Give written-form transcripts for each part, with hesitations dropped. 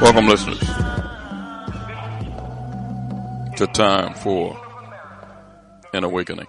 Welcome, listeners, to Time for an Awakening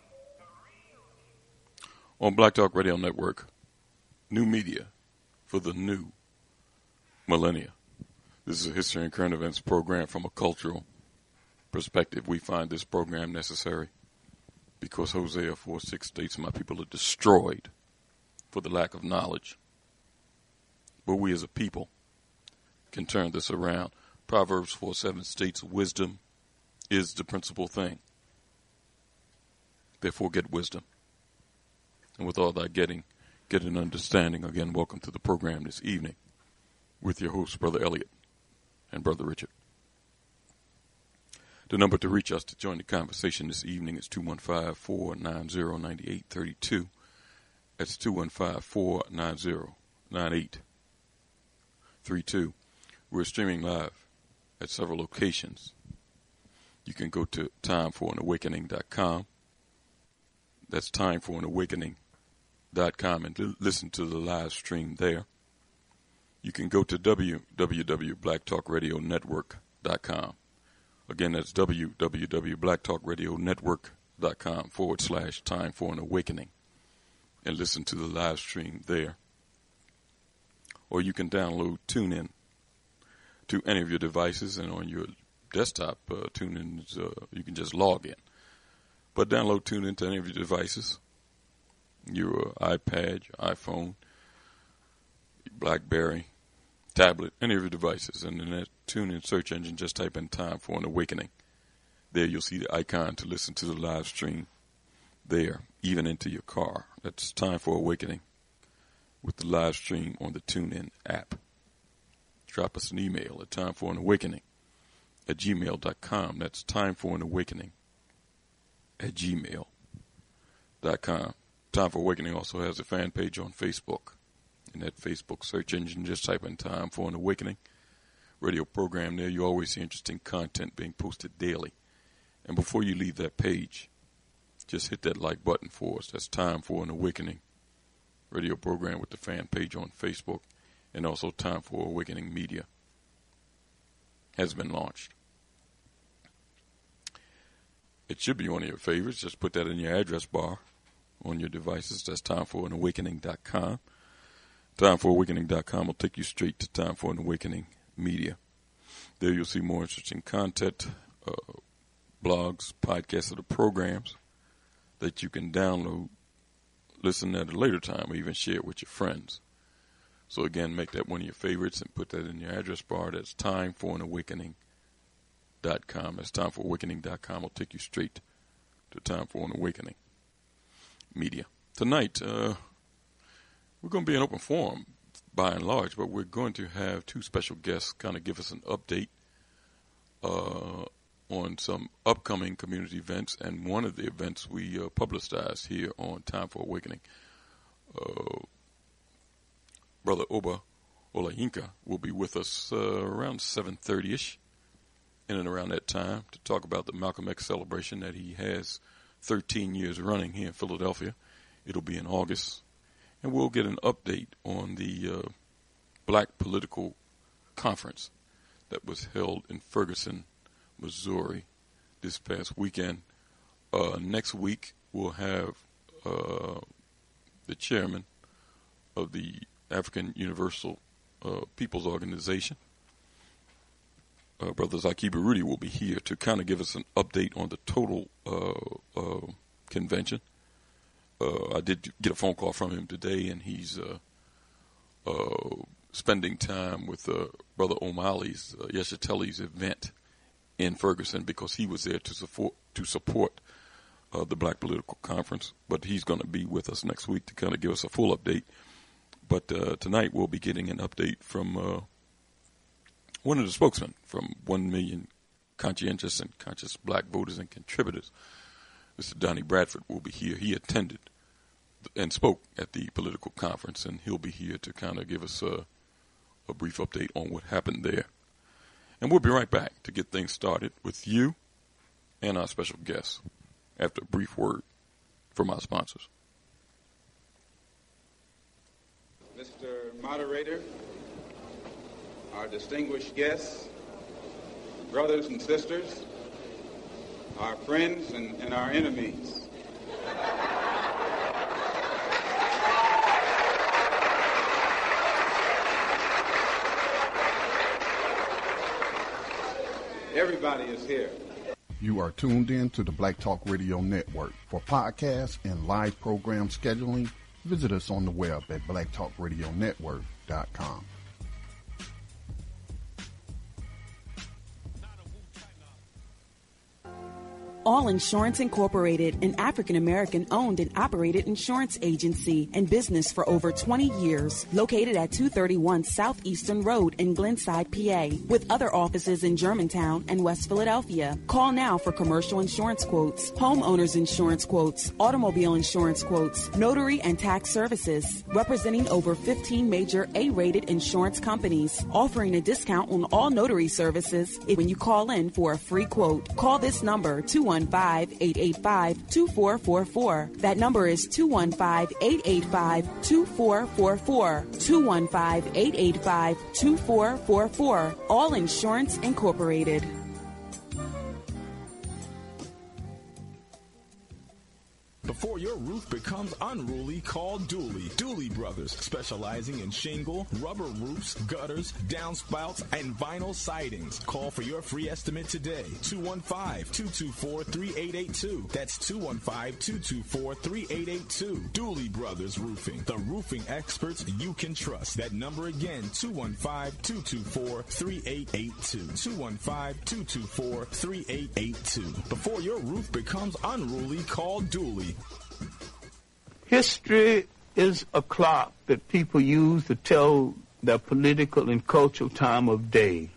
on Black Talk Radio Network, new media for the new millennia. This is a history and current events program from a cultural perspective. We find this program necessary because Hosea 4:6 states, "My people are destroyed for the lack of knowledge." But we as a people can turn this around. Proverbs 4:7 states, "Wisdom is the principal thing. Therefore get wisdom. And with all that getting, get an understanding." Again, welcome to the program this evening with your hosts, Brother Elliot and Brother Richard. The number to reach us to join the conversation this evening is 215-490-9832. That's 215-490-9832. We're streaming live at several locations. You can go to timeforanawakening.com. That's timeforanawakening.com and listen to the live stream there. You can go to www.blacktalkradionetwork.com. Again, that's www.blacktalkradionetwork.com/Time for an Awakening and listen to the live stream there. Or you can download TuneIn to any of your devices, and on your desktop, TuneIn is, you can just log in. But download TuneIn to any of your devices, your iPad, your iPhone, your BlackBerry, tablet, any of your devices, and in that TuneIn search engine, just type in Time for an Awakening. There you'll see the icon to listen to the live stream there, even into your car. That's Time for Awakening with the live stream on the TuneIn app. Drop us an email at timeforanawakening@gmail.com. That's timeforanawakening@gmail.com. Time for Awakening also has a fan page on Facebook. In that Facebook search engine, just type in Time for an Awakening radio program there. You always see interesting content being posted daily. And before you leave that page, just hit that like button for us. That's Time for an Awakening radio program with the fan page on Facebook. And also Time for Awakening Media has been launched. It should be one of your favorites. Just put that in your address bar on your devices. That's timeforanawakening.com. Timeforanawakening.com will take you straight to Time for an Awakening Media. There you'll see more interesting content, blogs, podcasts of the programs that you can download, listen at a later time, or even share it with your friends. So again, make that one of your favorites and put that in your address bar. That's timeforanawakening.com. That's timeforanawakening.com. Will take you straight to Time for an Awakening Media. Tonight, we're going to be an open forum by and large, but we're going to have two special guests kind of give us an update on some upcoming community events, and one of the events we publicized here on Time for Awakening. Brother Oba Olayinka will be with us around 7:30ish, in and around that time, to talk about the Malcolm X celebration that he has 13 years running here in Philadelphia. It'll be in August. And we'll get an update on the Black Political Conference that was held in Ferguson, Missouri this past weekend. Next week, we'll have the chairman of the African Universal People's Organization, Brother Zaki Baruti, will be here to kind of give us an update on the total convention. I did get a phone call from him today, and he's spending time with Brother O'Malley's, Yeshiteli's event in Ferguson, because he was there to support the Black Political Conference. But he's going to be with us next week to kind of give us a full update. But tonight we'll be getting an update from one of the spokesmen from 1 Million Conscientious and Conscious Black Voters and Contributors. Mr. Donnie Bradford will be here. He attended and spoke at the political conference, and he'll be here to kind of give us a brief update on what happened there. And we'll be right back to get things started with you and our special guests after a brief word from our sponsors. Mr. Moderator, our distinguished guests, brothers and sisters, our friends and our enemies. Everybody is here. You are tuned in to the Black Talk Radio Network. For podcasts and live program scheduling, visit us on the web at blacktalkradionetwork.com. All Insurance Incorporated, an African-American owned and operated insurance agency and business for over 20 years, located at 231 Southeastern Road in Glenside, PA, with other offices in Germantown and West Philadelphia. Call now for commercial insurance quotes, homeowners insurance quotes, automobile insurance quotes, notary and tax services, representing over 15 major A-rated insurance companies, offering a discount on all notary services when you call in for a free quote. Call this number, 215-885-2444. That number is 215-885-2444. 215-885-2444. All Insurance Incorporated. Before your roof becomes unruly, call Dooley. Dooley Brothers, specializing in shingle, rubber roofs, gutters, downspouts, and vinyl sidings. Call for your free estimate today. 215-224-3882. That's 215-224-3882. Dooley Brothers Roofing, the roofing experts you can trust. That number again, 215-224-3882. 215-224-3882. Before your roof becomes unruly, call Dooley. History is a clock that people use to tell their political and cultural time of day.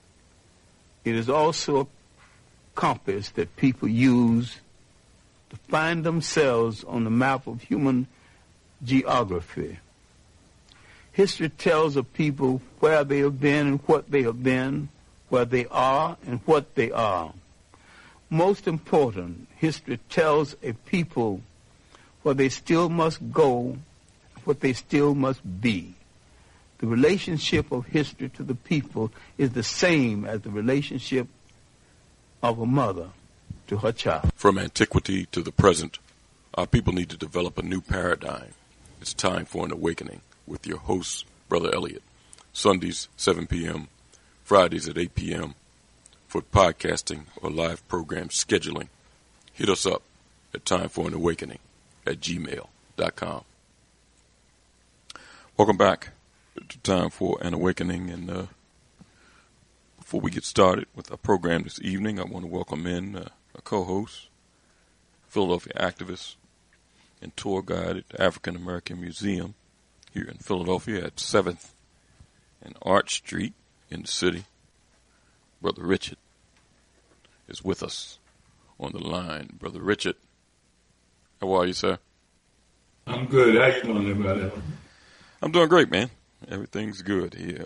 It is also a compass that people use to find themselves on the map of human geography. History tells of people where they have been and what they have been, where they are and what they are. Most important, history tells a people where they still must go, what they still must be. The relationship of history to the people is the same as the relationship of a mother to her child. From antiquity to the present, our people need to develop a new paradigm. It's time for an awakening with your host, Brother Elliot. Sundays, 7 p.m., Fridays at 8 p.m. For podcasting or live program scheduling, hit us up at timeforanawakening@gmail.com. Welcome back to Time for an Awakening. And before we get started with our program this evening, I want to welcome in a co-host, Philadelphia activist and tour guide at the African American Museum here in Philadelphia at 7th and Arch Street in the city. Brother Richard is with us on the line. Brother Richard, how are you, sir? I'm good. How you doing, everybody? I'm doing great, man. Everything's good here.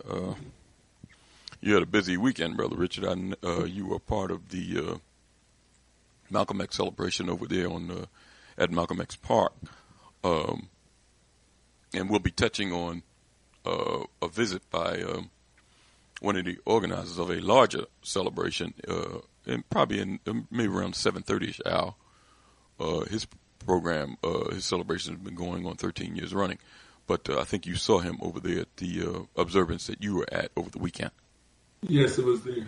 You had a busy weekend, Brother Richard. You were part of the Malcolm X celebration over there at Malcolm X Park. And we'll be touching on a visit by one of the organizers of a larger celebration, and probably in maybe around 7:30ish hour. His program, his celebration has been going on 13 years running. But I think you saw him over there at the observance that you were at over the weekend. Yes, it was the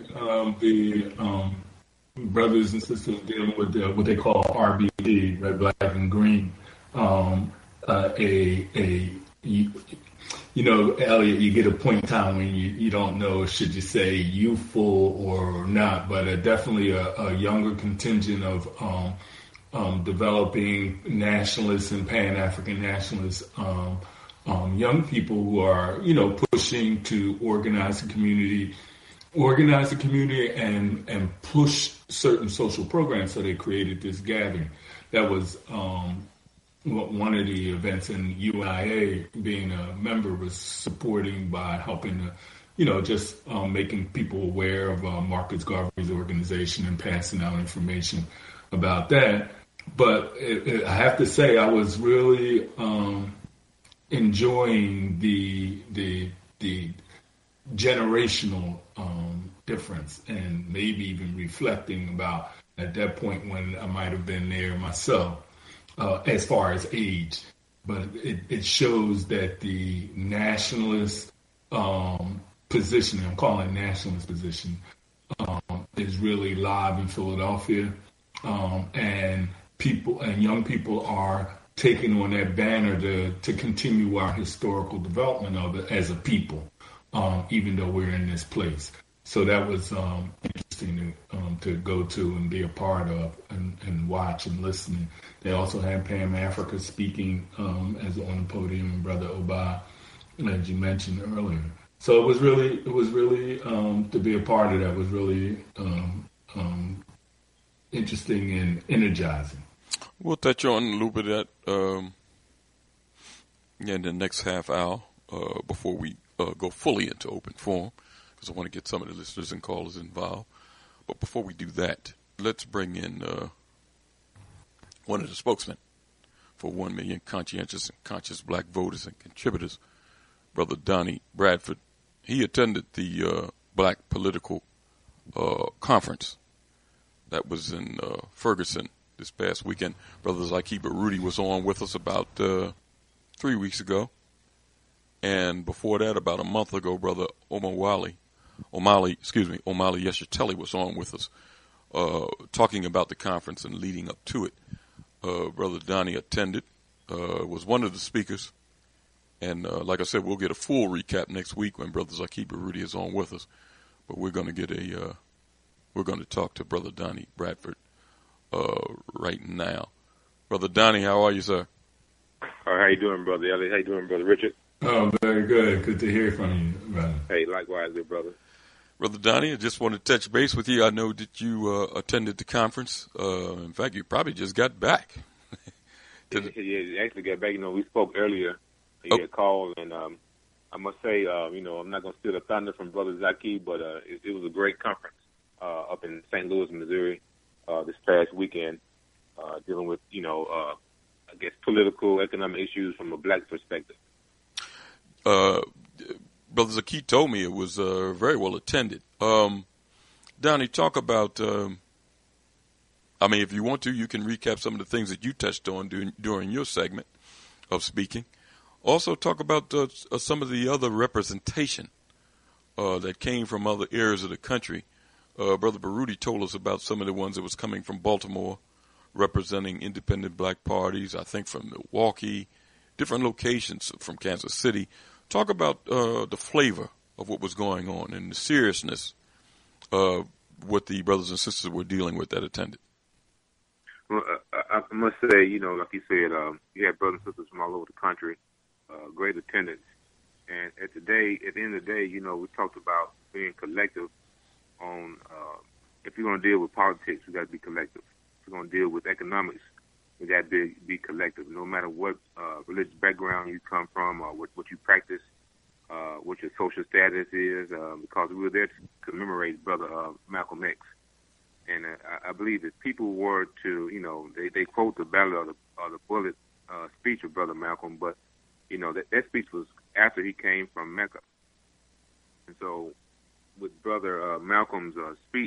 brothers and sisters dealing with what they call RBD, red, black, and green. You know, Elliot, you get a point in time when you don't know, should you say youthful or not, but definitely a younger contingent of developing nationalists and Pan-African nationalists, young people who are, pushing to organize the community and push certain social programs. So they created this gathering. That was one of the events, and UIA, being a member, was supporting by helping to, just making people aware of Marcus Garvey's organization and passing out information about that. But I have to say, I was really enjoying the generational difference, and maybe even reflecting about at that point when I might have been there myself, as far as age. But it shows that the nationalist position, I'm calling it nationalist position, is really live in Philadelphia, and young people are taking on that banner to continue our historical development of it as a people, even though we're in this place. So that was interesting to go to and be a part of and watch and listen. They also had Pam Africa speaking as on the podium, and Brother Oba, as you mentioned earlier. So it was really to be a part of that was really interesting and energizing. We'll touch on a little bit of that in the next half hour before we go fully into open forum, because I want to get some of the listeners and callers involved. But before we do that, let's bring in one of the spokesmen for 1 million conscientious and conscious black voters and contributors, Brother Donnie Bradford. He attended the Black Political Conference that was in Ferguson this past weekend. Brother Zaki Baruti was on with us about 3 weeks ago. And before that, about a month ago, Brother Omali Yeshiteli was on with us talking about the conference and leading up to it. Brother Donnie attended, was one of the speakers. And like I said, we'll get a full recap next week when Brother Zaki Baruti is on with us. But we're going to we're going to talk to Brother Donnie Bradford right now. Brother Donnie, how are you, sir? How you doing, Brother Elliot? How you doing, Brother Richard? Oh, very good. Good to hear from you, brother. Hey, likewise, good brother. Brother Donnie, I just want to touch base with you. I know that you attended the conference. In fact, you probably just got back. Yeah, actually got back. We spoke earlier. You had called, and I must say, I'm not going to steal the thunder from Brother Zaki, but it was a great conference up in St. Louis, Missouri, this past weekend, dealing with, I guess, political, economic issues from a black perspective. Brother Zaki told me it was very well attended. Donnie, talk about, if you want to, you can recap some of the things that you touched on during your segment of speaking. Also talk about some of the other representation that came from other areas of the country. Brother Baruti told us about some of the ones that was coming from Baltimore, representing independent black parties, I think from Milwaukee, different locations from Kansas City. Talk about the flavor of what was going on and the seriousness of what the brothers and sisters were dealing with that attended. Well, I must say, like you said, you had brothers and sisters from all over the country, great attendance. And at the end of the day, we talked about being collective on, if you're going to deal with politics, we got to be collective. If you're going to deal with economics, we got to be collective. No matter what religious background you come from or what you practice, what your social status is, because we were there to commemorate Brother Malcolm X. And I believe that people were to, they quote the Battle of the Bullet speech of Brother Malcolm, but, that speech was after he came from Mecca. And so with Brother Malcolm's speech,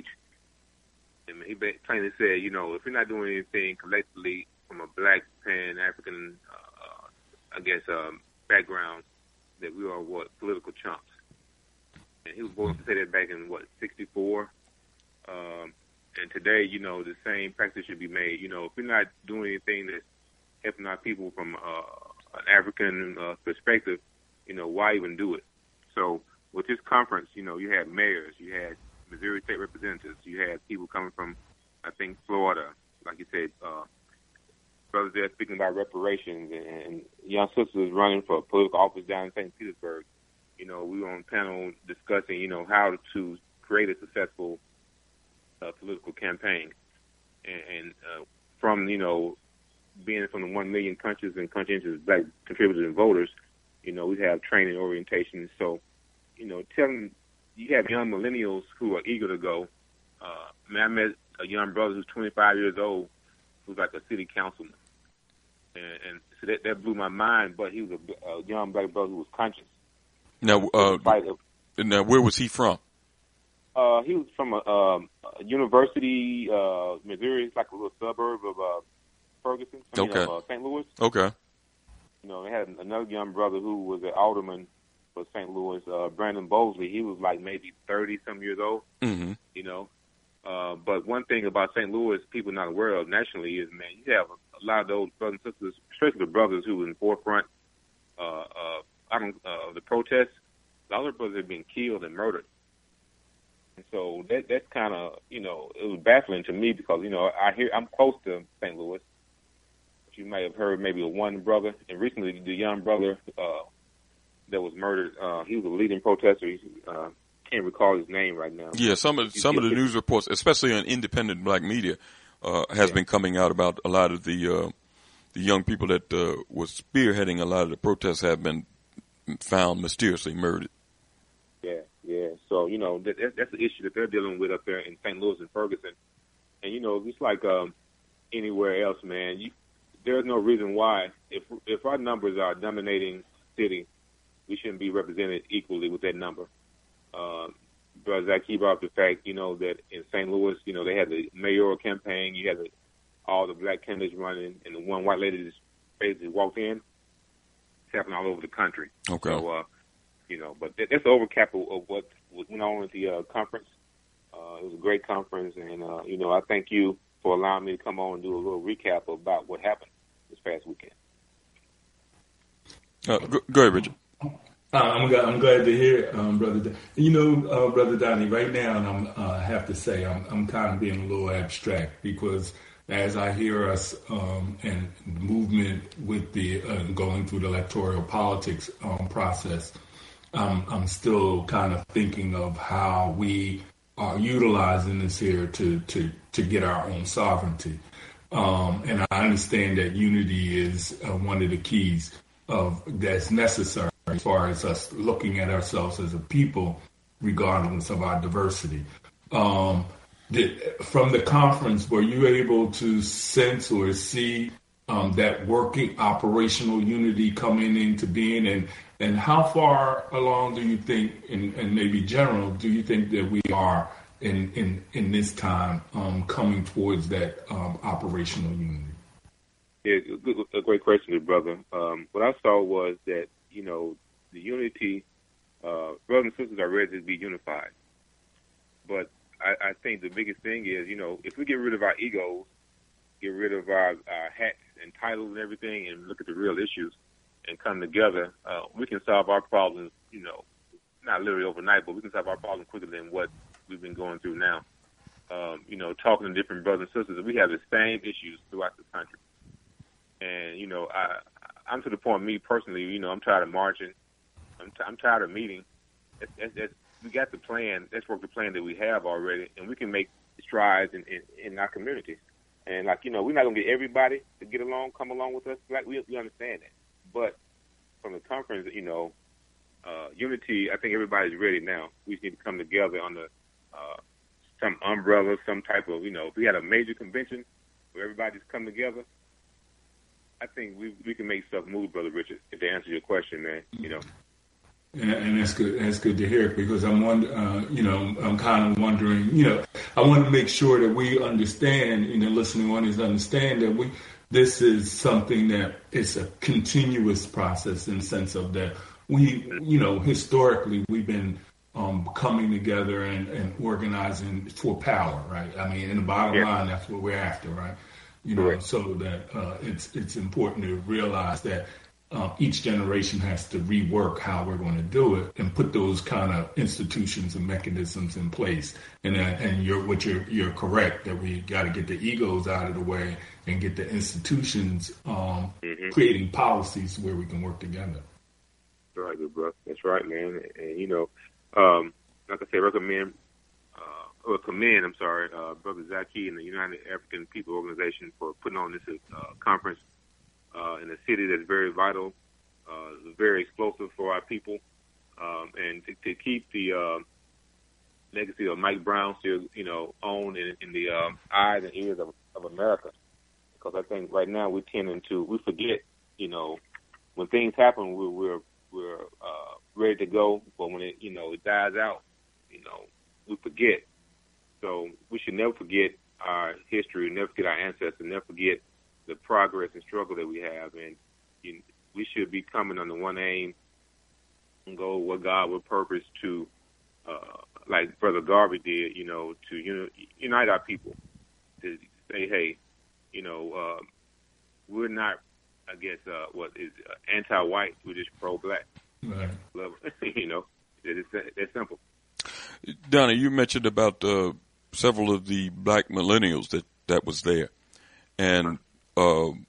he plainly said, if you're not doing anything collectively from a black, Pan-African, background, that we are political chumps. And he was born to say that back in, 64? And today, the same practice should be made. If we're not doing anything that's helping our people from an African perspective, why even do it? So with this conference, you had mayors, you had Missouri state representatives, you had people coming from, I think, Florida, like you said, brothers there speaking about reparations, and young sisters running for political office down in St. Petersburg. We were on a panel discussing, how to create a successful political campaign. And from, being from the 1 million conscious and conscientious black contributors and voters, we have training orientation. So, telling you have young millennials who are eager to go. I met a young brother who's 25 years old, who's like a city councilman. And so that blew my mind, but he was a young black brother who was conscious. Now, Now, where was he from? He was from a university, Missouri. It's like a little suburb of Ferguson, St. Louis. Okay. You know, they had another young brother who was an alderman for St. Louis, Brandon Bosley. He was like maybe 30-some years old, you know. But one thing about St. Louis people not aware of nationally is, man, you have a lot of those brothers and sisters, especially the brothers who were in the forefront of the protests. A lot of the brothers have been killed and murdered. And so that's kind of, you know, it was baffling to me because, you know, I'm close to St. Louis. You might have heard maybe of one brother, and recently the young brother that was murdered, he was a leading protester. Can't recall his name right now. Yeah, some of the news reports, especially on independent black media, has been coming out about a lot of the young people that was spearheading a lot of the protests have been found mysteriously murdered. Yeah. So, you know, that's the issue that they're dealing with up there in St. Louis and Ferguson. And, you know, just like anywhere else, man, there's no reason why, if our numbers are dominating city, we shouldn't be represented equally with that number. Brother Zach, he brought up the fact, you know, that in St. Louis, you know, they had the mayoral campaign, you had all the black candidates running, and the one white lady just basically walked in. It's happening all over the country. Okay. So, you know, but that's the overcap of what went on at the conference. It was a great conference, and, you know, I thank you for allowing me to come on and do a little recap about what happened this past weekend. Go ahead, Richard. I'm glad to hear, Brother. You know, Brother Donnie, right now, and I have to say, I'm kind of being a little abstract because as I hear us and movement with the going through the electoral politics process, I'm still kind of thinking of how we are utilizing this here to get our own sovereignty. And I understand that unity is one of the keys that's necessary as far as us looking at ourselves as a people, regardless of our diversity. From the conference, were you able to sense or see that working operational unity coming into being? And how far along do you think, and maybe general, do you think that we are in this time coming towards that operational unity? Yeah, a great question, brother. What I saw was that, you know, the unity, brothers and sisters are ready to be unified. But I think the biggest thing is, you know, if we get rid of our egos, get rid of our hats and titles and everything, and look at the real issues and come together, we can solve our problems, you know, not literally overnight, but we can solve our problems quicker than what we've been going through now. You know, talking to different brothers and sisters, we have the same issues throughout the country. And, you know, I'm to the point, me personally, you know, I'm tired of marching. I'm tired of meeting. We got the plan. Let's work the plan that we have already, and we can make strides in our communities. And, like, you know, we're not going to get everybody to get along, come along with us. Like, we understand that. But from the conference, you know, unity, I think everybody's ready now. We just need to come together under some umbrella, some type of, you know, if we had a major convention where everybody just come together, I think we can make stuff move, Brother Richard, if to answer your question, man, you know. And that's good. That's good to hear because I'm kind of wondering, you know, I want to make sure that we understand, you know, listening audience understand that this is something that it's a continuous process in the sense of that we, you know, historically we've been coming together and organizing for power, right? I mean, in the bottom line, that's what we're after, right? You know, so that it's important to realize that each generation has to rework how we're going to do it and put those kind of institutions and mechanisms in place. And you're correct that we got to get the egos out of the way and get the institutions creating policies where we can work together. That's right, good bro. That's right, man. And you know, like I said, commend Brother Zaki and the United African People Organization for putting on this conference in a city that's very vital, very explosive for our people, and to keep the legacy of Mike Brown still, you know, on in the eyes and ears of America. Because I think right now we forget, you know, when things happen, we're ready ready to go, but when it dies out, we forget. So we should never forget our history, never forget our ancestors, never forget the progress and struggle that we have, and we should be coming under one aim and goal, what God would purpose to, like Brother Garvey did, to unite our people, to say, hey, we're not, I guess, anti-white, we're just pro-black. Right. It's simple. Donnie, you mentioned about several of the black millennials that was there. And Brother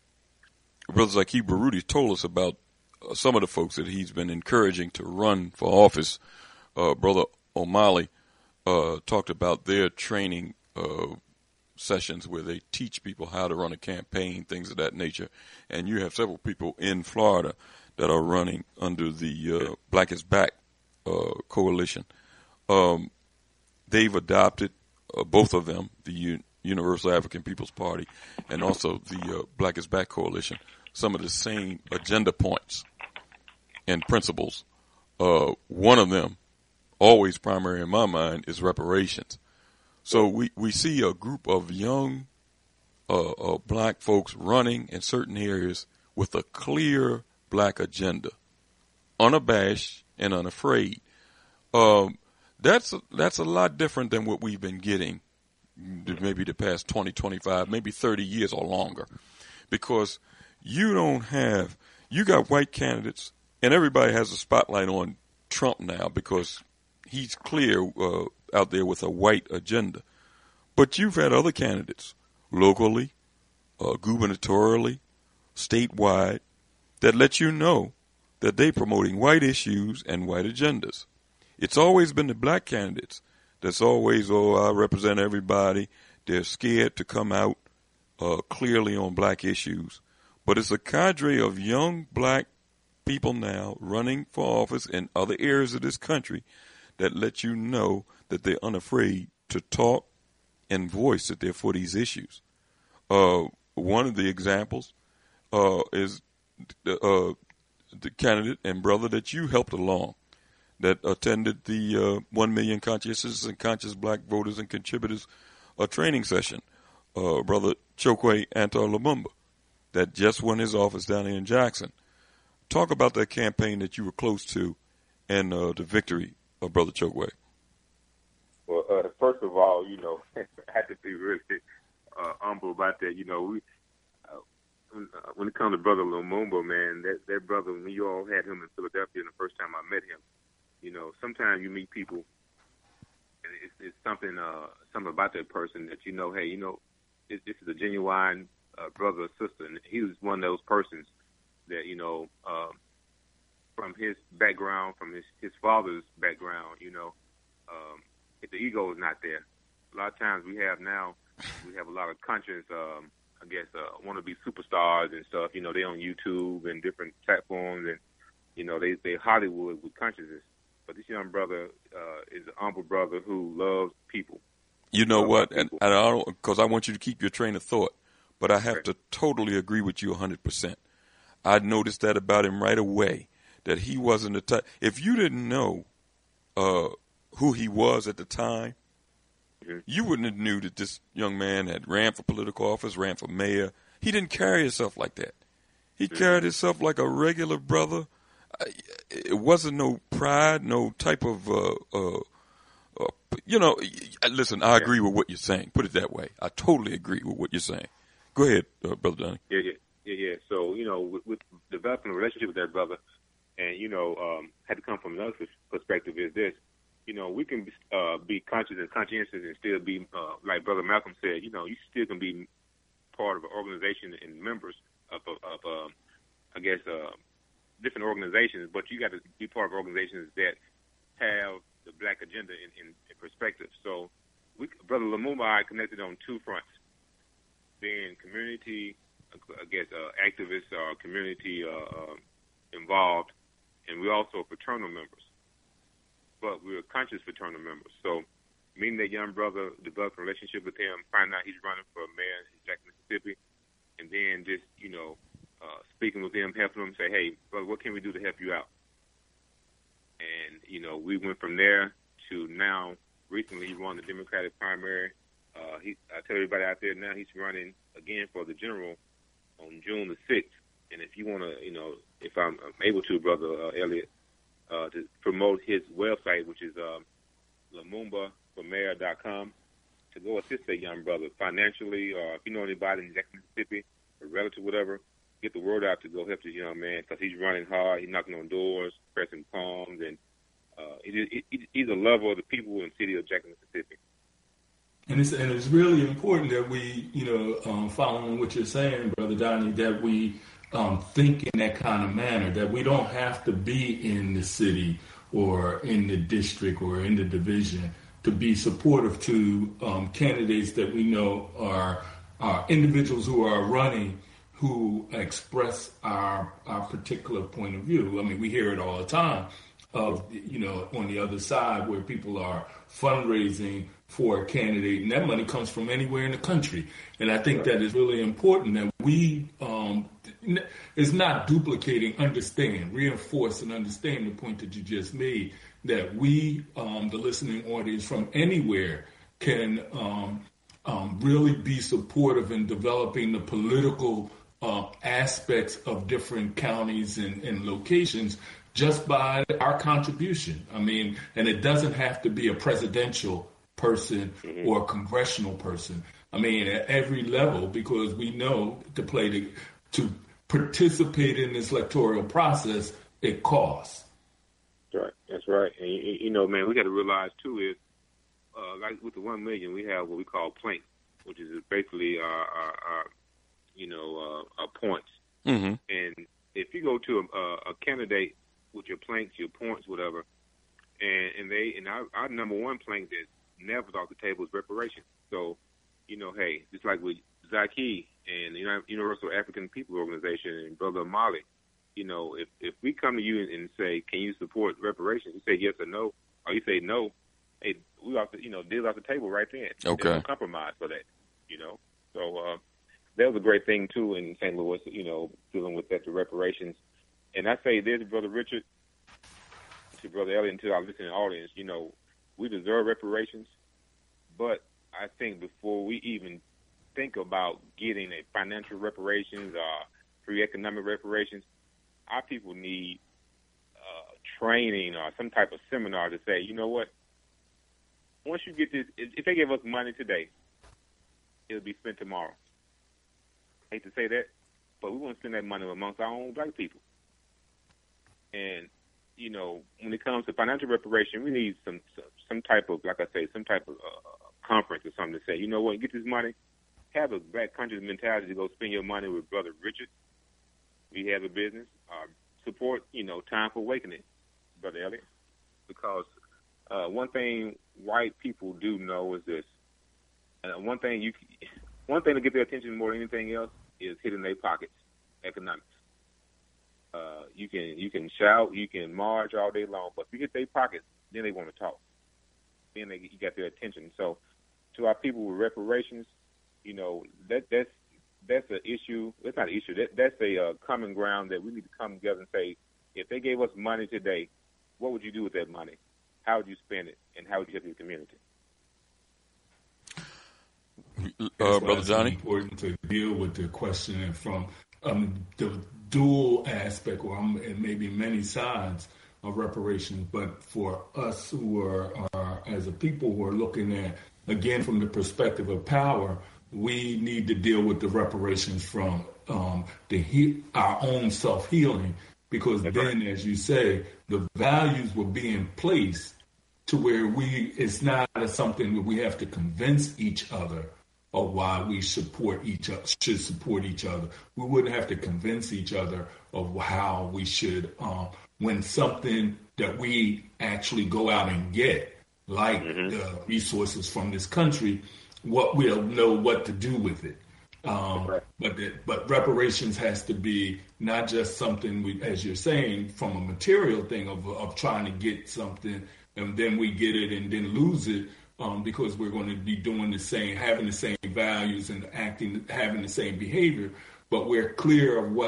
Zakib Baruti told us about some of the folks that he's been encouraging to run for office. Brother O'Malley talked about their training sessions where they teach people how to run a campaign, things of that nature. And you have several people in Florida that are running under the Black is Back coalition. They've adopted, both of them, the Universal African People's Party and also the Black is Back coalition, some of the same agenda points and principles. One of them, always primary in my mind, is reparations. So we see a group of young black folks running in certain areas with a clear black agenda, unabashed and unafraid. That's a lot different than what we've been getting maybe the past 20, 25, maybe 30 years or longer, because you got white candidates and everybody has a spotlight on Trump now because he's clear out there with a white agenda. But you've had other candidates locally, gubernatorially, statewide, that let you know that they're promoting white issues and white agendas. It's always been the black candidates that's always, I represent everybody. They're scared to come out clearly on black issues. But it's a cadre of young black people now running for office in other areas of this country that let you know that they're unafraid to talk and voice that they're for these issues. One of the examples is the candidate and brother that you helped along that attended the 1 million conscientious and conscious black voters and contributors training session, Brother Chokwe Antar Lumumba, that just won his office down here in Jackson. Talk about that campaign that you were close to and the victory of Brother Chokwe. Well, first of all, I have to be really humble about that. When it comes to Brother Lumumba, man, that brother, when you all had him in Philadelphia the first time I met him, sometimes you meet people and it's something about that person that this is a genuine brother or sister. And he was one of those persons that, from his background, from his father's background, if the ego is not there. A lot of times we have a lot of conscious, want to be superstars and stuff. They on YouTube and different platforms and, they Hollywood with consciousness. But this young brother is an humble brother who loves people. You know what? And I don't, because I want you to keep your train of thought, but I have to totally agree with you 100%. I noticed that about him right away, that he wasn't the type. If you didn't know who he was at the time, you wouldn't have knew that this young man had ran for political office, ran for mayor. He didn't carry himself like that. He carried himself like a regular brother. It wasn't no pride, no type of, listen, I agree with what you're saying. Put it that way. I totally agree with what you're saying. Go ahead, Brother Donnie. Yeah. So, with developing a relationship with that brother and, had to come from another perspective is this. We can be conscious and conscientious and still be, like Brother Malcolm said, you still can be part of an organization and members of different organizations, but you got to be part of organizations that have the black agenda in perspective. So, Brother Lumumba and I connected on two fronts, being community, activists or community involved, and we're also fraternal members. But we're conscious fraternal members. So, meeting that young brother, developing a relationship with him, finding out he's running for mayor in Jackson, Mississippi, and then just, speaking with him, helping him, say, hey, brother, what can we do to help you out? we went from there to now. Recently, he won the Democratic primary. I tell everybody out there now he's running again for the general on June the 6th. And if you want to, if I'm able to, Brother Elliott, to promote his website, which is LumumbaForMayor.com, to go assist that young brother financially, or if you know anybody in Jackson, Mississippi, a relative, whatever, get the word out to go help this young man, because he's running hard, he's knocking on doors, pressing palms, and he's a lover of the people in the city of Jackson, Mississippi. And it's really important that we, following what you're saying, Brother Donnie, that we think in that kind of manner, that we don't have to be in the city or in the district or in the division to be supportive to candidates that we know are individuals who are running, who express our particular point of view. I mean, we hear it all the time of, on the other side where people are fundraising for a candidate, and that money comes from anywhere in the country. And I think that is really important that we, it's not duplicating, reinforce and understand the point that you just made, that we, the listening audience from anywhere, can really be supportive in developing the political aspects of different counties and locations just by our contribution. I mean, and it doesn't have to be a presidential person or a congressional person. I mean, at every level, because we know to participate in this electoral process, it costs. That's right. And, man, we got to realize, too, is like with the 1 million, we have what we call planks, which is basically our points. Mm-hmm. And if you go to a candidate with your planks, your points, whatever, and our number one plank that's never off the table is reparations. So, hey, just like with Zaki and the Universal African People Organization and Brother Mali, if we come to you and say, can you support reparations? You say yes or no, or you say no, hey, we off the, deal off the table right then. Okay. There's no compromise for that, So that was a great thing, too, in St. Louis, dealing with that, the reparations. And I say this, Brother Richard, to Brother Elliott, and to our listening audience, we deserve reparations, but I think before we even think about getting a financial reparations or free economic reparations, our people need training or some type of seminar to say, you know what, once you get this, if they give us money today, it'll be spent tomorrow. I hate to say that, but we want to spend that money amongst our own black people. And, when it comes to financial reparation, we need some type of, like I say, some type of conference or something to say, you know what, get this money, have a black conscious mentality to go spend your money with Brother Richard. We have a business. Support, Time for Awakening, Brother Elliott. Because one thing white people do know is this. One thing to get their attention more than anything else is hitting their pockets, economics. You can shout, you can march all day long, but if you hit their pockets, then they want to talk. Then you got their attention. So, to our people with reparations, that's an issue. It's not an issue. That's a common ground that we need to come together and say, if they gave us money today, what would you do with that money? How would you spend it, and how would you help your community? Brother Johnny? It's important to deal with the question from the dual aspect, or maybe many sides of reparations, but for us who are as a people who are looking at, again, from the perspective of power, we need to deal with the reparations from our own self-healing, because then, as you say, the values will be in place to where it's not something that we have to convince each other of why we should support each other. We wouldn't have to convince each other of how we should, when something that we actually go out and get, like the resources from this country, we'll know what to do with it. But reparations has to be not just something, as you're saying, from a material thing of trying to get something and then we get it and then lose it, because we're going to be doing the same, having the same values and having the same behavior. But we're clear of what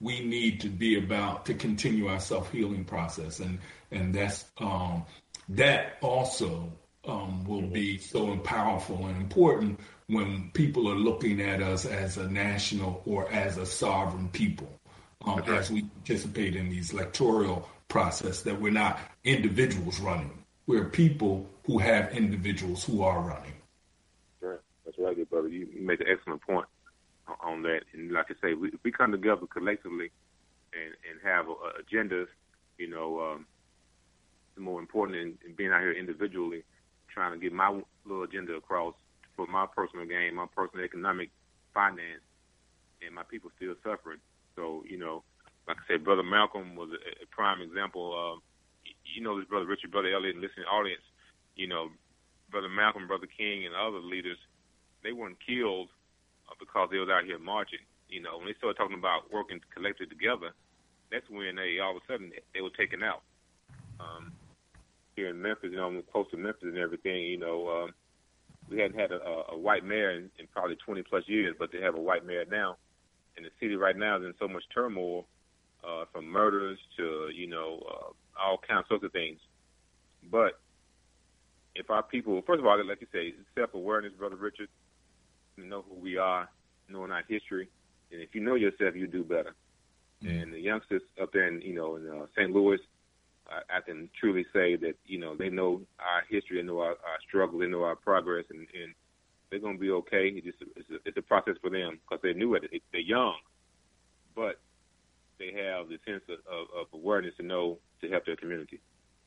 we need to be about to continue our self-healing process. And that's that also will be so powerful and important when people are looking at us as a national or as a sovereign people, as we participate in these electoral process, that we're not individuals running. We're people who have individuals who are running. Right. That's right, good brother. You make an excellent point on that. And like I say, if we come together collectively and have agendas, you know, it's more important than being out here individually trying to get my little agenda across for my personal gain, my personal economic finance, and my people still suffering. So, you know, like I said, Brother Malcolm was a prime example. You know this Brother Richard, Brother Elliott, and listening audience, you know, Brother Malcolm, Brother King, and other leaders, they weren't killed because they was out here marching. You know, when they started talking about working collectively together, that's when they all of a sudden they were taken out. Here in Memphis, you know, close to Memphis and everything, you know, we hadn't had a white mayor in probably 20 plus years, but they have a white mayor now. And the city right now is in so much turmoil, from murders to, you know, all kinds of things. But if our people, first of all, like you say, self-awareness, Brother Richard, you know who we are, knowing our history. And if you know yourself, you do better. Mm-hmm. And the youngsters up there in, you know, in St. Louis, I can truly say that, you know, they know our history, they know our struggle, they know our progress, and they're going to be okay. It's a process for them because they're new at it. They're young, but they have the sense of awareness to know to help their community.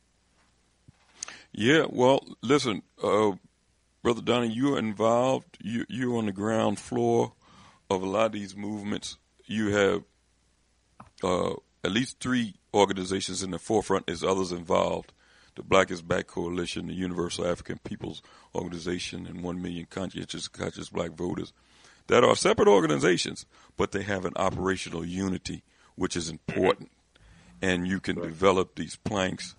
Yeah, well, listen, Brother Donnie, you're involved. You're on the ground floor of a lot of these movements. You have at least 3 organizations in the forefront. There's others involved: the Black is Back Coalition, the Universal African Peoples Organization, and 1 Million Conscious Black Voters, that are separate organizations, but they have an operational unity, which is important. And you can develop these planks,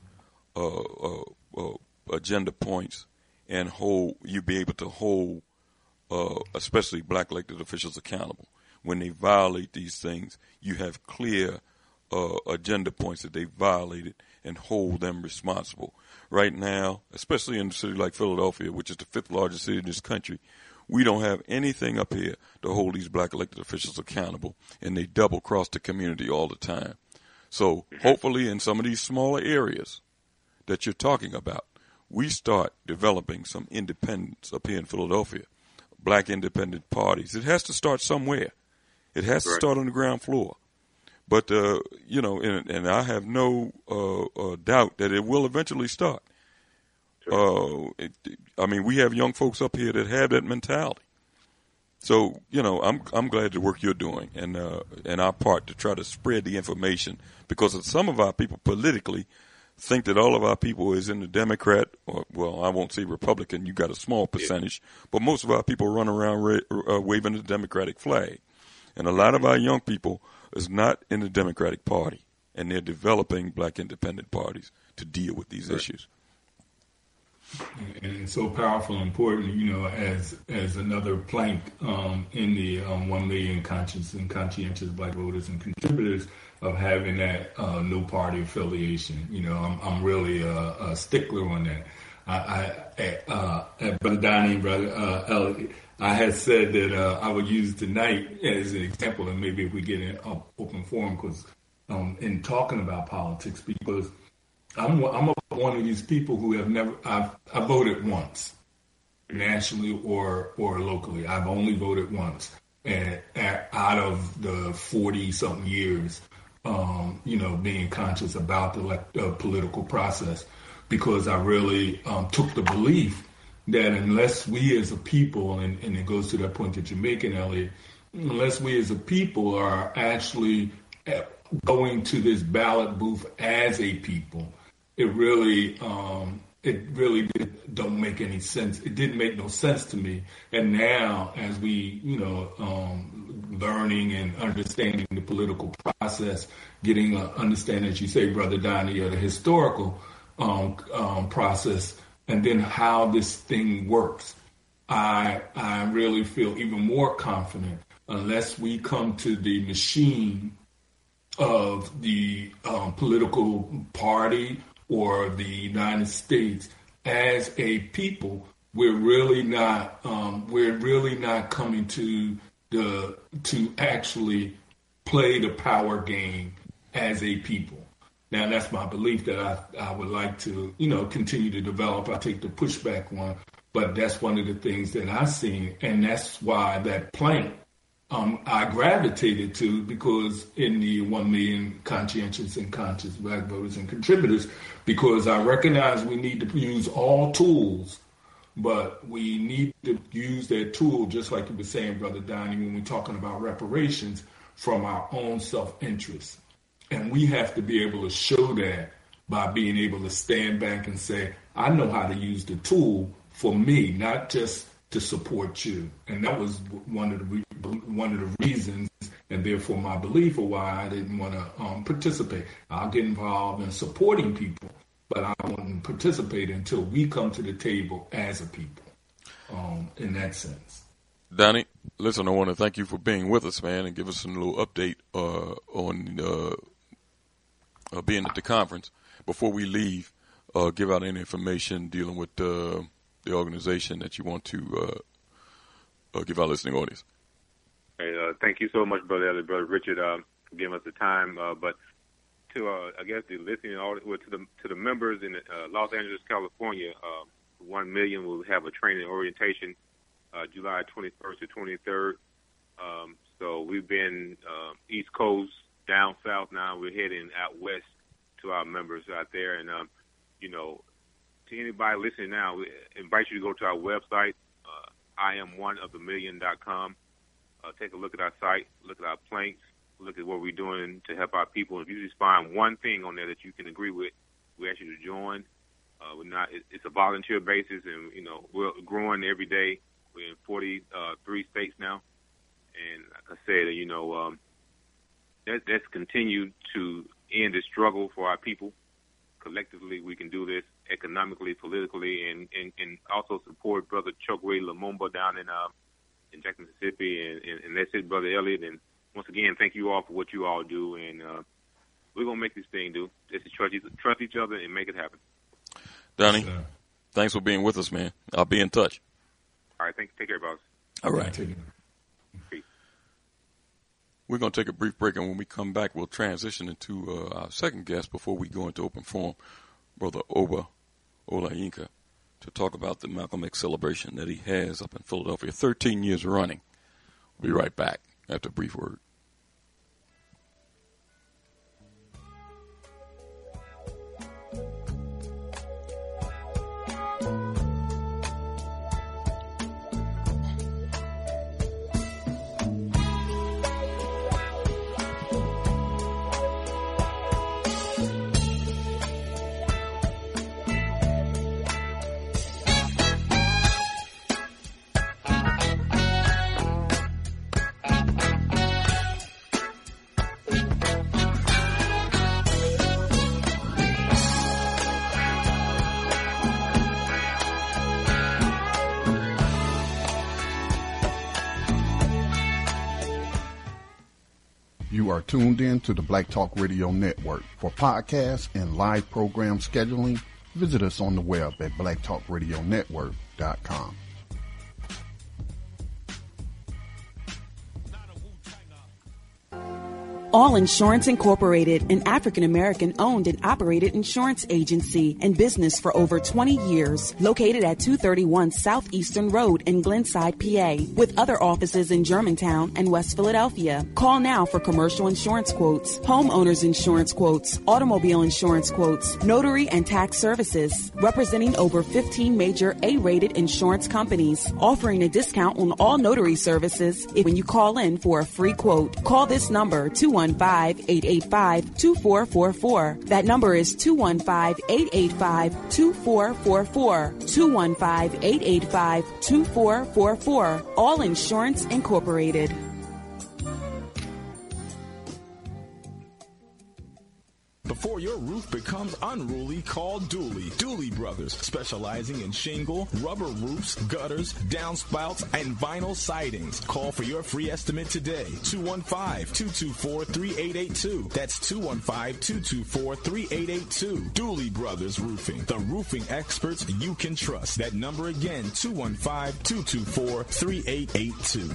agenda points, and you be able to hold, especially black elected officials accountable. When they violate these things, you have clear agenda points that they violated and hold them responsible. Right now, especially in a city like Philadelphia, which is the 5th largest city in this country, we don't have anything up here to hold these black elected officials accountable, and they double cross the community all the time. So hopefully in some of these smaller areas that you're talking about, we start developing some independence up here in Philadelphia, black independent parties. It has to start somewhere. It has to start on the ground floor. But, you know, and I have no doubt that it will eventually start. I mean, we have young folks up here that have that mentality. So, you know, I'm glad the work you're doing and our part to try to spread the information, because some of our people politically think that all of our people is in the Democrat, or, well, I won't say Republican, you got a small percentage, but most of our people run around waving the Democratic flag. And a lot of our young people is not in the Democratic Party, and they're developing black independent parties to deal with these issues. And it's so powerful and important, you know, as another plank in the 1 million conscious and conscientious black voters and contributors of having that no party affiliation. You know, I'm really a stickler on that. Brother Donnie and Brother Elliott, I had said that I would use tonight as an example, and maybe if we get in open forum, because in talking about politics, because I'm one of these people who have never. I voted once, nationally or locally. I've only voted once, and out of the 40-something years, you know, being conscious about the political process, because I really took the belief that unless we as a people, and it goes to that point that you're making, Elliot, unless we as a people are actually going to this ballot booth as a people, it really don't make any sense. It didn't make no sense to me. And now, as we, you know, learning and understanding the political process, getting an understanding, as you say, Brother Donnie, of the historical process, and then how this thing works, I really feel even more confident unless we come to the machine of the political party or the United States. As a people, we're really not coming to actually play the power game as a people. Now, that's my belief that I would like to, continue to develop. I take the pushback one, but that's one of the things that I've seen, and that's why that plank I gravitated to, because in the 1 million conscientious and conscious Black voters and contributors, because I recognize we need to use all tools, but we need to use that tool, just like you were saying, Brother Donnie, when we're talking about reparations, from our own self-interest. And we have to be able to show that by being able to stand back and say, I know how to use the tool for me, not just to support you. And that was one of the reasons, and therefore my belief of why I didn't want to participate. I'll get involved in supporting people, but I won't participate until we come to the table as a people, in that sense. Donnie, listen, I want to thank you for being with us, man, and give us a little update on being at the conference. Before we leave, give out any information dealing with the organization that you want to give our listening audience. Hey, thank you so much, Brother Elliott, Brother Richard, for giving us the time. But to, I guess, the listening audience, to the members in Los Angeles, California, 1 million will have a training orientation July 21st to 23rd. So we've been East Coast, down south now. We're heading out west to our members out there. And, to anybody listening now, we invite you to go to our website, IamOneOfTheMillion.com. Take a look at our site, look at our planks, look at what we're doing to help our people. If you just find one thing on there that you can agree with, we ask you to join. It's a volunteer basis, and, we're growing every day. We're in 43 states now. And like I said, let's continue to end the struggle for our people. Collectively, we can do this economically, politically, and also support Brother Chokwe Lumumba down in Jackson, Mississippi. And that's it, Brother Elliott. And once again, thank you all for what you all do. And we're going to make this thing do. Just to trust each other and make it happen. Donnie, thanks for being with us, man. I'll be in touch. All right, take care, boss. All right. Peace. We're going to take a brief break, and when we come back, we'll transition into our second guest before we go into open forum, Brother Oba Olayinka, to talk about the Malcolm X celebration that he has up in Philadelphia, 13 years running. We'll be right back after a brief word. You are tuned in to the Black Talk Radio Network. For podcasts and live program scheduling, visit us on the web at blacktalkradionetwork.com. All Insurance Incorporated, an African-American owned and operated insurance agency and business for over 20 years, located at 231 Southeastern Road in Glenside, PA, with other offices in Germantown and West Philadelphia. Call now for commercial insurance quotes, homeowners insurance quotes, automobile insurance quotes, notary and tax services, representing over 15 major A-rated insurance companies, offering a discount on all notary services when you call in for a free quote. Call this number, 215-885-2444. That number is 215-885-2444. 215-885-2444. All Insurance Incorporated. Before your roof becomes unruly, call Dooley. Dooley Brothers, specializing in shingle, rubber roofs, gutters, downspouts, and vinyl sidings. Call for your free estimate today. 215-224-3882. That's 215-224-3882. Dooley Brothers Roofing, the roofing experts you can trust. That number again, 215-224-3882.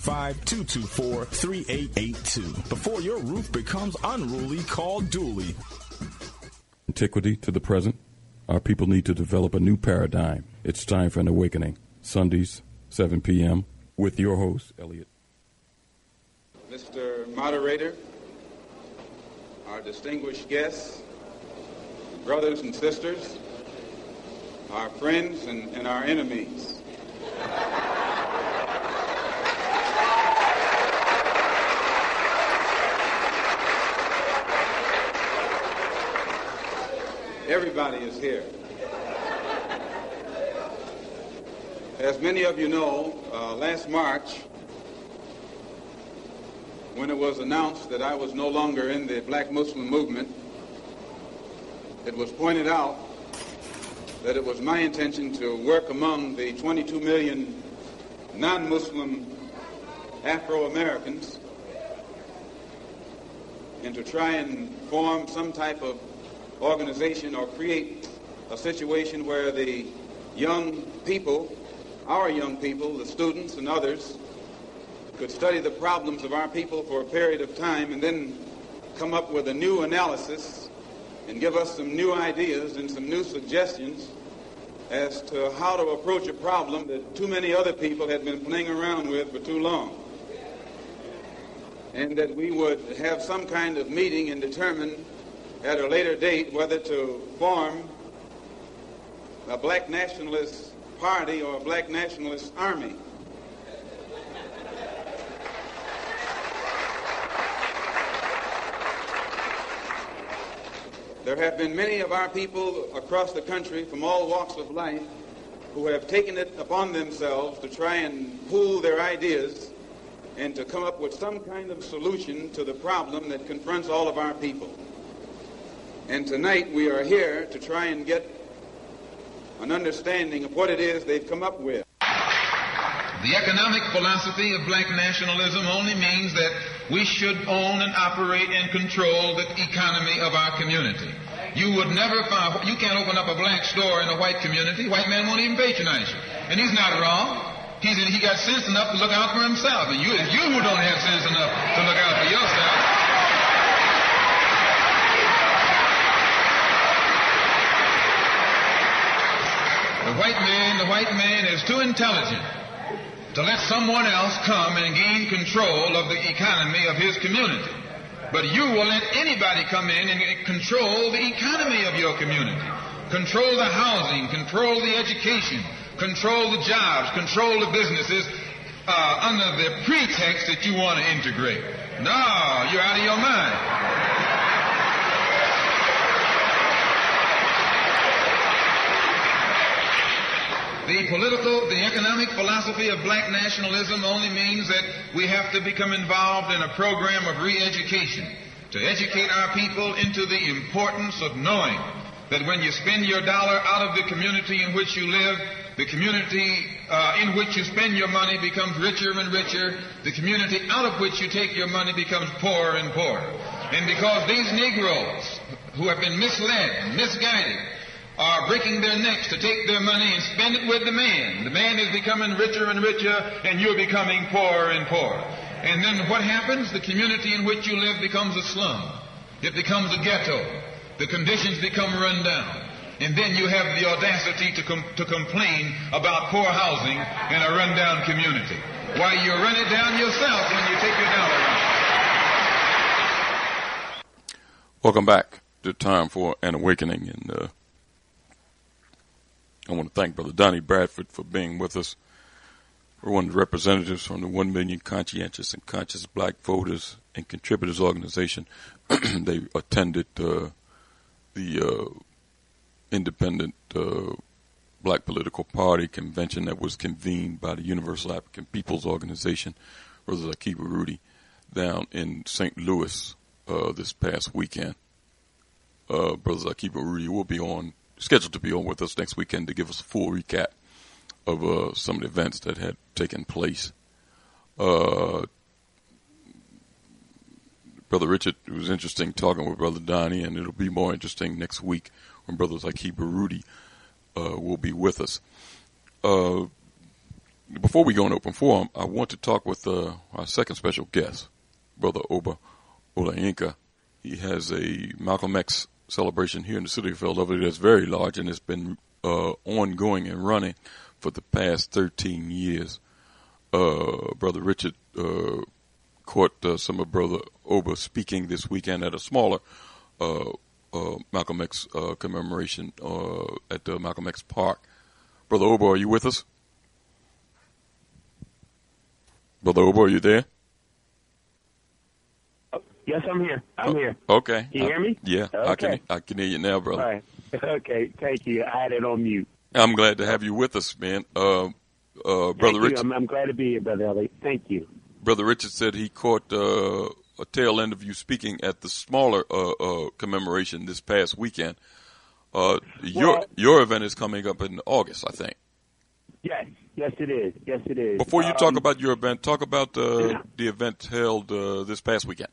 215-224-3882. Before your roof becomes unruly, call Dooley. Antiquity to the present, our people need to develop a new paradigm. It's time for an awakening. Sundays, 7 p.m. with your host, Elliot. Mr. Moderator, our distinguished guests, brothers and sisters, our friends and our enemies. Everybody is here. As many of you know, last March, when it was announced that I was no longer in the Black Muslim movement, it was pointed out that it was my intention to work among the 22 million non-Muslim Afro-Americans and to try and form some type of organization or create a situation where the young people, our young people, the students and others, could study the problems of our people for a period of time and then come up with a new analysis and give us some new ideas and some new suggestions as to how to approach a problem that too many other people had been playing around with for too long. And that we would have some kind of meeting and determine at a later date whether to form a black nationalist party or a black nationalist army. There have been many of our people across the country from all walks of life who have taken it upon themselves to try and pool their ideas and to come up with some kind of solution to the problem that confronts all of our people. And tonight we are here to try and get an understanding of what it is they've come up with. The economic philosophy of black nationalism only means that we should own and operate and control the economy of our community. You would never find, you can't open up a black store in a white community. White man won't even patronize you. And he's not wrong. He got sense enough to look out for himself. And it's you who don't have sense enough to look out for yourself. The white man is too intelligent to let someone else come and gain control of the economy of his community. But you will let anybody come in and control the economy of your community. Control the housing, control the education, control the jobs, control the businesses under the pretext that you want to integrate. No, you're out of your mind. The economic philosophy of black nationalism only means that we have to become involved in a program of re-education to educate our people into the importance of knowing that when you spend your dollar out of the community in which you live, the community in which you spend your money becomes richer and richer. The community out of which you take your money becomes poorer and poorer. And because these Negroes who have been misled, misguided, are breaking their necks to take their money and spend it with the man. The man is becoming richer and richer, and you're becoming poorer and poorer. And then what happens? The community in which you live becomes a slum. It becomes a ghetto. The conditions become run down. And then you have the audacity to complain about poor housing in a run-down community. Why, you run it down yourself when you take your dollar out. Welcome back to Time for an Awakening. And I want to thank Brother Donnie Bradford for being with us. We're one of the representatives from the 1 Million Conscientious and Conscious Black Voters and Contributors Organization. They attended the independent Black Political Party convention that was convened by the Universal African Peoples Organization, Brother Akiba Rudy, down in St. Louis this past weekend. Brother Zakiba Rudy, will be scheduled to be on with us next weekend to give us a full recap of some of the events that had taken place. Brother Richard, it was interesting talking with Brother Donnie, and it'll be more interesting next week when Brother Zakiba Rudy will be with us. Before we go in open forum, I want to talk with our second special guest, Brother Oba Olayinka. He has a Malcolm X celebration here in the city of Philadelphia that's very large, and it's been ongoing and running for the past 13 years. Brother Richard caught some of Brother Oba speaking this weekend at a smaller Malcolm X commemoration at the Malcolm X Park. Brother Oba, are you with us? Brother Oba, are you there? Yes, I'm here. I'm here. Okay. Can you hear me? Yeah, okay. I can hear you now, brother. All right. Okay, thank you. I had it on mute. I'm glad to have you with us, man. Brother Richard. I'm glad to be here, Brother Elliott. Thank you. Brother Richard said he caught a tail end of you speaking at the smaller commemoration this past weekend. Your event is coming up in August, I think. Yes, it is. Yes, it is. Before you talk about your event, talk about the event held this past weekend.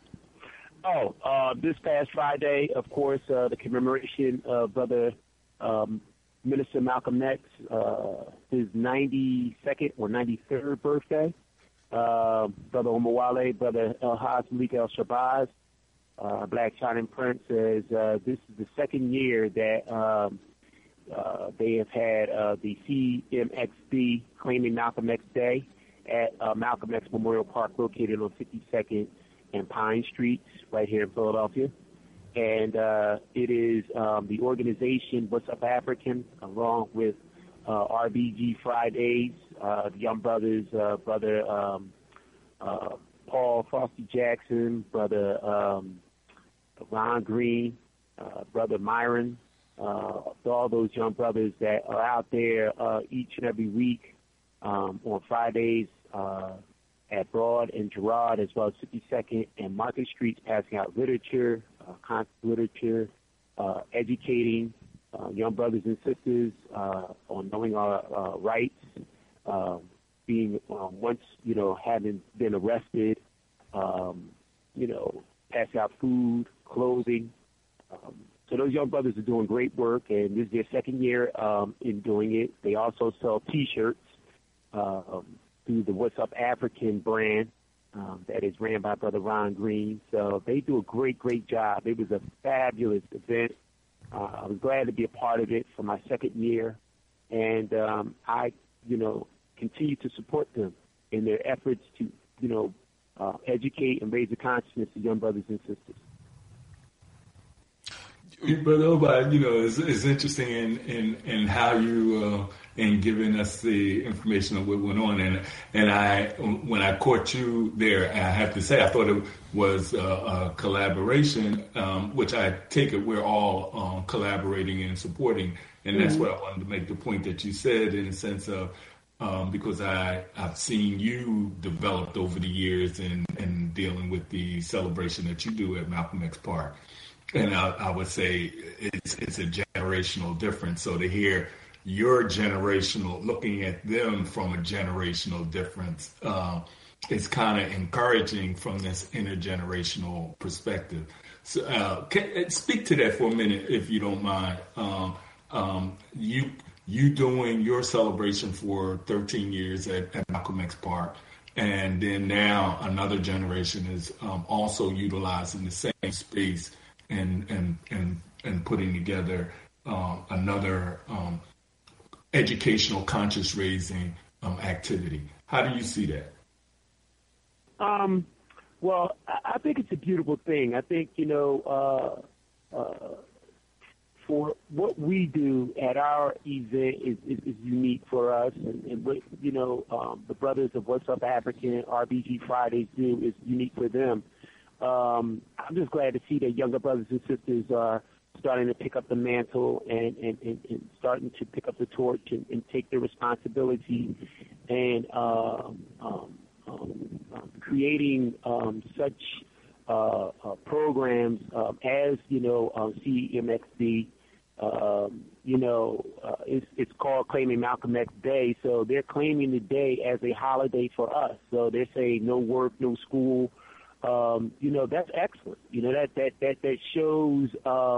This past Friday, of course, the commemoration of Brother Minister Malcolm X, his 92nd or 93rd birthday. Brother Omawale, Brother El-Haj Malik El-Shabazz, Black Shining Prince says this is the second year that they have had the CMXB claiming Malcolm X Day at Malcolm X Memorial Park located on 52nd and Pine Streets right here in Philadelphia. And it is the organization What's Up African, along with RBG Fridays, the Young Brothers, Brother Paul Frosty Jackson, Brother Ron Green, Brother Myron, all those young brothers that are out there each and every week on Fridays at Broad and Girard, as well as 52nd and Market Streets, passing out literature, concept literature, educating young brothers and sisters on knowing our rights, being once, having been arrested, pass out food, clothing. So those young brothers are doing great work, and this is their second year in doing it. They also sell T-shirts through the What's Up African brand that is ran by Brother Ron Green. So they do a great job. It was a fabulous event. I was glad to be a part of it for my second year, and I, continue to support them in their efforts to, educate and raise the consciousness of young brothers and sisters. But it's interesting in how you in giving us the information of what went on, and I when I caught you there, I have to say I thought it was a collaboration, which I take it we're all collaborating and supporting, and that's what I wanted to make the point that you said in the sense of because I've seen you developed over the years in dealing with the celebration that you do at Malcolm X Park. And I would say it's a generational difference. So to hear your generational, looking at them from a generational difference, is kind of encouraging from this intergenerational perspective. So speak to that for a minute, if you don't mind. You doing your celebration for 13 years at Malcolm X Park, and then now another generation is also utilizing the same space and putting together another educational conscious raising activity. How do you see that? Well, I think it's a beautiful thing. I think, for what we do at our event is unique for us, and what, the brothers of What's Up African, RBG Fridays do is unique for them. I'm just glad to see that younger brothers and sisters are starting to pick up the mantle and starting to pick up the torch and take their responsibility and creating such programs as, CMXD. It's called Claiming Malcolm X Day. So they're claiming the day as a holiday for us. So they're saying no work, no school. That's excellent. That shows,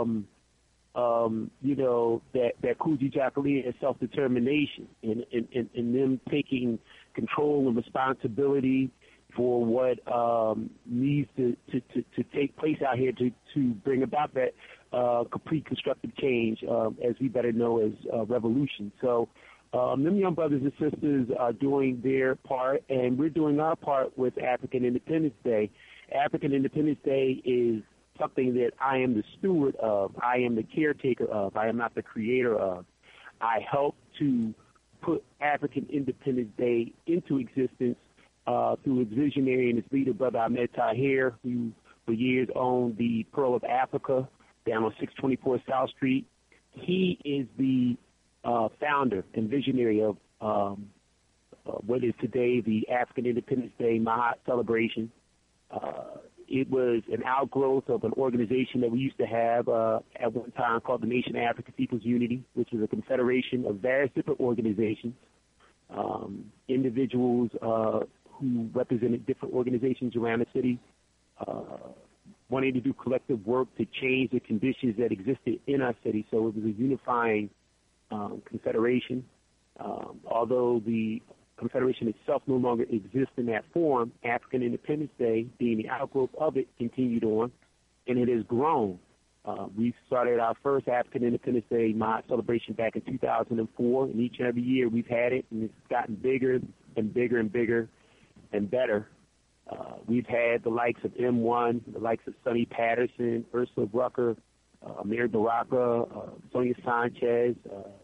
that Kuji Jacqueline is self-determination and them taking control and responsibility for what needs to take place out here to bring about that complete constructive change, as we better know as revolution. So them young brothers and sisters are doing their part, and we're doing our part with African Independence Day. African Independence Day is something that I am the steward of. I am the caretaker of. I am not the creator of. I help to put African Independence Day into existence through its visionary and its leader, Brother Ahmed Tahir, who for years owned the Pearl of Africa down on 624 South Street. He is the founder and visionary of what is today the African Independence Day Mahat celebration. It was an outgrowth of an organization that we used to have at one time called the Nation of African People's Unity, which was a confederation of various different organizations, individuals who represented different organizations around the city, wanting to do collective work to change the conditions that existed in our city. So it was a unifying confederation. Although the Confederation itself no longer exists in that form, African Independence Day, being the outgrowth of it, continued on, and it has grown. We started our first African Independence Day Mahat celebration back in 2004, and each and every year we've had it, and it's gotten bigger and bigger and bigger and better. We've had the likes of M1, the likes of Sonny Patterson, Ursula Rucker, Amir Baraka, Sonia Sanchez,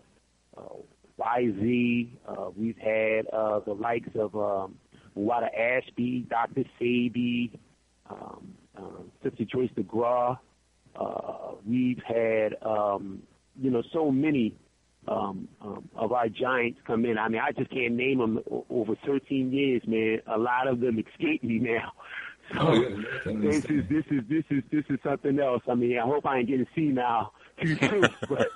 YZ. We've had the likes of Wada Ashby, Dr. Sabi, Sister Joyce DeGraw. We've had, so many of our giants come in. I mean, I just can't name them over 13 years, man. A lot of them escape me now. So this is something else. I mean, I hope I ain't getting senile too soon, but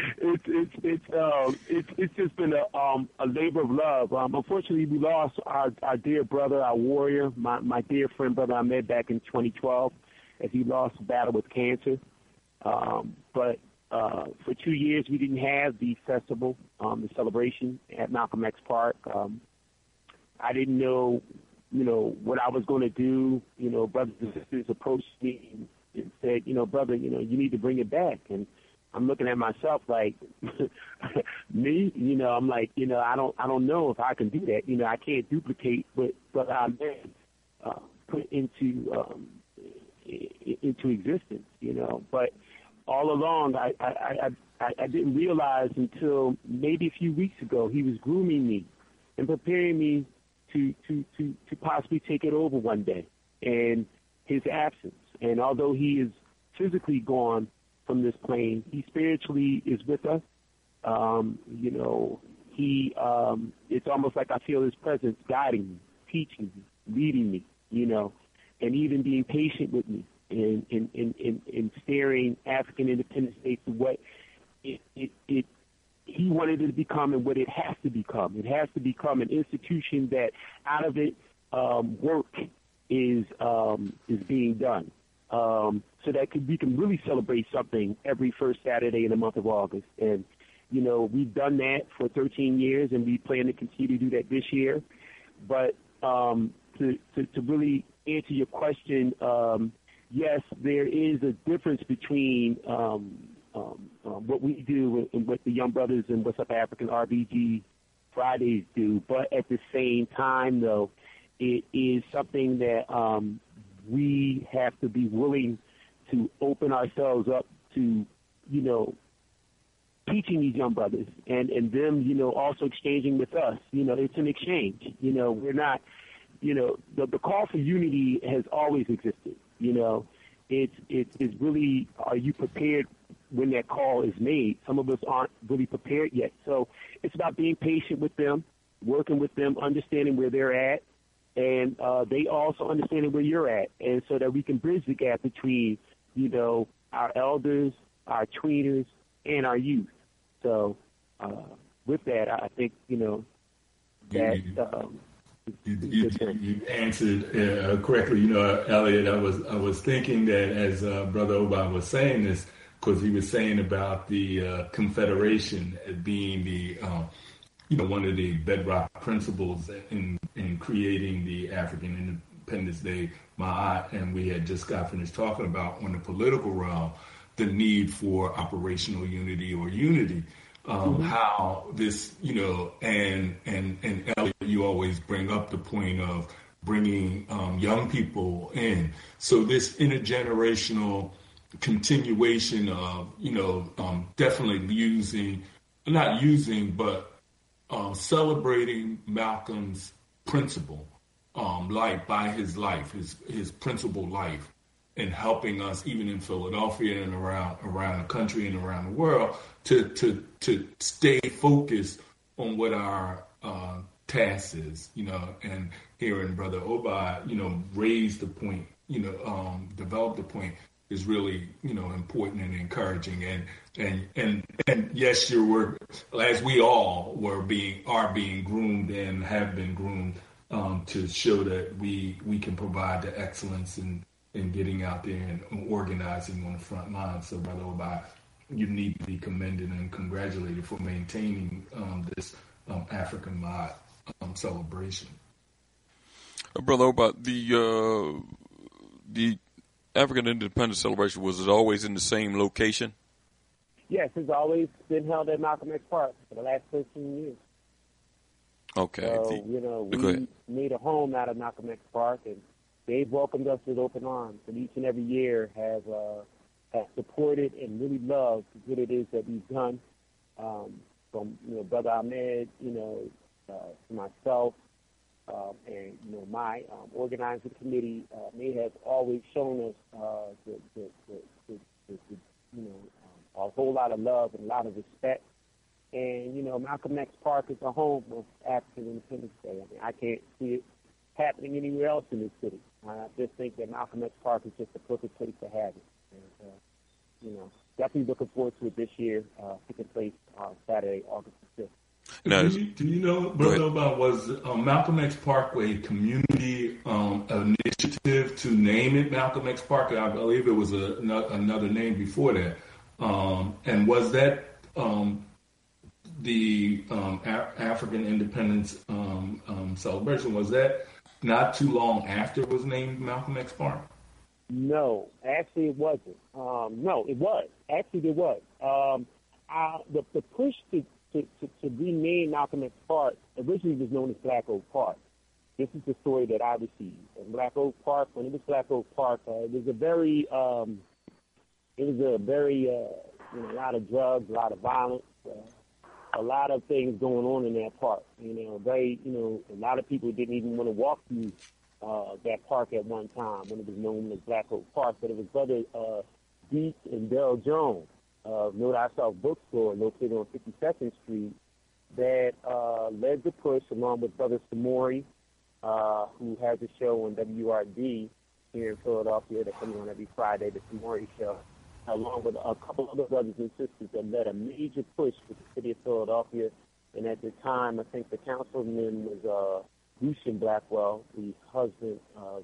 it's just been a labor of love. Unfortunately, we lost our dear brother, our warrior, my dear friend, Brother Ahmed, back in 2012, as he lost a battle with cancer. But for 2 years, we didn't have the festival, the celebration at Malcolm X Park. I didn't know, what I was going to do. Brothers and sisters approached me and said, brother, you need to bring it back. And I'm looking at myself like, me, I'm like, I don't know if I can do that. I can't duplicate what Brother Ahmed put into existence, But all along, I didn't realize until maybe a few weeks ago he was grooming me and preparing me to possibly take it over one day, and his absence. And although he is physically gone from this plane, he spiritually is with us. It's almost like I feel his presence guiding me, teaching me, leading me, and even being patient with me in steering African Independence Day to what he wanted it to become and what it has to become. It has to become an institution that out of it work is being done, so that we can really celebrate something every first Saturday in the month of August. And we've done that for 13 years, and we plan to continue to do that this year. But to really answer your question, yes, there is a difference between what we do and what the Young Brothers and What's Up African RBG Fridays do. But at the same time, though, it is something that we have to be willing to open ourselves up to, teaching these young brothers and them, also exchanging with us. It's an exchange. We're not, the call for unity has always existed. It's really, are you prepared when that call is made? Some of us aren't really prepared yet. So it's about being patient with them, working with them, understanding where they're at, and they also understanding where you're at, and so that we can bridge the gap between, our elders, our tweeners, and our youth. So with that, I think, that you answered correctly. Elliot, I was thinking that as Brother Oba was saying this, because he was saying about the Confederation as being the one of the bedrock principles in creating the African Independence Day Ma'at, and we had just got finished talking about on the political realm the need for operational unity or unity. How this, and Elliot, you always bring up the point of bringing young people in. So this intergenerational continuation of, definitely celebrating Malcolm's principle, by his life, his principled life, and helping us even in Philadelphia and around the country and around the world to stay focused on what our task is, and hearing Brother Oba, raise the point, develop the point is really, important and encouraging. And yes, as we all are being groomed and have been groomed to show that we can provide the excellence in getting out there and organizing on the front line. So, Brother Oba, you need to be commended and congratulated for maintaining this African Ma'at celebration. Brother Oba, the African Independence Celebration, was it always in the same location? Yes, it's always been held at Malcolm X Park for the last 13 years. Okay. So, we made a home out of Malcolm X Park, and they've welcomed us with open arms, and each and every year have supported and really loved what it is that we've done. From Brother Ahmed, to myself, and my organizing committee, they have always shown us a whole lot of love and a lot of respect. And Malcolm X Park is a home of African Independence Day. I mean, I can't see it happening anywhere else in this city. I just think that Malcolm X Park is just the perfect place to have it. And, definitely looking forward to it this year, taking place Saturday, August 5th. Do you know, Brother Oba, was Malcolm X Park a community initiative to name it Malcolm X Park? I believe it was another name before that. And was that the African Independence celebration? Was that not too long after it was named Malcolm X Park? No, actually it wasn't. No, it was. Actually, there was. The push to rename Malcolm X Park originally was known as Black Oak Park. This is the story that I received. And Black Oak Park, when it was Black Oak Park, it was a lot of drugs, a lot of violence, a lot of things going on in that park. A lot of people didn't even want to walk through that park at one time when it was known as Black Oak Park. But it was Brother Deeks and Daryl Jones of Know Thyself Bookstore located on 52nd Street that led the push along with Brother Samori, who has a show on WRD here in Philadelphia that comes on every Friday, the Samori Show, along with a couple other brothers and sisters that led a major push for the city of Philadelphia. And at the time, I think the councilman was Lucian Blackwell, the husband of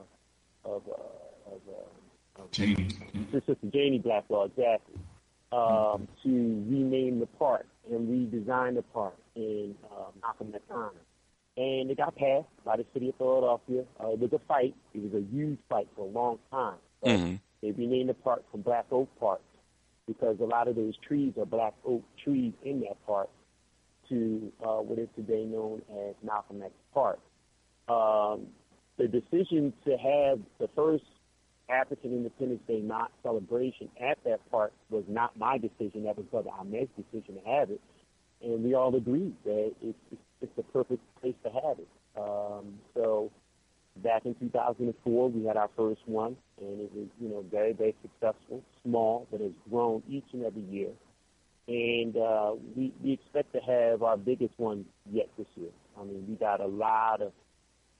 Sister Janie Blackwell, exactly, to rename the park and redesign the park in Malcolm X honor. And it got passed by the city of Philadelphia. It was a fight. It was a huge fight for a long time. So they renamed the park from Black Oak Park because a lot of those trees are black oak trees in that park to what is today known as Malcolm X Park. The decision to have the first African Independence Day not celebration at that park was not my decision. That was Brother Ahmed's decision to have it. And we all agreed that it's the perfect place to have it. So back in 2004, we had our first one, and it was, very, very successful, small, but has grown each and every year. And we expect to have our biggest one yet this year. I mean, we got a lot of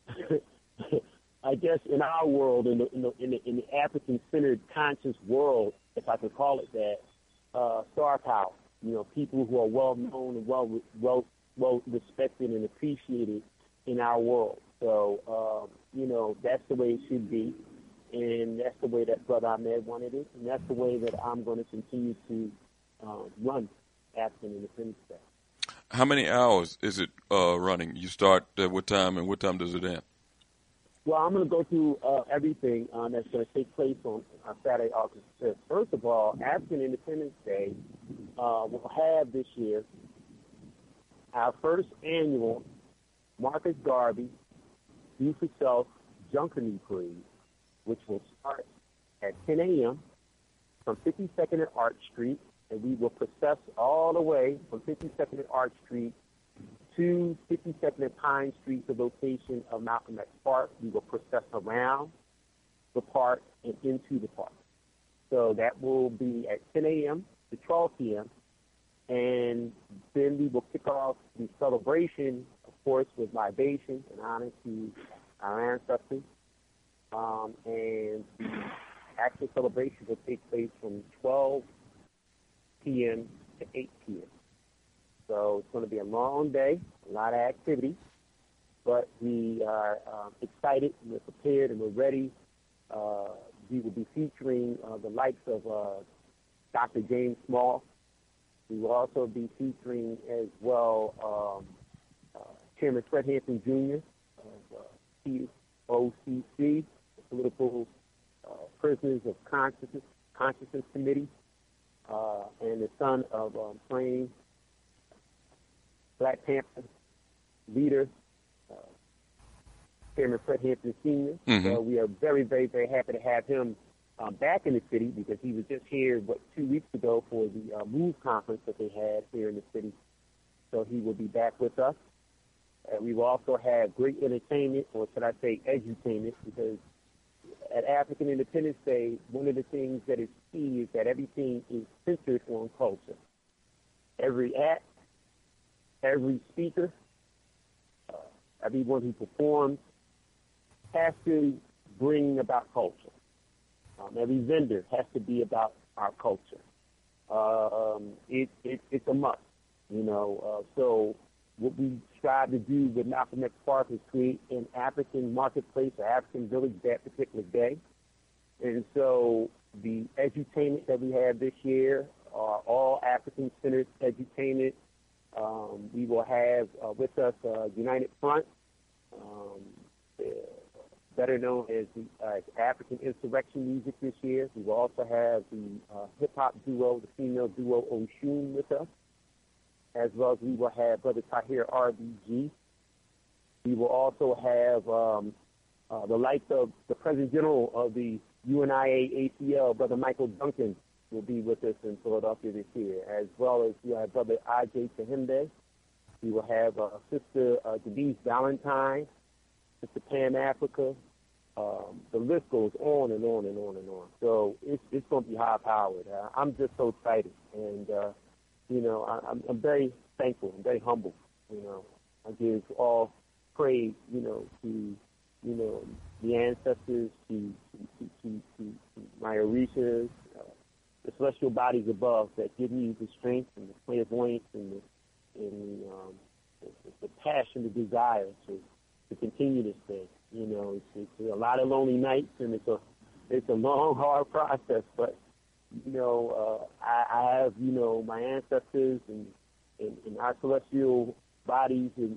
I guess in our world, in the African-centered conscious world, if I could call it that, star power. People who are well known and well respected and appreciated in our world. So, that's the way it should be, and that's the way that Brother Ahmed wanted it, and that's the way that I'm going to continue to run African Independence Day. How many hours is it running? You start at what time, and what time does it end? Well, I'm going to go through everything that's going to take place on Saturday, August 5th. First of all, African Independence Day will have this year our first annual Marcus Garvey Do for Self Junkanoo Parade, which will start at 10 a.m. from 52nd and Arch Street, and we will process all the way from 52nd and Arch Street to 52nd and Pine Street, the location of Malcolm X Park. We will process around the park and into the park. So that will be at 10 a.m. to 12 p.m. And then we will kick off the celebration, of course, with libations in honor to our ancestors. And the actual celebration will take place from 12 p.m. to 8 p.m. So it's going to be a long day, a lot of activity, but we are excited, and we're prepared, and we're ready. We will be featuring the likes of Dr. James Small. We will also be featuring as well Chairman Fred Hampton Jr. of POCC, the Political Prisoners of Consciousness Committee, and the son of Plain Black Panther leader, Chairman Fred Hampton Sr. Mm-hmm. So we are very, very, very happy to have him back in the city, because he was just here, 2 weeks ago for the MOVE conference that they had here in the city. So he will be back with us. We will also have great entertainment, or should I say edutainment, because at African Independence Day, one of the things that is key is that everything is centered on culture. Every act, every speaker, everyone who performs has to bring about culture. Every vendor has to be about our culture. It's a must, So what we strive to do with Malcolm X Park is create an African marketplace, an African village that particular day. And so the edutainment that we have this year are all African-centered edutainment. We will have with us United Front, better known as the African Insurrection Music this year. We will also have the hip-hop duo, the female duo Oshun with us, as well as we will have Brother Tahir RBG. We will also have the likes of the President General of the UNIA ACL, Brother Michael Duncan, will be with us in Philadelphia this year, as well as we have Brother I.J. Tahimbe. We will have Sister Denise Valentine, Sister Pam Africa. The list goes on and on and on and on. So it's going to be high-powered. I'm just so excited, and I'm very thankful. I'm very humble. I give all praise, to the ancestors, to my Orishas, the celestial bodies above that give me the strength and the clairvoyance and the passion, the desire to continue this thing. It's a lot of lonely nights, and it's a long, hard process. But I have my ancestors and our celestial bodies in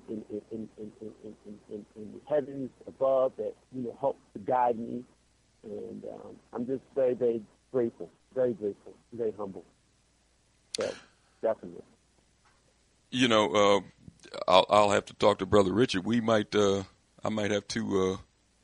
the heavens above that help to guide me, and I'm just very, very grateful, very humble. So definitely. I'll have to talk to Brother Richard. I might have to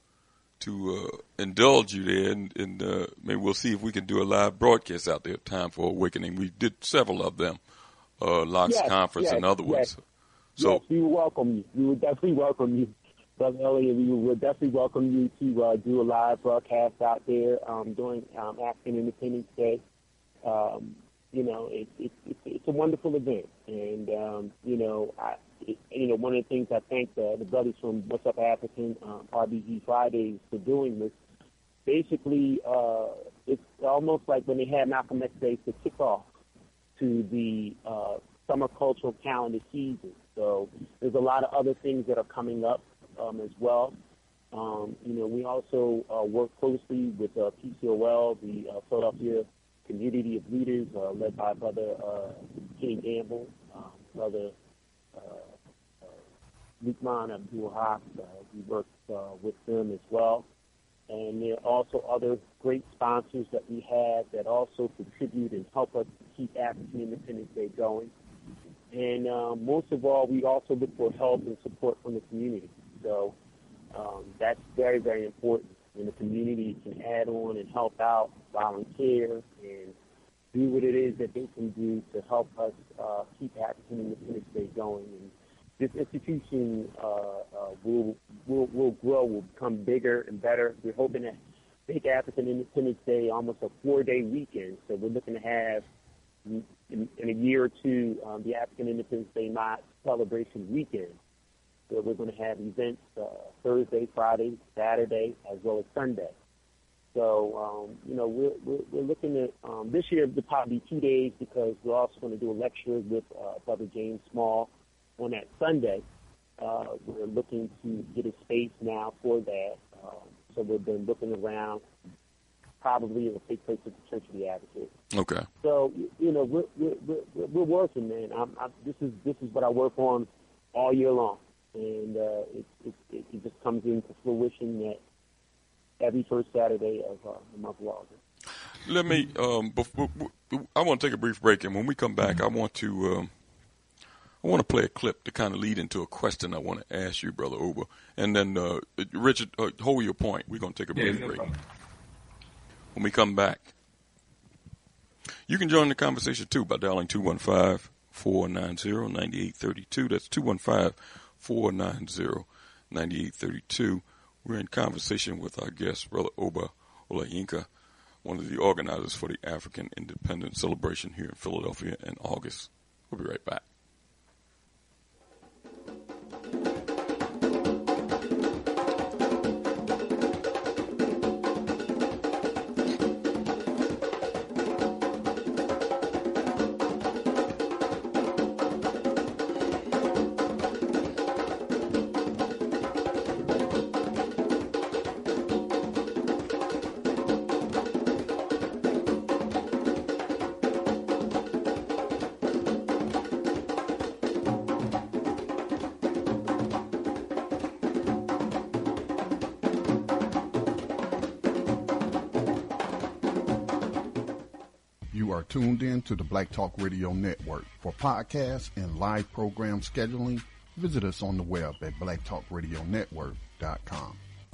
indulge you there, and maybe we'll see if we can do a live broadcast out there. Time for Awakening. We did several of them, Locke's Conference and other ones. So yes, we will welcome you. We will definitely welcome you, Brother Elliott. We will definitely welcome you to do a live broadcast out there during African Independence Day. It's a wonderful event, and one of the things I thank the brothers from What's Up African, RBG Fridays for doing this. Basically, it's almost like when they had Malcolm X Day to kick off to the summer cultural calendar season. So there's a lot of other things that are coming up as well. We also work closely with PCOL, the Philadelphia Community of Leaders, led by Brother Kenny Gamble, Brother Lukman Abdul-Haq. We work with them as well. And there are also other great sponsors that we have that also contribute and help us keep African Independence Day going. And most of all, we also look for help and support from the community. So that's very, very important. When the community can add on and help out, volunteer, and do what it is that they can do to help us keep African Independence Day going. And this institution will grow, will become bigger and better. We're hoping to make African Independence Day almost a 4-day weekend. So we're looking to have, in a year or two, the African Independence Day celebration weekend. So we're going to have events Thursday, Friday, Saturday, as well as Sunday. So, we're looking at, this year it'll probably be 2 days because we're also going to do a lecture with Brother James Small on that Sunday. We're looking to get a space now for that. So we've been looking around. Probably it will take place at the Church of the Advocate. Okay. So, we're working, man. This is what I work on all year long. And it just comes into fruition that every first Saturday of the month of August. Let me. I want to take a brief break, and when we come back, I want to play a clip to kind of lead into a question I want to ask you, Brother Oba, and then Richard, hold your point. We're going to take a brief break. When we come back, you can join the conversation too by dialing 215-490-9832. That's 215-490-9832. We're in conversation with our guest, Brother Oba Olayinka, one of the organizers for the African Independence Celebration here in Philadelphia in August. We'll be right back. You are tuned in to the Black Talk Radio Network. For podcasts and live program scheduling, visit us on the web at blacktalkradionetwork.com.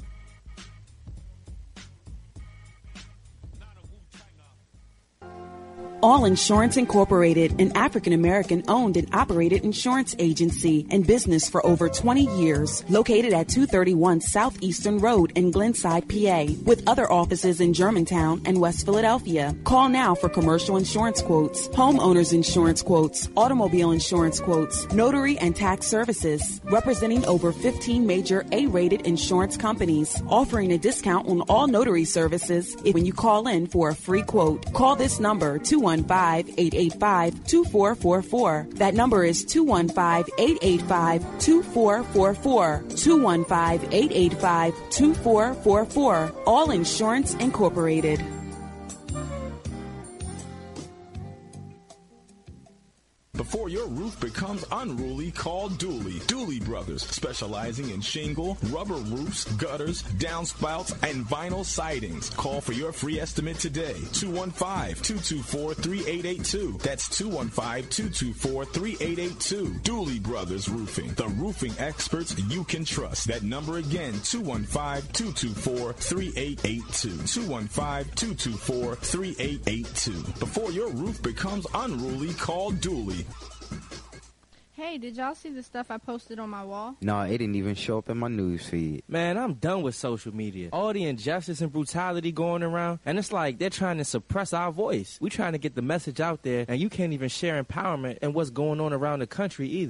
All Insurance Incorporated, an African-American owned and operated insurance agency and business for over 20 years, located at 231 Southeastern Road in Glenside, PA, with other offices in Germantown and West Philadelphia. Call now for commercial insurance quotes, homeowners insurance quotes, automobile insurance quotes, notary and tax services, representing over 15 major A-rated insurance companies, offering a discount on all notary services when you call in for a free quote. Call this number, 215-885-2444. That number is 215-885-2444. 215-885-2444. All Insurance Incorporated. Before your roof becomes unruly, call Dooley. Dooley Brothers, specializing in shingle, rubber roofs, gutters, downspouts, and vinyl sidings. Call for your free estimate today. 215-224-3882. That's 215-224-3882. Dooley Brothers Roofing, the roofing experts you can trust. That number again, 215-224-3882. 215-224-3882. Before your roof becomes unruly, call Dooley. Hey, did y'all see the stuff I posted on my wall? No, it didn't even show up in my news feed. Man, I'm done with social media. All the injustice and brutality going around, and it's like they're trying to suppress our voice. We're trying to get the message out there, and you can't even share empowerment and what's going on around the country either.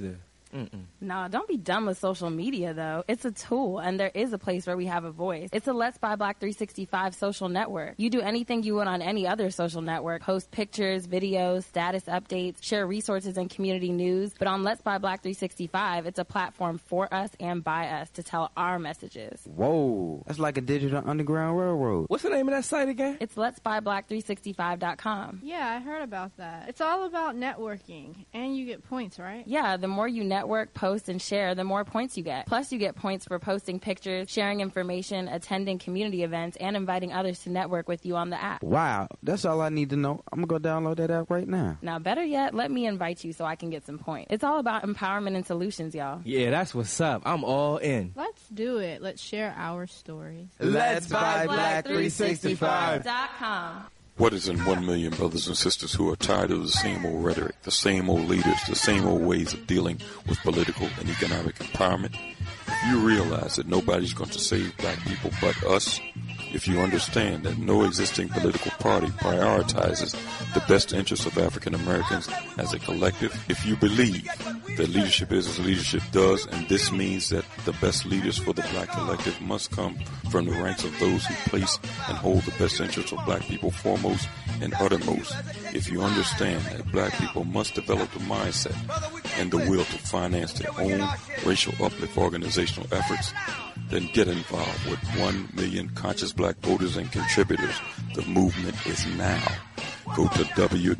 No, don't be dumb with social media, though. It's a tool, and there is a place where we have a voice. It's a Let's Buy Black 365 social network. You do anything you would on any other social network. Post pictures, videos, status updates, share resources and community news. But on Let's Buy Black 365, it's a platform for us and by us to tell our messages. Whoa, that's like a digital underground railroad. What's the name of that site again? It's letsbuyblack365.com. Yeah, I heard about that. It's all about networking, and you get points, right? Yeah, the more you network, post, and share, the more points you get. Plus, you get points for posting pictures, sharing information, attending community events, and inviting others to network with you on the app. Wow, that's all I need to know. I'm going to go download that app right now. Now, better yet, let me invite you so I can get some points. It's all about empowerment and solutions, y'all. Yeah, that's what's up. I'm all in. Let's do it. Let's share our stories. Let's Buy Black 365.com. What is in 1 million brothers and sisters who are tired of the same old rhetoric, the same old leaders, the same old ways of dealing with political and economic empowerment? If you realize that nobody's going to save black people but us, if you understand that no existing political party prioritizes the best interests of African Americans as a collective, if you believe that leadership is as leadership does, and this means that the best leaders for the black collective must come from the ranks of those who place and hold the best interests of black people foremost and uttermost, if you understand that black people must develop the mindset and the will to finance their own racial uplift organizational efforts, then get involved with 1 million conscious black voters and contributors. The movement is now. Go to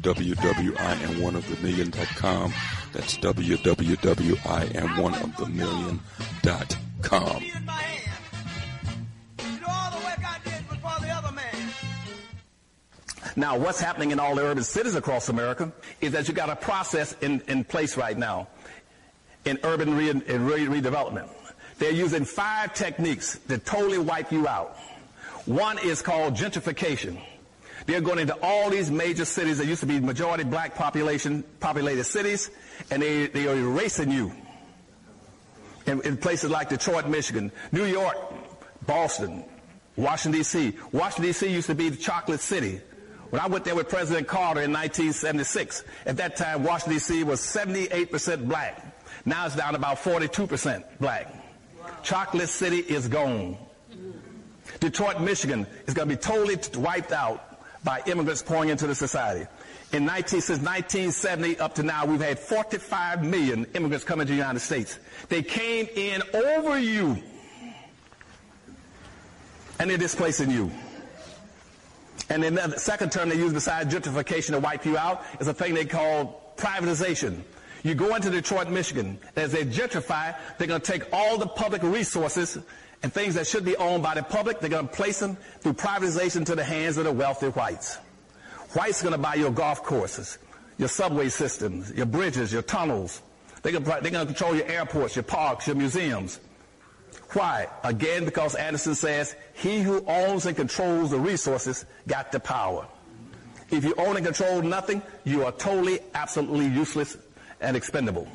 www.IamOneOfTheMillion.com. That's www.IamOneOfTheMillion.com. Now, what's happening in all the urban cities across America is that you got a process in place right now in urban redevelopment. They're using 5 techniques to totally wipe you out. One is called gentrification. They're going into all these major cities that used to be majority black populated cities, and they are erasing you. In places like Detroit, Michigan, New York, Boston, Washington, D.C. Washington, D.C. used to be the chocolate city. When I went there with President Carter in 1976, at that time, Washington, D.C. was 78% black. Now it's down to about 42% black. Chocolate City is gone. Detroit, Michigan is going to be totally wiped out by immigrants pouring into the society. Since 1970 up to now, we've had 45 million immigrants coming to the United States. They came in over you, and they're displacing you. And then the second term they use besides gentrification to wipe you out is a thing they call privatization. You go into Detroit, Michigan, as they gentrify, they're going to take all the public resources and things that should be owned by the public, they're going to place them through privatization to the hands of the wealthy whites. Whites are going to buy your golf courses, your subway systems, your bridges, your tunnels. They're going to control your airports, your parks, your museums. Why? Again, because Anderson says, he who owns and controls the resources got the power. If you own and control nothing, you are totally, absolutely useless and expendable.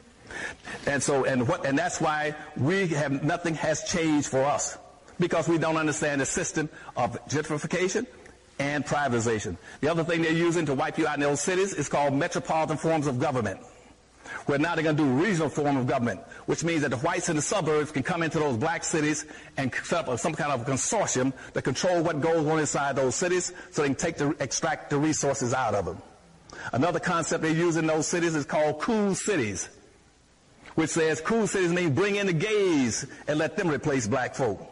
And that's why nothing has changed for us, because we don't understand the system of gentrification and privatization. The other thing they're using to wipe you out in those cities is called metropolitan forms of government, where now they're going to do regional form of government, which means that the whites in the suburbs can come into those black cities and set up some kind of consortium to control what goes on inside those cities so they can extract the resources out of them. Another concept they use in those cities is called cool cities, which says cool cities means bring in the gays and let them replace black folk.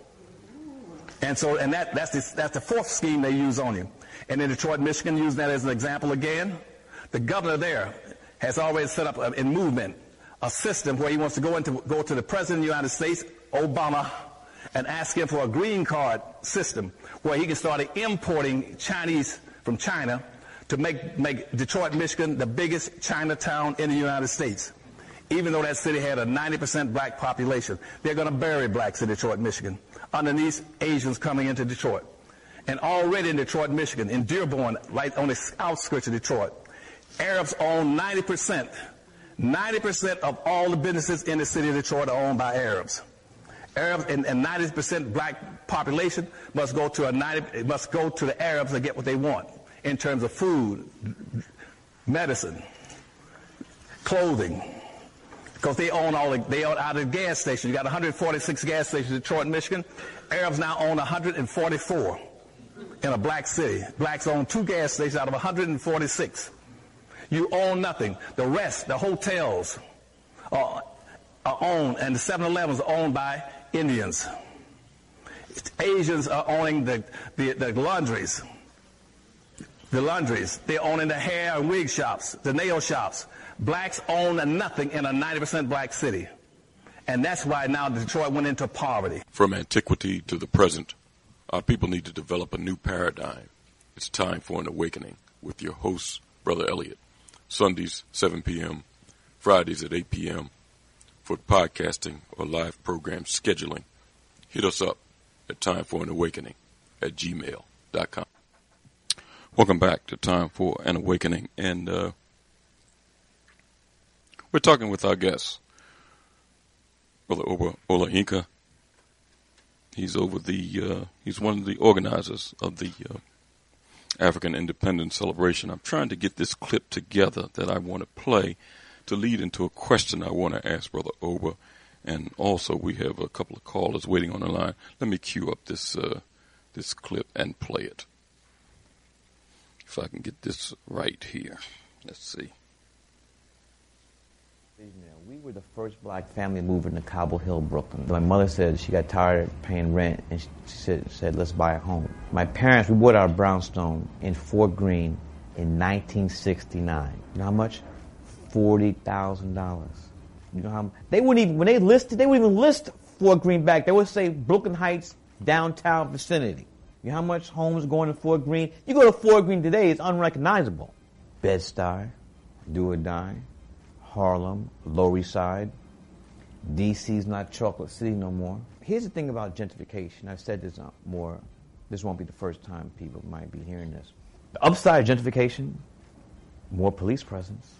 And that's the fourth scheme they use on you. And in Detroit, Michigan, using that as an example again, the governor there has already set up in movement a system where he wants to go to the President of the United States, Obama, and ask him for a green card system where he can start importing Chinese from China to make Detroit, Michigan the biggest Chinatown in the United States. Even though that city had a 90% black population, they're going to bury blacks in Detroit, Michigan, underneath Asians coming into Detroit. And already in Detroit, Michigan, in Dearborn, right on the outskirts of Detroit, Arabs own 90%. 90% of all the businesses in the city of Detroit are owned by Arabs. Arabs and 90% black population must go to the Arabs to get what they want in terms of food, medicine, clothing, because they own they own out of the gas stations. You got 146 gas stations in Detroit, Michigan. Arabs now own 144 in a black city. Blacks own 2 gas stations out of 146. You own nothing. The rest, the hotels, are owned, and the 7-Elevens are owned by Indians. Asians are owning the laundries. The laundries. They're owning the hair and wig shops, the nail shops. Blacks own nothing in a 90% black city. And that's why now Detroit went into poverty. From antiquity to the present, our people need to develop a new paradigm. It's time for an awakening with your host, Brother Elliot. Sundays, 7 p.m., Fridays at 8 p.m. For podcasting or live program scheduling, hit us up at timeforanawakening@gmail.com. Welcome back to Time for an Awakening, and we're talking with our guest, Brother Oba Inka. He's he's one of the organizers of the African Independence Celebration. I'm trying to get this clip together that I want to play to lead into a question I want to ask Brother Oba, and also we have a couple of callers waiting on the line. Let me cue up this clip and play it. If I can get this right here. Let's see. We were the first black family moving to Cobble Hill, Brooklyn. My mother said she got tired of paying rent, and she said, let's buy a home. My parents, we bought our brownstone in Fort Greene in 1969. You know how much? $40,000. You know how they wouldn't even, when they listed, they wouldn't even list Fort Greene back. They would say Brooklyn Heights, downtown vicinity. You know how much homes going to Fort Greene? You go to Fort Greene today, it's unrecognizable. Bed-Stuy, Do or Die, Harlem, Lower East Side. D.C.'s not Chocolate City no more. Here's the thing about gentrification. I've said this more. This won't be the first time people might be hearing this. The upside of gentrification, more police presence,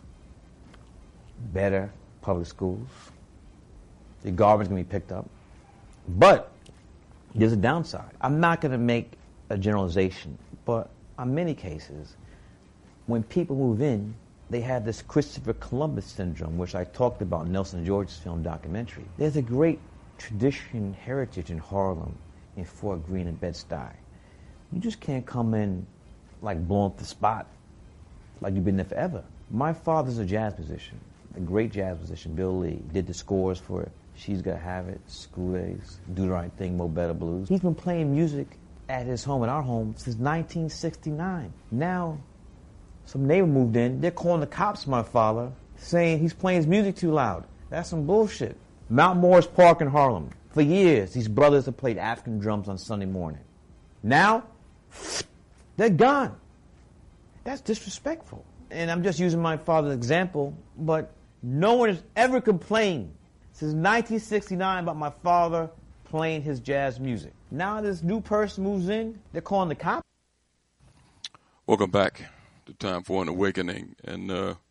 better public schools, the garbage going to be picked up. But there's a downside. I'm not going to make a generalization, but in many cases, when people move in, they have this Christopher Columbus syndrome, which I talked about in Nelson George's film documentary. There's a great tradition, heritage in Harlem, in Fort Greene and Bed-Stuy. You just can't come in like blowing up the spot like you've been there forever. My father's a jazz musician, a great jazz musician, Bill Lee. Did the scores for She's Gotta Have It, School Days, Do the Right Thing, Mo Better Blues. He's been playing music at his home, at our home, since 1969. Now, some neighbor moved in, they're calling the cops on my father, saying he's playing his music too loud. That's some bullshit. Mount Morris Park in Harlem. For years, these brothers have played African drums on Sunday morning. Now, they're gone. That's disrespectful. And I'm just using my father's example, but no one has ever complained since 1969 about my father playing his jazz music. Now this new person moves in, they're calling the cops. Welcome back to Time for an Awakening. And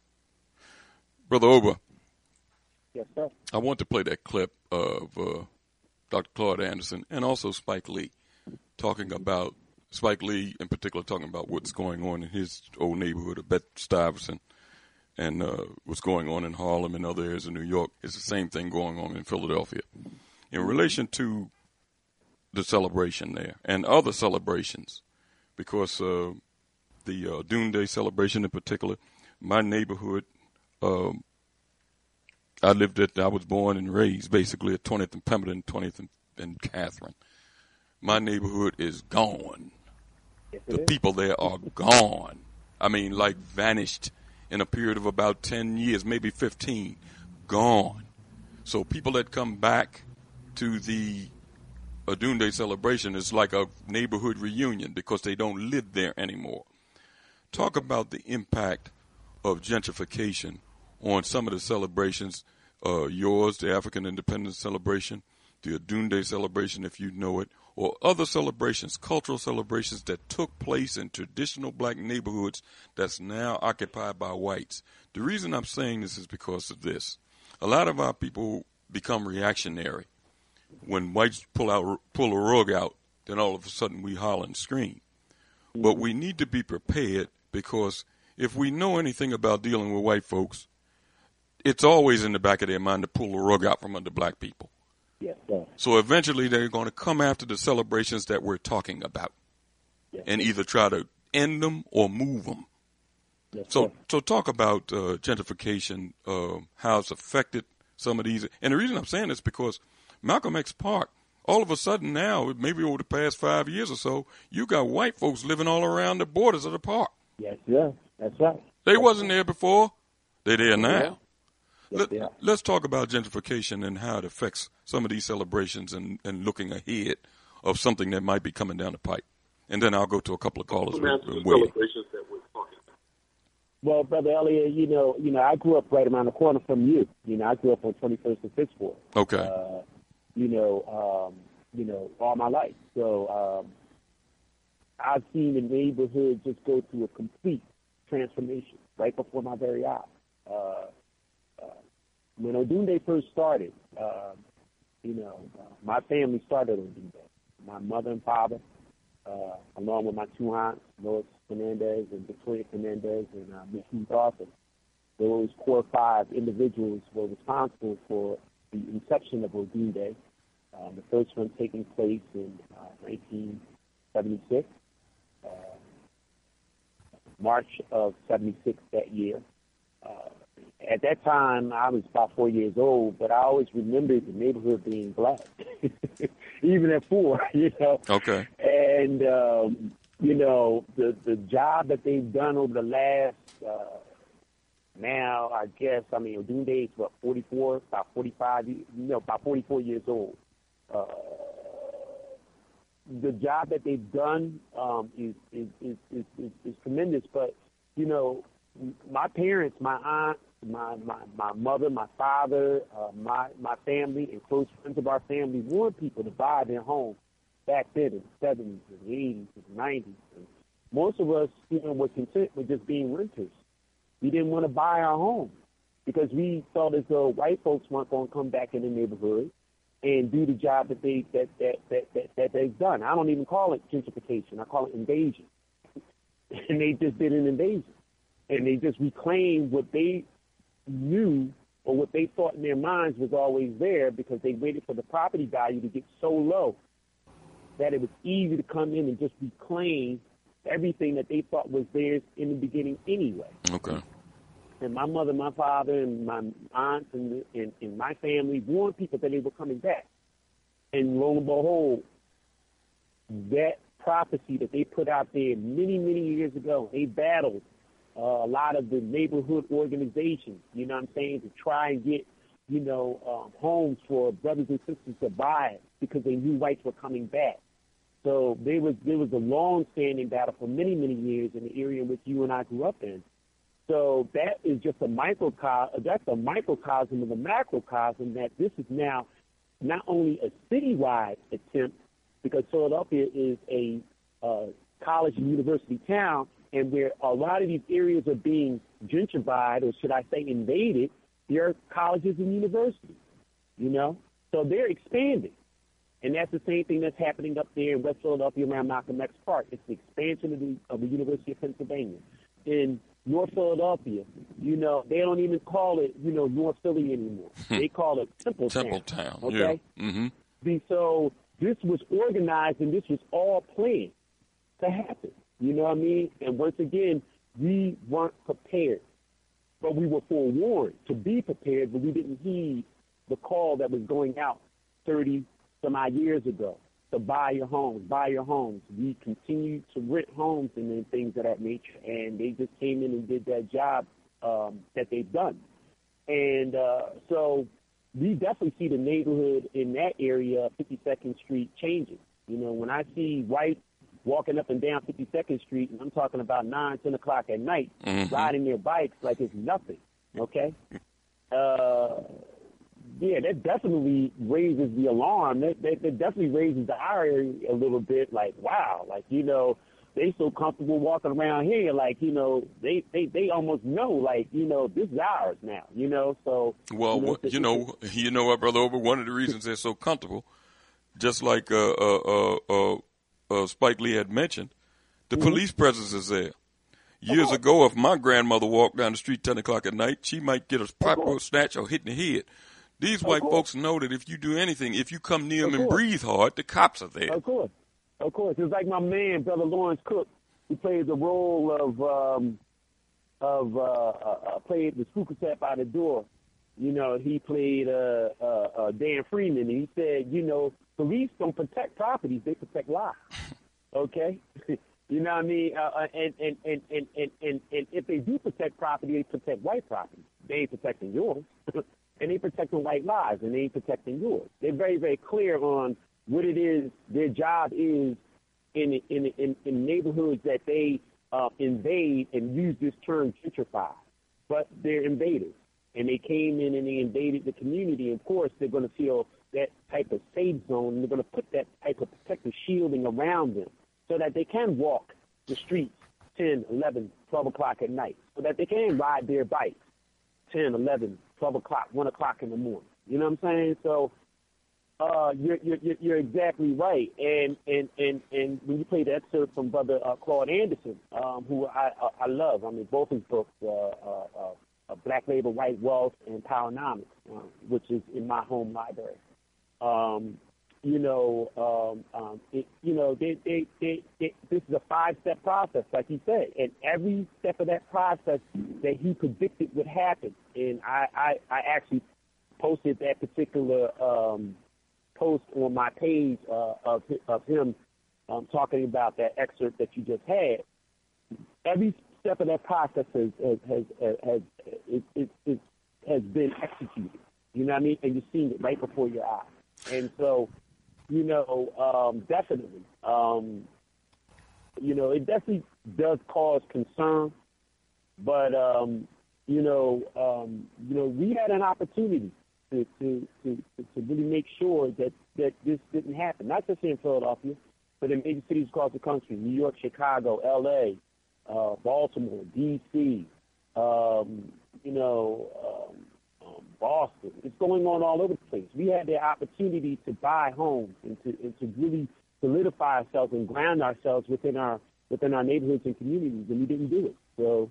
Brother Oba. Yes, sir. I want to play that clip of Dr. Claude Anderson and also Spike Lee talking about, Spike Lee in particular talking about what's going on in his old neighborhood of Bed-Stuyvesant and what's going on in Harlem and other areas of New York. It's the same thing going on in Philadelphia. In relation to the celebration there and other celebrations, because the Doomsday celebration in particular, my neighborhood, I was born and raised basically at 20th and Pemberton, 20th and Catherine. My neighborhood is gone. The people there are gone. I mean, like vanished in a period of about 10 years, maybe 15, gone. So people that come back to the Doomsday celebration is like a neighborhood reunion because they don't live there anymore. Talk about the impact of gentrification on some of the celebrations, yours, the African Independence Celebration, the Doomsday celebration, if you know it, or other celebrations, cultural celebrations that took place in traditional black neighborhoods that's now occupied by whites. The reason I'm saying this is because of this. A lot of our people become reactionary. When whites pull a rug out, then all of a sudden we holler and scream. But we need to be prepared, because if we know anything about dealing with white folks, it's always in the back of their mind to pull the rug out from under black people. Yes, sir. So eventually they're going to come after the celebrations that we're talking about, and either try to end them or move them. Yes, so talk about gentrification, how it's affected some of these. And the reason I'm saying this is because Malcolm X Park, all of a sudden now, maybe over the past 5 years or so, you got white folks living all around the borders of the park. Yes, sir. That's right. They wasn't there before. They're there now. Yes, Let's talk about gentrification and how it affects some of these celebrations and looking ahead of something that might be coming down the pipe. And then I'll go to a couple of callers. Well, Brother Elliot, you know, I grew up right around the corner from you. You know, I grew up on 21st and Pittsburgh. Okay. All my life. So I've seen the neighborhood just go through a complete transformation right before my very eyes. When Odun Day first started, my family started Odun Day. My mother and father, along with my two aunts, Lois Fernandez and Victoria Fernandez and Miss Ruth Arthur. Those core 5 individuals were responsible for the inception of Odun Day. The first one taking place in 1976, March of 76 that year. At that time, I was about 4 years old, but I always remembered the neighborhood being black, even at 4, Okay. And, the job that they've done over the last, now, I guess, Odun Day is, 44, about 45, about 44 years old. The job that they've done is tremendous, but, my parents, my aunt, my mother, my father, my family, and close friends of our family wanted people to buy their home back then in the 70s and 80s and 90s. And most of us, were content with just being renters. We didn't want to buy our home because we felt as though white folks weren't going to come back in the neighborhood and do the job that they've done. I don't even call it gentrification. I call it invasion. And they just did an invasion. And they just reclaimed what they knew or what they thought in their minds was always there because they waited for the property value to get so low that it was easy to come in and just reclaim everything that they thought was theirs in the beginning anyway. Okay. And my mother, my father, and my aunts and my family warned people that they were coming back. And lo and behold, that prophecy that they put out there many, many years ago, they battled a lot of the neighborhood organizations, to try and get, homes for brothers and sisters to buy because they knew whites were coming back. So there was a long-standing battle for many, many years in the area in which you and I grew up in. So that is just a microcosm. That's a microcosm of a macrocosm that this is now not only a citywide attempt, because Philadelphia is a college and university town, and where a lot of these areas are being gentrified, or should I say invaded, there are colleges and universities, So they're expanding. And that's the same thing that's happening up there in West Philadelphia around Malcolm X Park. It's the expansion of the University of Pennsylvania. In North Philadelphia, they don't even call it, North Philly anymore. They call it Templetown. Okay? Yeah. Mm-hmm. So this was organized and this was all planned to happen. You know what I mean? And once again, we weren't prepared. But we were forewarned to be prepared, but we didn't heed the call that was going out 30-some-odd years ago to buy your homes. We continued to rent homes and things of that nature, and they just came in and did that job that they've done. And so we definitely see the neighborhood in that area, 52nd Street, changing. When I see white walking up and down 52nd Street, and I'm talking about 9, 10 o'clock at night, riding their bikes like it's nothing, okay? Yeah, that definitely raises the alarm. That definitely raises the ire a little bit, like, wow, like, they so comfortable walking around here, like, they almost know, like, this is ours now, so. Well, you know what, Brother Ober, one of the reasons they're so comfortable, just like Spike Lee had mentioned, the police presence is there. Years ago, if my grandmother walked down the street 10 o'clock at night, she might get a pop snatch or hit in the head. These white folks know that if you do anything, if you come near them and breathe hard, the cops are there. Of course. It's like my man, Brother Lawrence Cook, who played the role played the spook attack by the door. You know, he played Dan Freeman, and he said, you know, police don't protect properties; they protect lives. Okay, you know what I mean? And if they do protect property, they protect white property. They ain't protecting yours, and they protecting white lives, and they ain't protecting yours. They're very, very clear on what it is their job is in neighborhoods that they invade, and use this term gentrify. But they're invaders, and they came in and they invaded the community. Of course, they're going to feel that type of safe zone, and they're going to put that type of protective shielding around them so that they can walk the streets 10, 11, 12 o'clock at night, so that they can ride their bikes 10, 11, 12 o'clock, 1 o'clock in the morning. You know what I'm saying? So you're exactly right. And when you play the excerpt from Brother Claude Anderson, who I love, I mean, both his books, Black Labor, White Wealth, and Powernomics, which is in my home library. This is a 5-step process, like he said, and every step of that process that he predicted would happen. And I actually posted that particular post on my page of him talking about that excerpt that you just had. Every step of that process has been executed. You know what I mean? And you've seen it right before your eyes. And so, definitely, it definitely does cause concern. But we had an opportunity to really make sure that this didn't happen. Not just in Philadelphia, but in major cities across the country: New York, Chicago, L.A., Baltimore, D.C., Boston. It's going on all over the place. We had the opportunity to buy homes and to really solidify ourselves and ground ourselves within our neighborhoods and communities, and we didn't do it. So,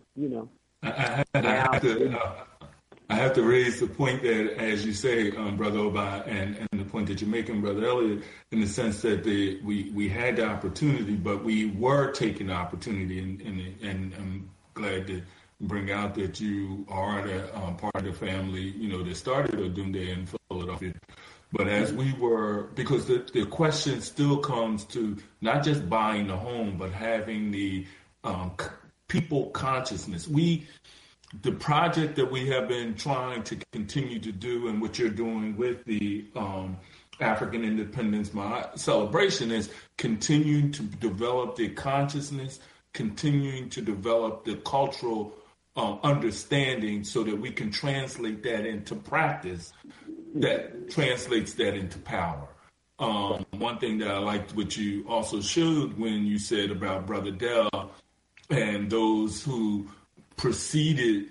I have to raise the point that, as you say, Brother Obai, and the point that you're making, Brother Elliott, in the sense that we had the opportunity, but we were taking the opportunity, and I'm glad to bring out that you are part of the family, that started Odunde in Philadelphia. But as we were, because the question still comes to not just buying the home, but having the people consciousness. The project that we have been trying to continue to do, and what you're doing with the African Independence celebration, is continuing to develop the consciousness, continuing to develop the cultural understanding, so that we can translate that into practice that translates that into power. One thing that I liked what you also showed when you said about Brother Dell and those who preceded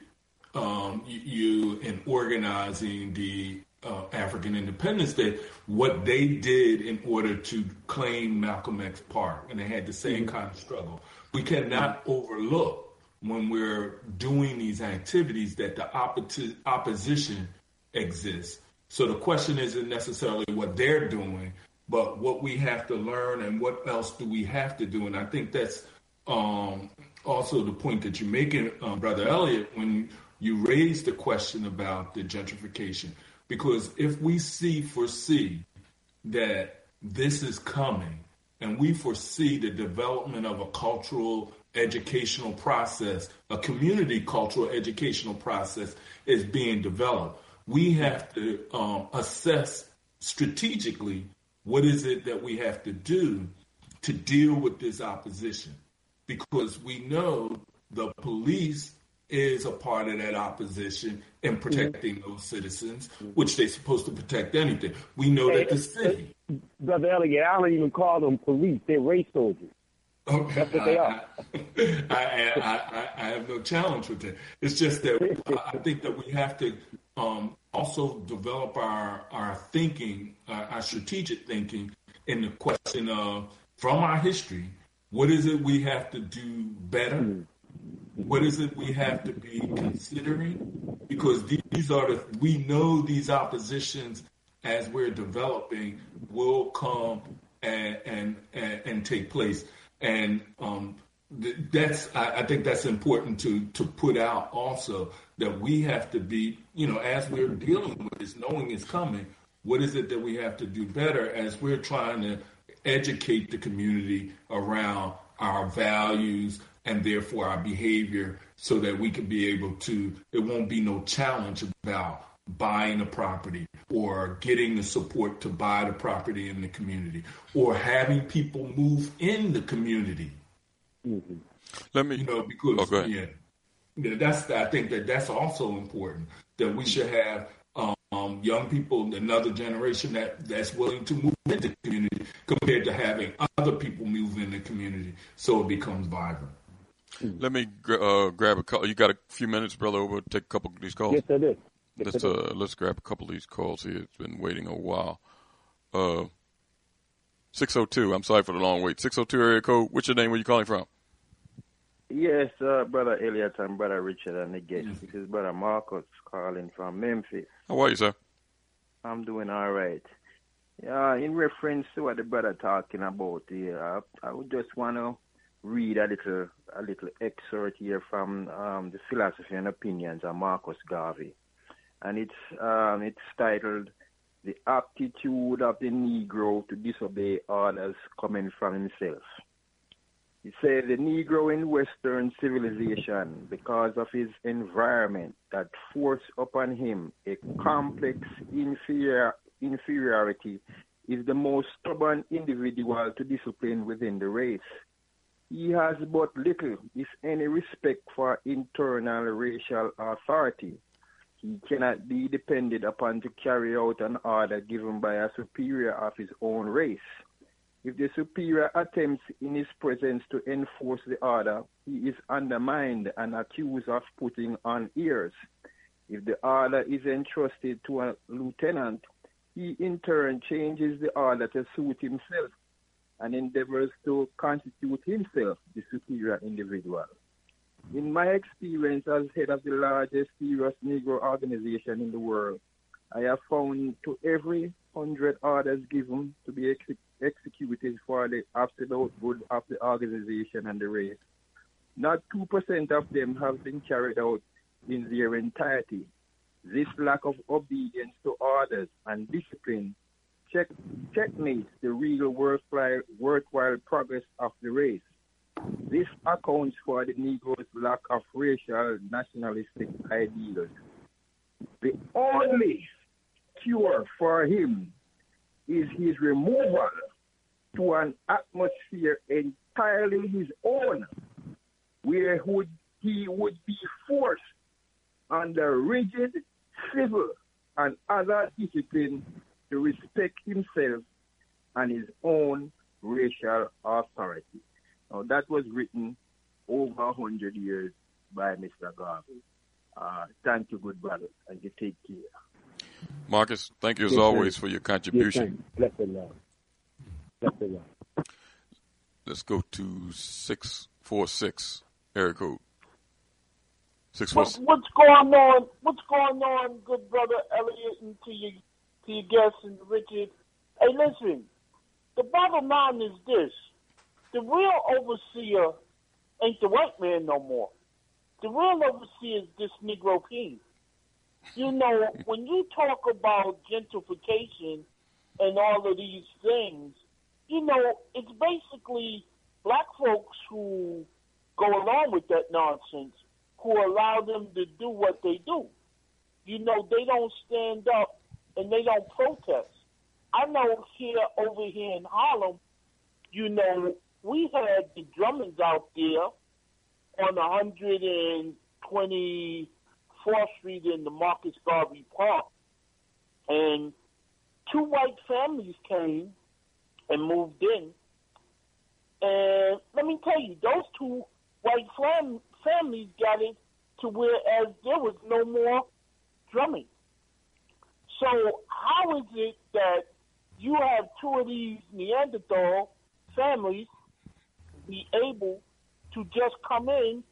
you in organizing the African Independence Day, what they did in order to claim Malcolm X Park, and they had the same kind of struggle. We cannot overlook, when we're doing these activities, that the opposition exists. So the question isn't necessarily what they're doing, but what we have to learn and what else do we have to do. And I think that's also the point that you're making, Brother Elliott, when you raised the question about the gentrification. Because if we foresee that this is coming, and we foresee the development of a cultural educational process, a community cultural educational process is being developed, we have to assess strategically what is it that we have to do to deal with this opposition. Because we know the police is a part of that opposition in protecting those citizens, which they're supposed to protect anything. We know that the city... Brother Elliott, I don't even call them police. They're race soldiers. Okay. That's what they are. I have no challenge with that. It's just that I think that we have to also develop our thinking, our strategic thinking, in the question of, from our history, what is it we have to do better? What is it we have to be considering? Because these are we know these oppositions as we're developing will come and take place. And I think that's important to put out also, that we have to be, as we're dealing with this, knowing it's coming, what is it that we have to do better as we're trying to educate the community around our values and therefore our behavior, so that we can be able to, it won't be no challenge about buying a property or getting the support to buy the property in the community or having people move in the community. Mm-hmm. Let me, because I think that's also important, that we should have young people, another generation that's willing to move into the community compared to having other people move in the community, so it becomes vibrant. Let me grab a call. You got a few minutes, brother? Over take a couple of these calls. Yes, I do. Let's grab a couple of these calls here. It's been waiting a while. 602. I'm sorry for the long wait. 602 area code. What's your name? Where you calling from? Yes, Brother Elliot and Brother Richard and the guest. This is Brother Marcus calling from Memphis. How are you, sir? I'm doing all right. In reference to what the brother talking about here, I would just want to read a little excerpt here from the Philosophy and Opinions of Marcus Garvey, and it's titled "The Aptitude of the Negro to Disobey Orders Coming from Himself." He said the Negro in Western civilization, because of his environment that forced upon him a complex inferiority, is the most stubborn individual to discipline within the race. He has but little, if any, respect for internal racial authority. He cannot be depended upon to carry out an order given by a superior of his own race. If the superior attempts in his presence to enforce the order, he is undermined and accused of putting on airs. If the order is entrusted to a lieutenant, he in turn changes the order to suit himself and endeavors to constitute himself the superior individual. In my experience as head of the largest serious Negro organization in the world, I have found to every 100 orders given to be executed for the absolute good of the organization and the race, not 2% of them have been carried out in their entirety. This lack of obedience to orders and discipline checkmates the real worthwhile progress of the race. This accounts for the Negro's lack of racial nationalistic ideals. The only cure for him is his removal to an atmosphere entirely his own, where he would be forced under rigid civil and other discipline to respect himself and his own racial authority. Now, that was written over 100 years by Mr. Garvey. Thank you, good brothers, and you take care. Marcus, thank you as always for your contribution. Bless the Lord. Bless the Lord. Let's go to 646 area code. 646. What's going on? What's going on, good brother Elliot, and to your guests and Richard? Hey, listen. The bottom line is this: the real overseer ain't the white man no more. The real overseer is this Negro King. You know, when you talk about gentrification and all of these things, you know, it's basically black folks who go along with that nonsense, who allow them to do what they do. You know, they don't stand up and they don't protest. I know over here in Harlem, you know, we had the Drummonds out there on 124th Street in the Marcus Garvey Park. And 2 white families came and moved in. And let me tell you, those 2 white families got it to whereas there was no more drumming. So how is it that you have 2 of these Neanderthal families be able to just come in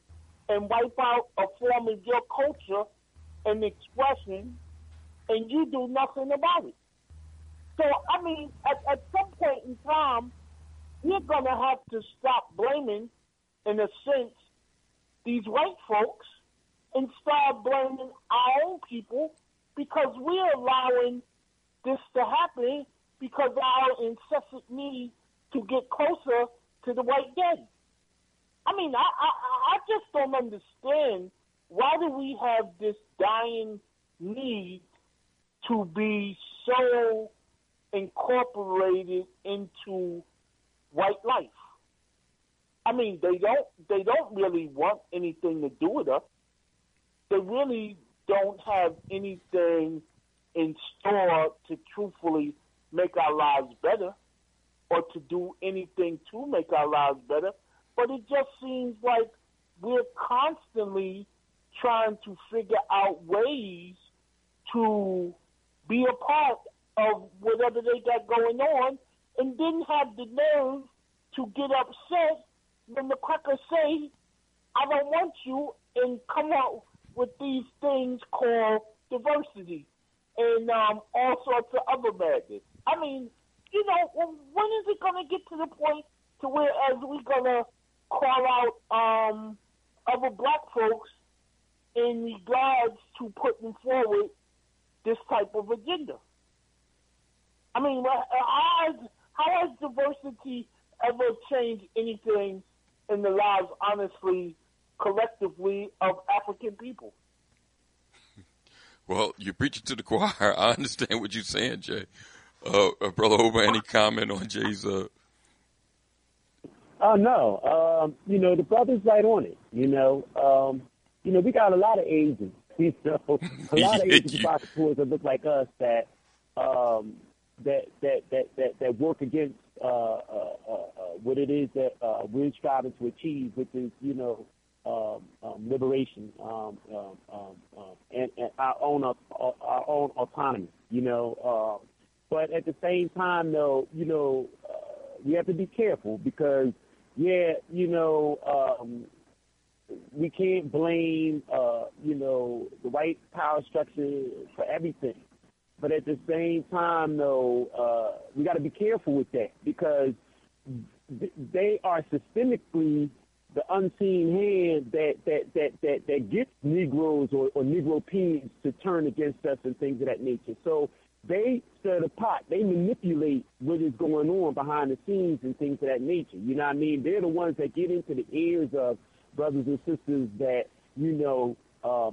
and wipe out a form of your culture and expression, and you do nothing about it. So, I mean, at some point in time, we're going to have to stop blaming, in a sense, these white folks and start blaming our own people because we're allowing this to happen because of our incessant need to get closer to the white dead. I mean, I just don't understand why do we have this dying need to be so incorporated into white life. I mean, they don't really want anything to do with us. They really don't have anything in store to truthfully make our lives better or to do anything to make our lives better. But it just seems like we're constantly trying to figure out ways to be a part of whatever they got going on and didn't have the nerve to get upset when the crackers say, I don't want you, and come out with these things called diversity and all sorts of other madness. I mean, you know, when is it going to get to the point to where as we're going to call out other black folks in regards to putting forward this type of agenda? I mean, how has diversity ever changed anything in the lives, honestly, collectively, of African people? Well, you're preaching to the choir. I understand what you're saying, Jay. Brother Oba, any comment on Jay's... No. You know, the brother's right on it. You know, we got a lot of agents. You know, a lot of agents provocateurs that look like us that work against what it is that we're striving to achieve, which is, you know, liberation and our own autonomy. You know, but at the same time, though, you know, we have to be careful because, you know, we can't blame, you know, the white power structure for everything. But at the same time, though, we got to be careful with that because they are systemically the unseen hand that gets Negroes or Negro-peons to turn against us and things of that nature. So they stir the pot. They manipulate what is going on behind the scenes and things of that nature. You know what I mean? They're the ones that get into the ears of brothers and sisters that, you know, are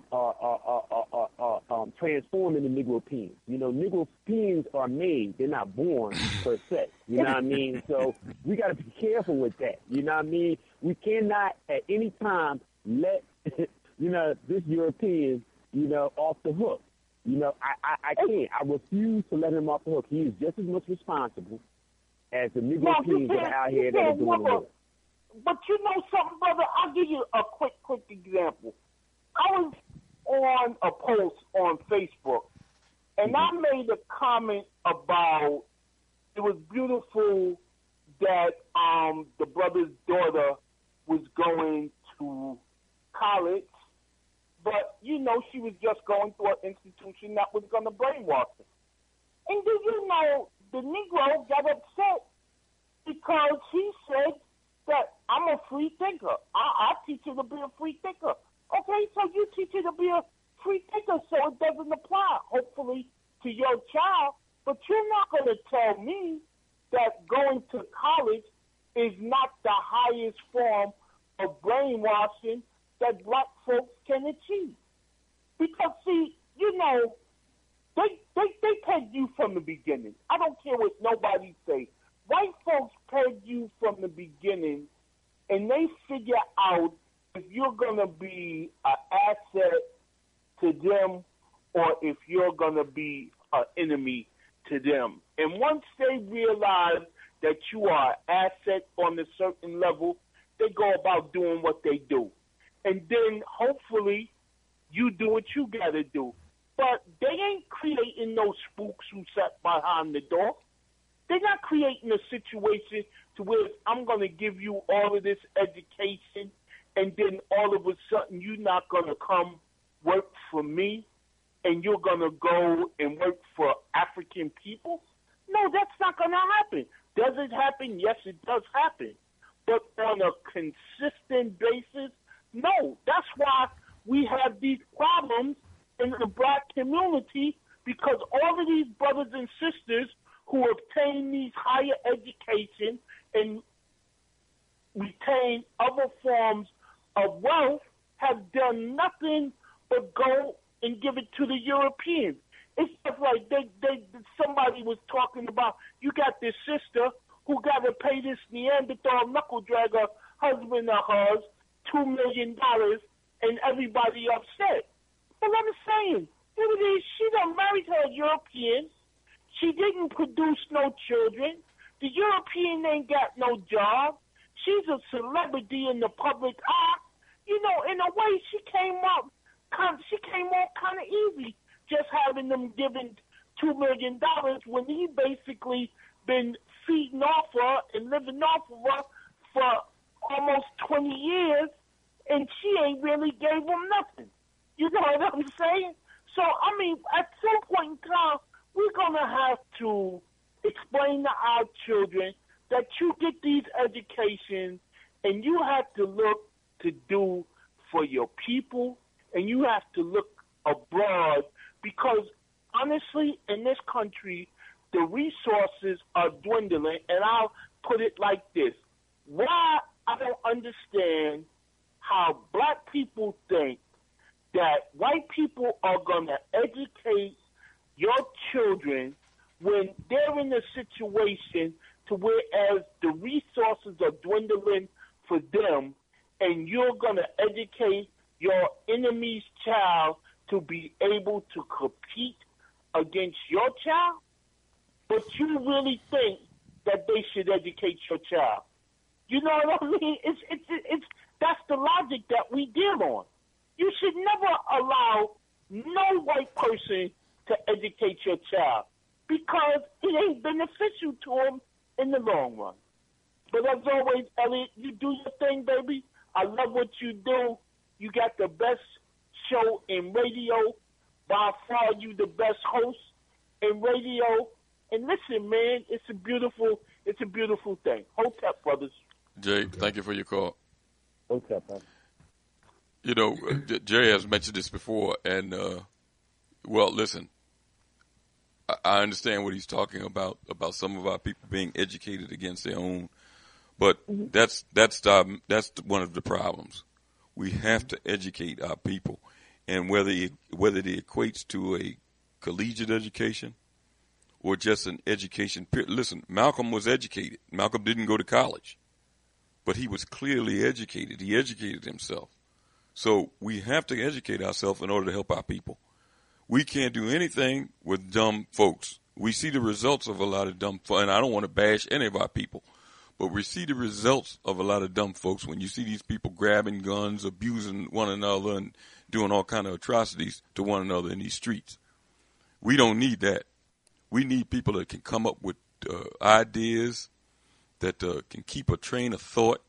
transforming the Negro-peons. You know, Negro-peons are made. They're not born per se. You know what I mean? So we got to be careful with that. You know what I mean? We cannot at any time let, you know, this European, you know, off the hook. You know, I can't. I refuse to let him off the hook. He is just as much responsible as the Negro-peons that are out here that are doing the work. But you know something, brother? I'll give you a quick example. I was on a post on Facebook, and I made a comment about it was beautiful that the brother's daughter was going to college, but, you know, she was just going to an institution that was going to brainwash her. And do you know, the Negro got upset because he said that I'm a free thinker. I teach you to be a free thinker. Okay, so you teach her to be a free thinker so it doesn't apply, hopefully, to your child. But you're not going to tell me that going to college is not the highest form of brainwashing that black folks can achieve. Because, see, you know, they pegged you from the beginning. I don't care what nobody say. White folks pegged you from the beginning, and they figure out if you're going to be an asset to them or if you're going to be an enemy to them. And once they realize that you are an asset on a certain level, they go about doing what they do. And then hopefully you do what you got to do. But they ain't creating no spooks who sat behind the door. They're not creating a situation to where I'm going to give you all of this education and then all of a sudden you're not going to come work for me and you're going to go and work for African people? No, that's not going to happen. Does it happen? Yes, it does happen. But on a consistent basis, no. That's why we have these problems in the black community, because all of these brothers and sisters who obtain these higher education and retain other forms of wealth have done nothing but go and give it to the Europeans. It's just like somebody was talking about, you got this sister who got to pay this Neanderthal knuckle dragger husband of hers $2 million, and everybody upset. But I'm saying, she done married her European. She didn't produce no children. The European ain't got no job. She's a celebrity in the public eye. You know, in a way, she came off kind of easy, just having them given $2 million when he basically been feeding off her and living off of her for almost 20 years, and she ain't really gave him nothing. You know what I'm saying? So, I mean, at some point in time, we're going to have to explain to our children that you get these educations and you have to look to do for your people, and you have to look abroad, because honestly, in this country, the resources are dwindling, and I'll put it like this. Why I don't understand how black people think that white people are going to educate your children when they're in a situation to whereas the resources are dwindling for them, and you're going to educate your enemy's child to be able to compete against your child? But you really think that they should educate your child? You know what I mean? It's that's the logic that we deal on. You should never allow no white person to educate your child, because it ain't beneficial to them in the long run. But as always, Elliot, you do your thing, baby. I love what you do. You got the best show in radio. By far, you the best host in radio. And listen, man, it's a beautiful thing. Hotep, brothers. Jay, thank you for your call. Hotep, man. You know, Jay has mentioned this before, and, well, listen, I understand what he's talking about some of our people being educated against their own, but that's one of the problems. We have to educate our people, and whether it equates to a collegiate education or just an education. Listen, Malcolm was educated. Malcolm didn't go to college, but he was clearly educated. He educated himself. So we have to educate ourselves in order to help our people. We can't do anything with dumb folks. We see the results of a lot of dumb folks, and I don't want to bash any of our people, but we see the results of a lot of dumb folks when you see these people grabbing guns, abusing one another, and doing all kind of atrocities to one another in these streets. We don't need that. We need people that can come up with ideas, that can keep a train of thought,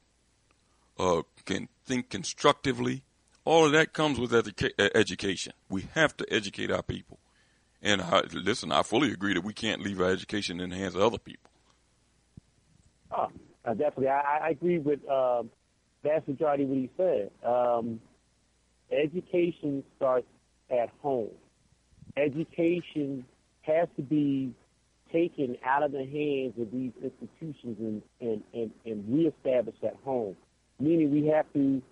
can think constructively. All of that comes with education. We have to educate our people. And I fully agree that we can't leave our education in the hands of other people. Oh, definitely. I agree with vast majority of what he said. Education starts at home. Education has to be taken out of the hands of these institutions and reestablished at home, meaning we have to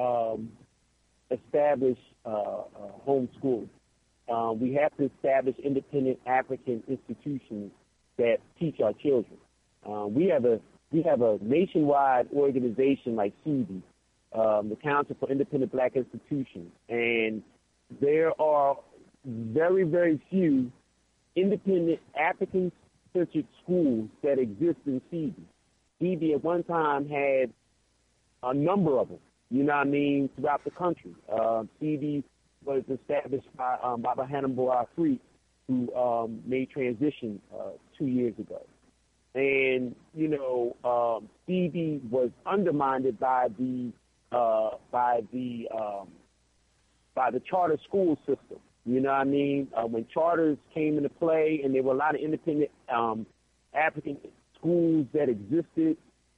establish home schools. We have to establish independent African institutions that teach our children. We have a nationwide organization like CIBI, the Council for Independent Black Institutions, and there are very, very few independent African-centered schools that exist in CIBI. CIBI at one time had a number of them, you know what I mean, throughout the country. CIBI was established by Hannibal Afrique, who made transition 2 years ago. And, you know, CIBI was undermined by the by the charter school system. You know what I mean? When charters came into play, and there were a lot of independent African schools that existed,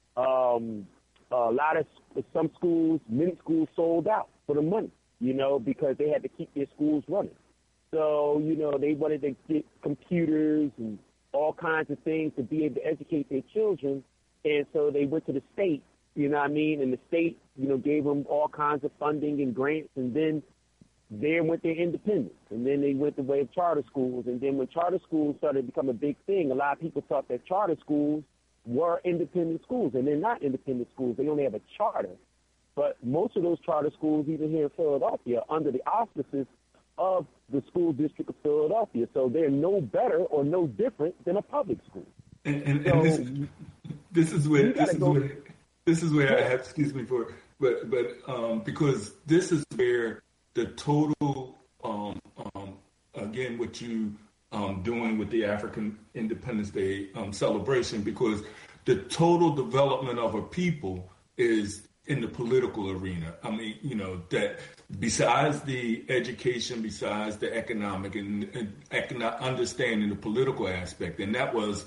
some schools, many schools sold out for the money, because they had to keep their schools running. So, they wanted to get computers and all kinds of things to be able to educate their children. And so they went to the state, and the state, gave them all kinds of funding and grants, and then they went their independence, and then they went the way of charter schools. And then when charter schools started to become a big thing, a lot of people thought that charter schools were independent schools, and they're not independent schools. They only have a charter. But most of those charter schools, even here in Philadelphia, are under the auspices of the school district of Philadelphia. So they're no better or no different than a public school. And this is where I have, excuse me for, but because this is where the total, again, what you doing with the African Independence Day celebration, because the total development of a people is in the political arena. I mean, that besides the education, besides the economic and understanding the political aspect, and that was,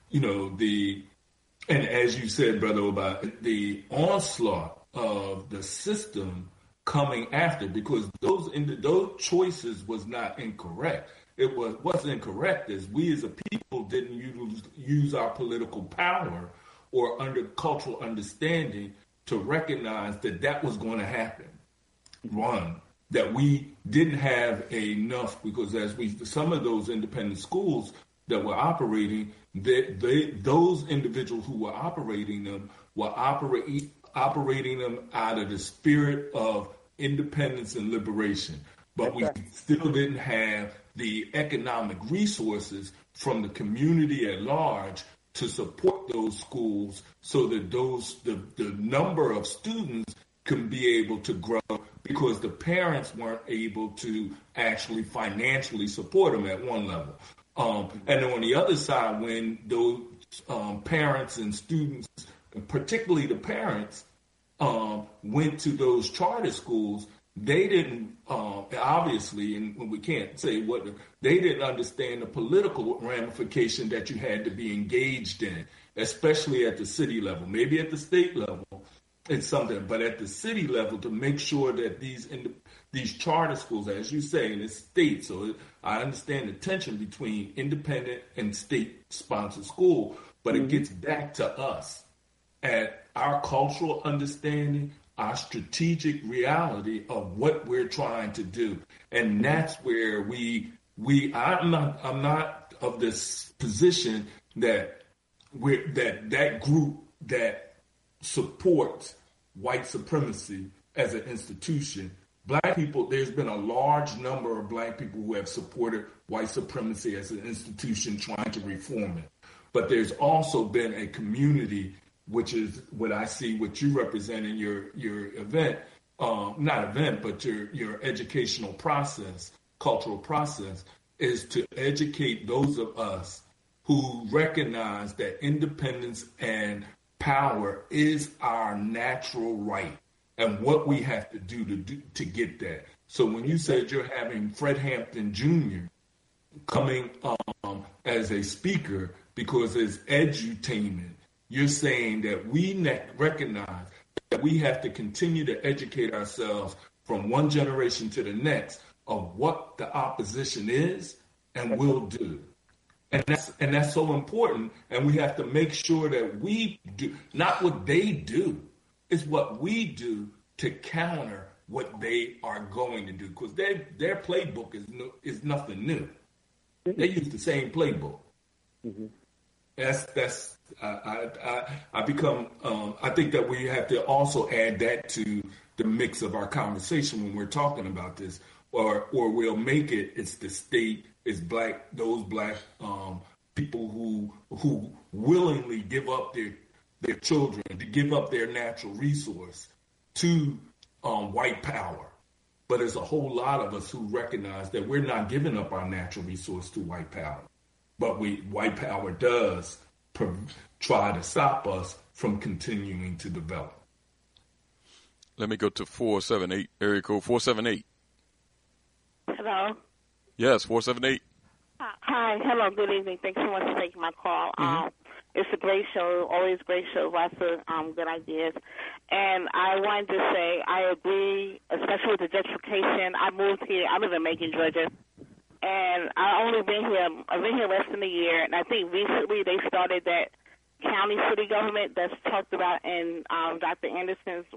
and as you said, Brother, about the onslaught of the system coming after, because those choices was not incorrect. What's incorrect is we as a people didn't use our political power or under cultural understanding to recognize that was going to happen. One, that we didn't have enough, because some of those independent schools that were operating, those individuals who were operating them were operating them out of the spirit of independence and liberation. But we still didn't have the economic resources from the community at large to support those schools so that the number of students can be able to grow, because the parents weren't able to actually financially support them at one level. And then on the other side, when those parents and students, particularly the parents, went to those charter schools, they didn't, obviously, and we can't say they didn't understand the political ramification that you had to be engaged in, especially at the city level. Maybe at the state level, it's something, but at the city level, to make sure that these charter schools, as you say, in the state, so I understand the tension between independent and state-sponsored school, but it gets back to us at our cultural understanding, our strategic reality of what we're trying to do. And that's where I'm not of this position that that group that supports white supremacy as an institution. Black people, there's been a large number of black people who have supported white supremacy as an institution trying to reform it. But there's also been a community, which is what I see, what you represent in your event, not event, but your educational process, cultural process, is to educate those of us who recognize that independence and power is our natural right and what we have to do to get that. So when you said you're having Fred Hampton Jr. coming as a speaker because it's edutainment, you're saying that we recognize that we have to continue to educate ourselves from one generation to the next of what the opposition is and will do. And that's so important. And we have to make sure that we do, not what they do, it's what we do to counter what they are going to do. Because their playbook is nothing new. They use the same playbook. Mm-hmm. I think that we have to also add that to the mix of our conversation when we're talking about this, or we'll make it's the state, it's those black people who willingly give up their children, to give up their natural resource to white power. But there's a whole lot of us who recognize that we're not giving up our natural resource to white power. But white power does try to stop us from continuing to develop. Let me go to 478, area code 478. Hello. Yes, 478. Hi. Hello. Good evening. Thanks so much for taking my call. It's a great show. Always great show. Lots of good ideas. And I wanted to say I agree, especially with the gentrification. I moved here. I live in Macon, Georgia. And I've been here less than a year. And I think recently they started that county city government that's talked about in Dr. Anderson's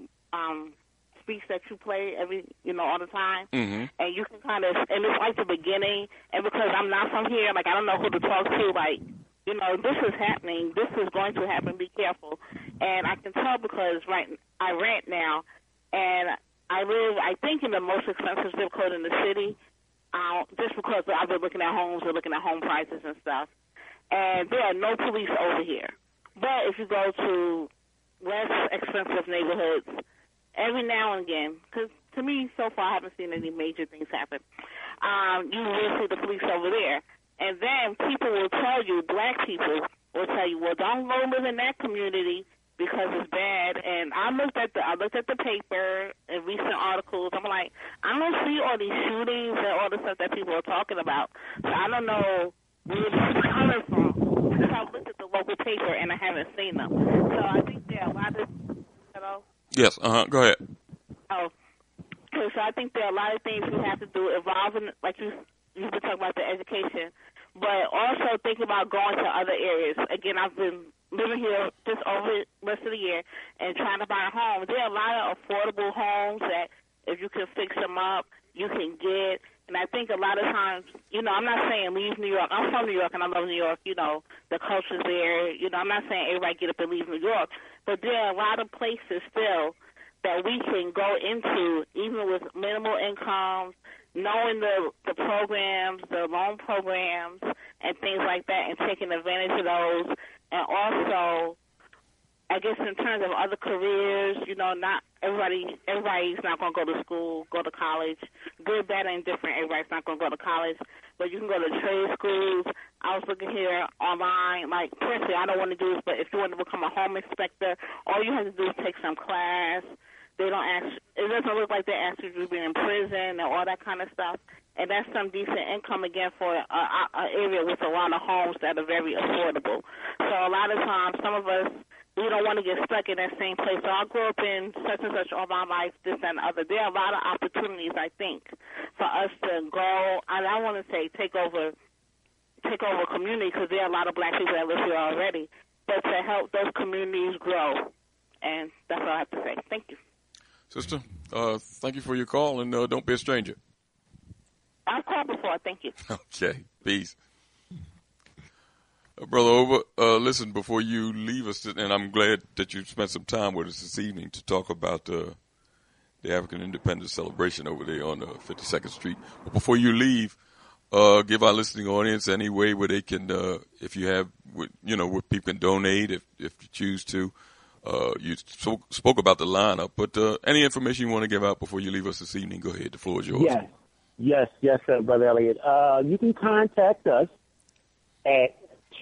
speech that you play all the time. And you can kind of, and it's like the beginning. And because I'm not from here, like I don't know who to talk to, like, this is happening. This is going to happen. Be careful. And I can tell because I rent now, and I live, I think, in the most expensive zip code in the city, just because I've been looking at homes and looking at home prices and stuff. And there are no police over here. But if you go to less expensive neighborhoods, every now and again, because to me, so far, I haven't seen any major things happen, you will see the police over there. And then people will tell you, black people will tell you, well, don't go live in that community because it's bad. And I looked at the paper and recent articles. I'm like, I don't see all these shootings and all the stuff that people are talking about. So I don't know where it's coming from. Because I looked at the local paper and I haven't seen them. So I think there are a lot of, hello? Yes, go ahead. Oh, okay, so I think there are a lot of things we have to do involving, like you've been talking about the education, but also think about going to other areas. Again, I've been living here just over the rest of the year and trying to buy a home. There are a lot of affordable homes that if you can fix them up, you can get. And I think a lot of times, I'm not saying leave New York. I'm from New York and I love New York. The culture's there. I'm not saying everybody get up and leave New York. But there are a lot of places still that we can go into, even with minimal incomes, knowing the programs, the loan programs, and things like that, and taking advantage of those. And also, I guess in terms of other careers, not everybody's not going to go to school, go to college. Good, bad, and different. Everybody's not going to go to college. But you can go to trade schools. I was looking here online. Like, personally, I don't want to do this, but if you want to become a home inspector, all you have to do is take some class. They don't ask. It doesn't look like they ask you to be in prison and all that kind of stuff. And that's some decent income, again, for an area with a lot of homes that are very affordable. So a lot of times, some of us, we don't want to get stuck in that same place. So I grew up in such and such all my life, this and the other. There are a lot of opportunities, I think, for us to go, and I want to say take over community, because there are a lot of black people that live here already, but to help those communities grow. And that's all I have to say. Thank you. Sister, thank you for your call, and don't be a stranger. I've called before. Thank you. Okay. Peace. Brother Over, listen, before you leave us, and I'm glad that you spent some time with us this evening to talk about the African Independence Celebration over there on 52nd Street. But before you leave, give our listening audience any way where they can, if you have, where people can donate, if you choose to. You spoke about the lineup, but any information you want to give out before you leave us this evening, go ahead. The floor is yours. Yes, sir, Brother Elliott. You can contact us at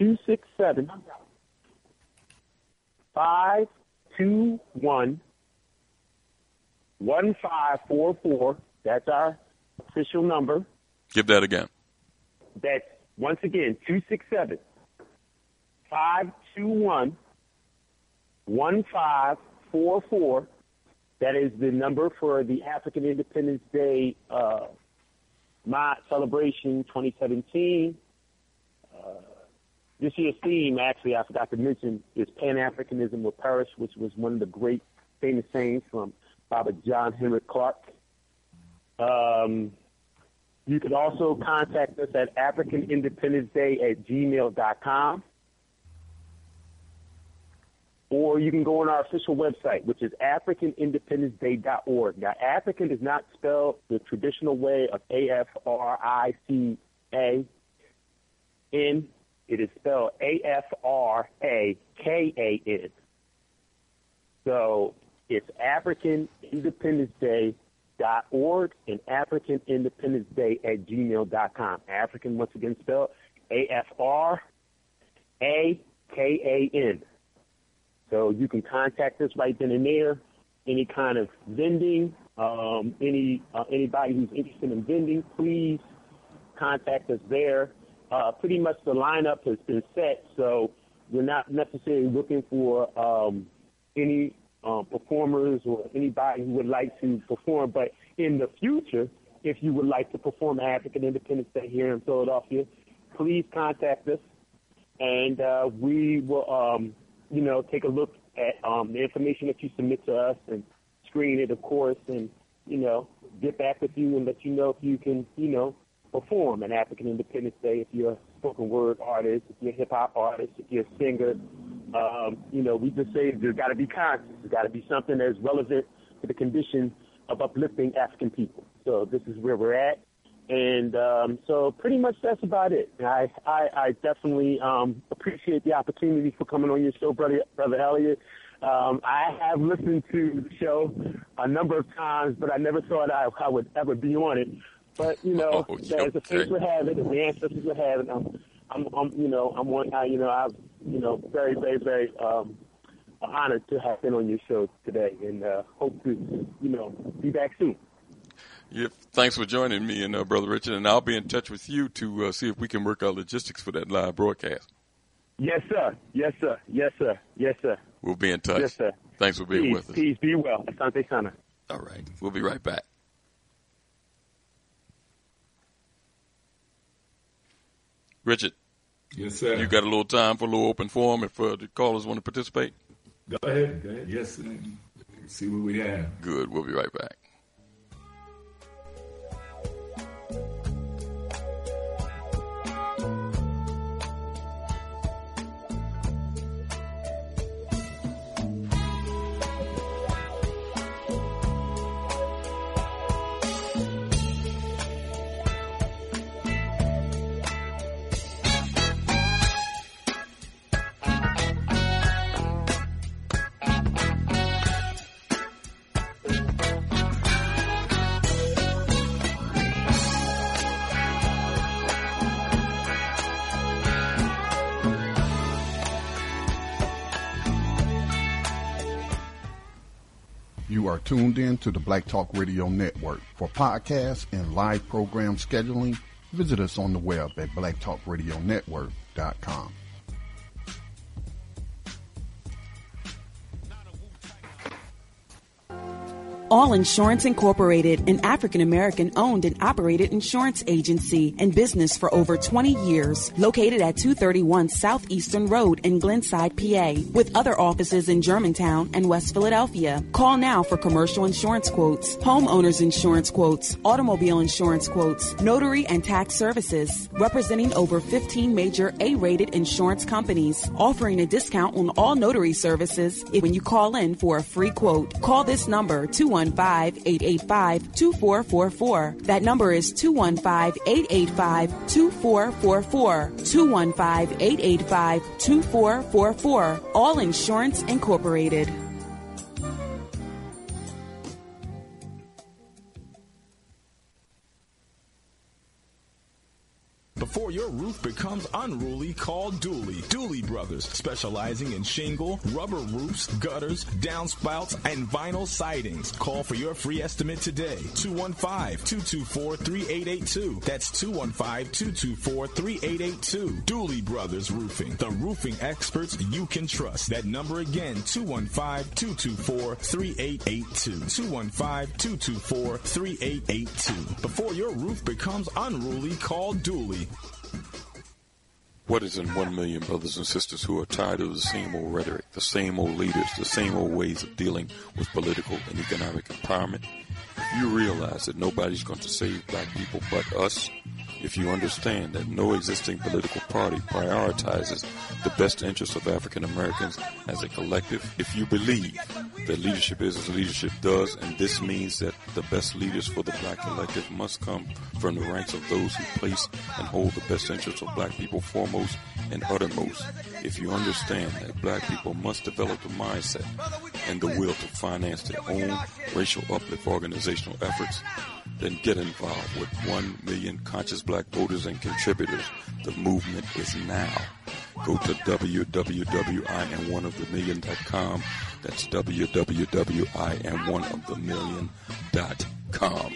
267-521-1544. That's our official number. Give that again. That's, once again, 267-521-1544. That is the number for the African Independence Day celebration 2017. This year's theme, actually, I forgot to mention, is Pan-Africanism Will Perish, which was one of the great famous sayings from Baba John Henrik Clarke. You can also contact us at AfricanIndependenceDay@gmail.com. Or you can go on our official website, which is AfricanIndependenceDay.org. Now, African is not spelled the traditional way of A-F-R-I-C-A-N. It is spelled A-F-R-A-K-A-N. So it's AfricanIndependenceDay.org and AfricanIndependenceDay@gmail.com. African, once again, spelled A-F-R-A-K-A-N. So you can contact us right then and there. any kind of vending, anybody who's interested in vending, please contact us there. Pretty much the lineup has been set, so we're not necessarily looking for any performers or anybody who would like to perform. But in the future, if you would like to perform African Independence Day here in Philadelphia, please contact us, and we will, take a look at the information that you submit to us and screen it, of course, and, get back with you and let you know if you can, perform an African Independence Day, if you're a spoken word artist, if you're a hip-hop artist, if you're a singer. We just say there's got to be content. There's got to be something that's relevant to the condition of uplifting African people. So this is where we're at. And so pretty much that's about it. I definitely appreciate the opportunity for coming on your show, Brother Elliott. I have listened to the show a number of times, but I never thought I would ever be on it. But, as the fates would have it, and the ancestors would have it, I'm very, very, very honored to have been on your show today, and hope to, be back soon. Yeah, thanks for joining me, and Brother Richard, and I'll be in touch with you to see if we can work out logistics for that live broadcast. Yes, sir. Yes, sir. Yes, sir. Yes, sir. We'll be in touch. Yes, sir. Thanks for being with us. Peace. Be well. Asante Sana. All right. We'll be right back. Richard. Yes, sir. You got a little time for a little open forum if the callers want to participate? Go ahead. Yes, sir. See what we have. Good. We'll be right back. You are tuned in to the Black Talk Radio Network. For podcasts and live program scheduling, visit us on the web at blacktalkradionetwork.com. All Insurance Incorporated, an African-American owned and operated insurance agency in business for over 20 years, located at 231 Southeastern Road in Glenside, PA, with other offices in Germantown and West Philadelphia. Call now for commercial insurance quotes, homeowners insurance quotes, automobile insurance quotes, notary and tax services, representing over 15 major A-rated insurance companies, offering a discount on all notary services when you call in for a free quote. Call this number, 215-885-2444. That number is 215-885-2444. 215-885-2444. All Insurance Incorporated. Before your roof becomes unruly, call Dooley. Dooley Brothers, specializing in shingle, rubber roofs, gutters, downspouts, and vinyl sidings. Call for your free estimate today. 215-224-3882. That's 215-224-3882. Dooley Brothers Roofing, the roofing experts you can trust. That number again, 215-224-3882. 215-224-3882. Before your roof becomes unruly, call Dooley. What is in 1 million brothers and sisters who are tired of the same old rhetoric, the same old leaders, the same old ways of dealing with political and economic empowerment? If you realize that nobody's going to save black people but us, if you understand that no existing political party prioritizes the best interests of African Americans as a collective, if you believe that leadership is as leadership does, and this means that the best leaders for the black collective must come from the ranks of those who place and hold the best interests of black people foremost and uttermost, if you understand that black people must develop the mindset and the will to finance their own racial uplift organizational efforts, then get involved with 1 million conscious black voters and contributors. The movement is now. go to www.ionofthe1million.com. That's www.ionofthe1million.com.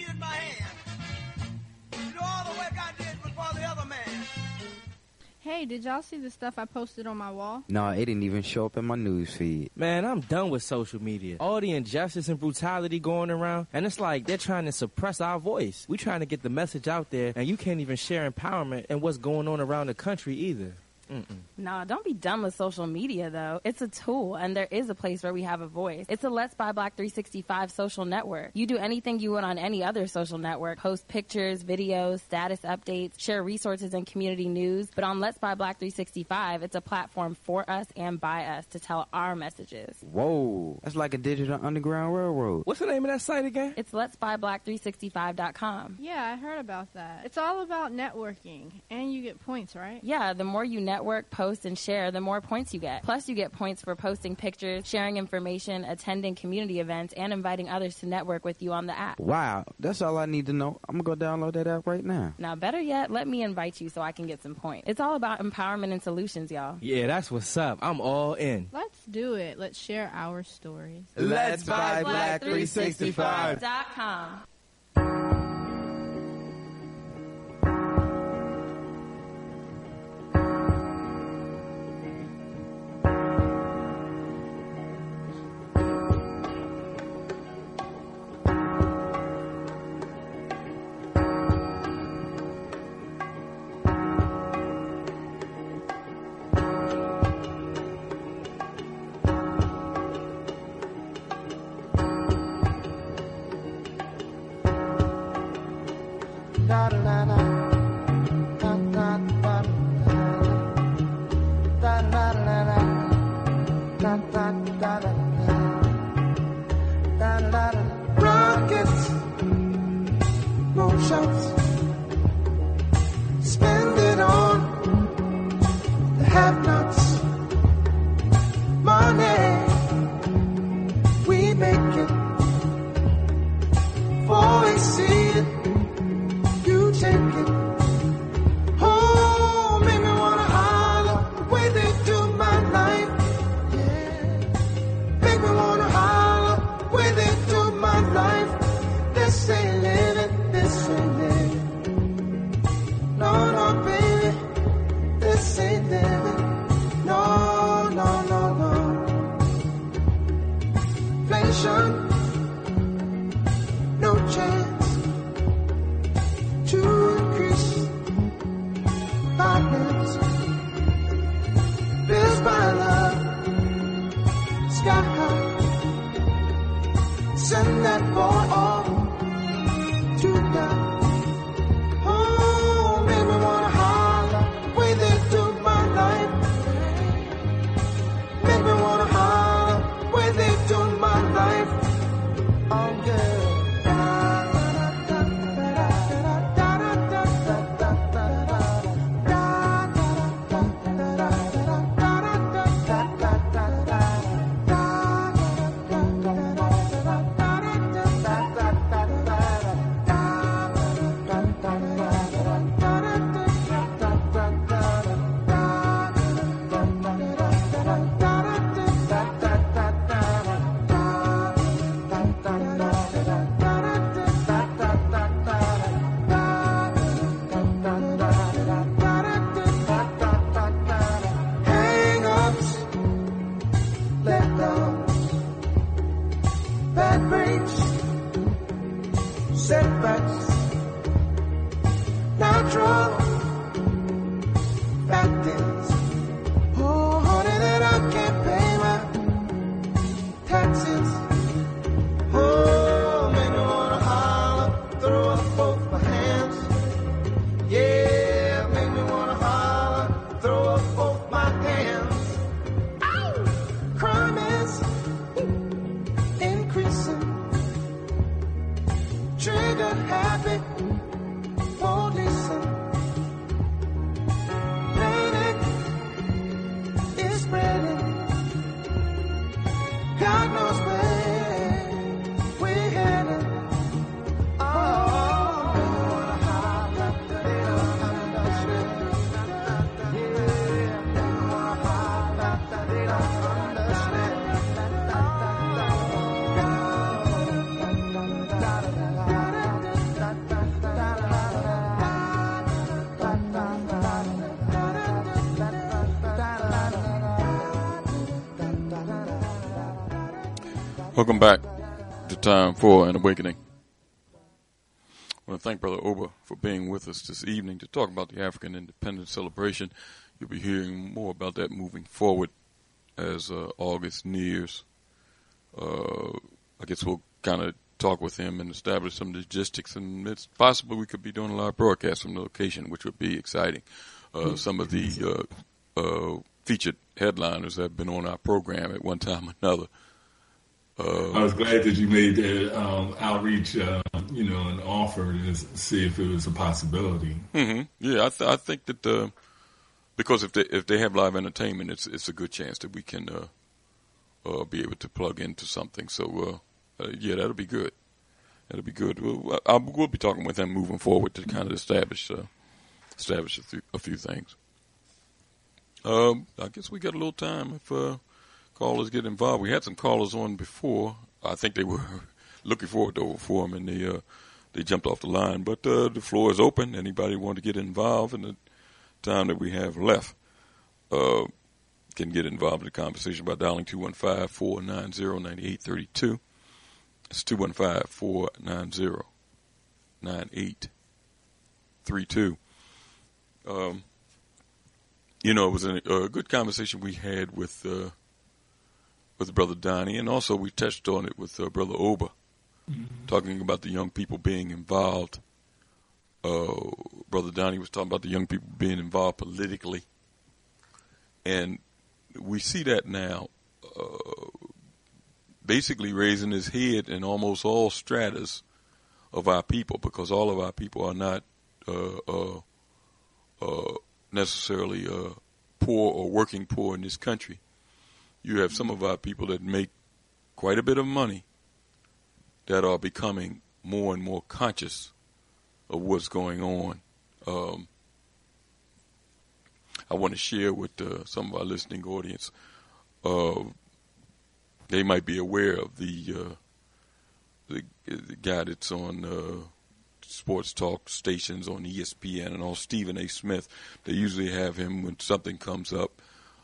Hey, did y'all see the stuff I posted on my wall? No, it didn't even show up in my news feed. Man, I'm done with social media. All the injustice and brutality going around, and it's like they're trying to suppress our voice. We're trying to get the message out there, and you can't even share empowerment and what's going on around the country either. No, don't be dumb with social media, though. It's a tool, and there is a place where we have a voice. It's a Let's Buy Black 365 social network. You do anything you would on any other social network. Post pictures, videos, status updates, share resources and community news. But on Let's Buy Black 365, it's a platform for us and by us to tell our messages. Whoa, that's like a digital underground railroad. What's the name of that site again? It's letsbuyblack365.com. Yeah, I heard about that. It's all about networking, and you get points, right? Yeah, the more you network, post, and share, the more points you get. Plus, you get points for posting pictures, sharing information, attending community events, and inviting others to network with you on the app. Wow, that's all I need to know. I'm going to go download that app right now. Now, better yet, let me invite you so I can get some points. It's all about empowerment and solutions, y'all. Yeah, that's what's up. I'm all in. Let's do it. Let's share our stories. Let's Buy Black 365.com. Rockets, moonshots, spend it on the have-nots. Money, we make it. Before we see it, you take it. Oh, make me wanna holler the way they do my life. Yeah, make me wanna holler the way they do my life. This ain't living, this ain't living. No, no, baby, this ain't living. No, no, no, no. Inflation, no chance to increase violence. Bills by love, sky high. Send that boy off to die. Oh, make me wanna holler the way they do my life. Make me wanna holler the way they do my life. Welcome back to Time for an Awakening. I want to thank Brother Oba for being with us this evening to talk about the African Independence Celebration. You'll be hearing more about that moving forward as August nears. I guess we'll kind of talk with him and establish some logistics, and it's possible we could be doing a live broadcast from the location, which would be exciting. Some of the featured headliners have been on our program at one time or another. I was glad that you made that outreach, an offer to see if it was a possibility. Mm-hmm. Yeah, I think that because if they have live entertainment, it's a good chance that we can be able to plug into something. So yeah, that'll be good. That'll be good. We'll be talking with them moving forward to kind of establish a few things. I guess we got a little time if callers get involved. We had some callers on before. I think they were looking forward to over them, and they jumped off the line. But the floor is open. Anybody want to get involved in the time that we have left can get involved in the conversation by dialing 215-490-9832. It's 215-490-9832. It was a good conversation we had with Brother Donnie, and also we touched on it with Brother Oba, talking about the young people being involved. Brother Donnie was talking about the young people being involved politically, and we see that now basically raising his head in almost all stratas of our people, because all of our people are not necessarily poor or working poor in this country. You have some of our people that make quite a bit of money that are becoming more and more conscious of what's going on. I want to share with some of our listening audience. They might be aware of the guy that's on sports talk stations on ESPN and all, Stephen A. Smith. They usually have him when something comes up.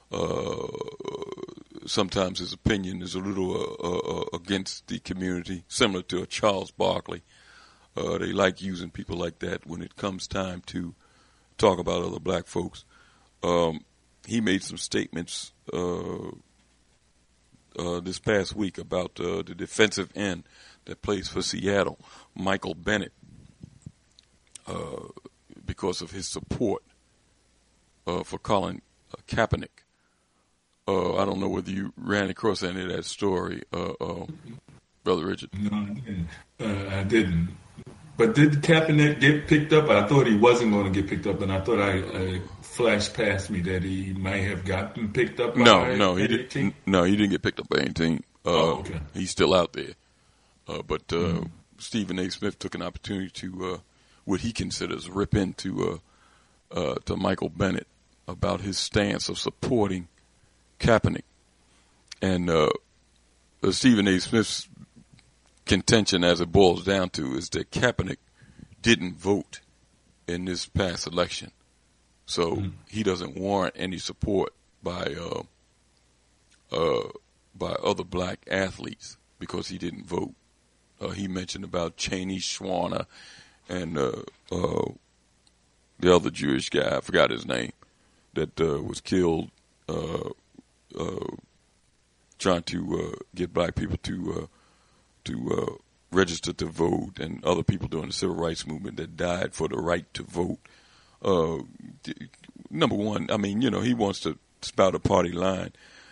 Sometimes his opinion is a little against the community, similar to a Charles Barkley. They like using people like that when it comes time to talk about other black folks. He made some statements this past week about the defensive end that plays for Seattle, Michael Bennett, because of his support for Colin Kaepernick. I don't know whether you ran across any of that story, Brother Richard. No, I didn't. But did Kaepernick get picked up? I thought he wasn't going to get picked up, and I thought I flashed past me that he might have gotten picked up. No, he didn't. No, he didn't get picked up by any team. Okay. He's still out there. But Stephen A. Smith took an opportunity to what he considers rip into to Michael Bennett about his stance of supporting Kaepernick. And Stephen A. Smith's contention, as it boils down to, is that Kaepernick didn't vote in this past election. So he doesn't warrant any support by other black athletes because he didn't vote. He mentioned about Cheney Schwanner and the other Jewish guy, I forgot his name, that was killed trying to get black people to register to vote, and other people during the civil rights movement that died for the right to vote. Number one, I mean, he wants to spout a party line.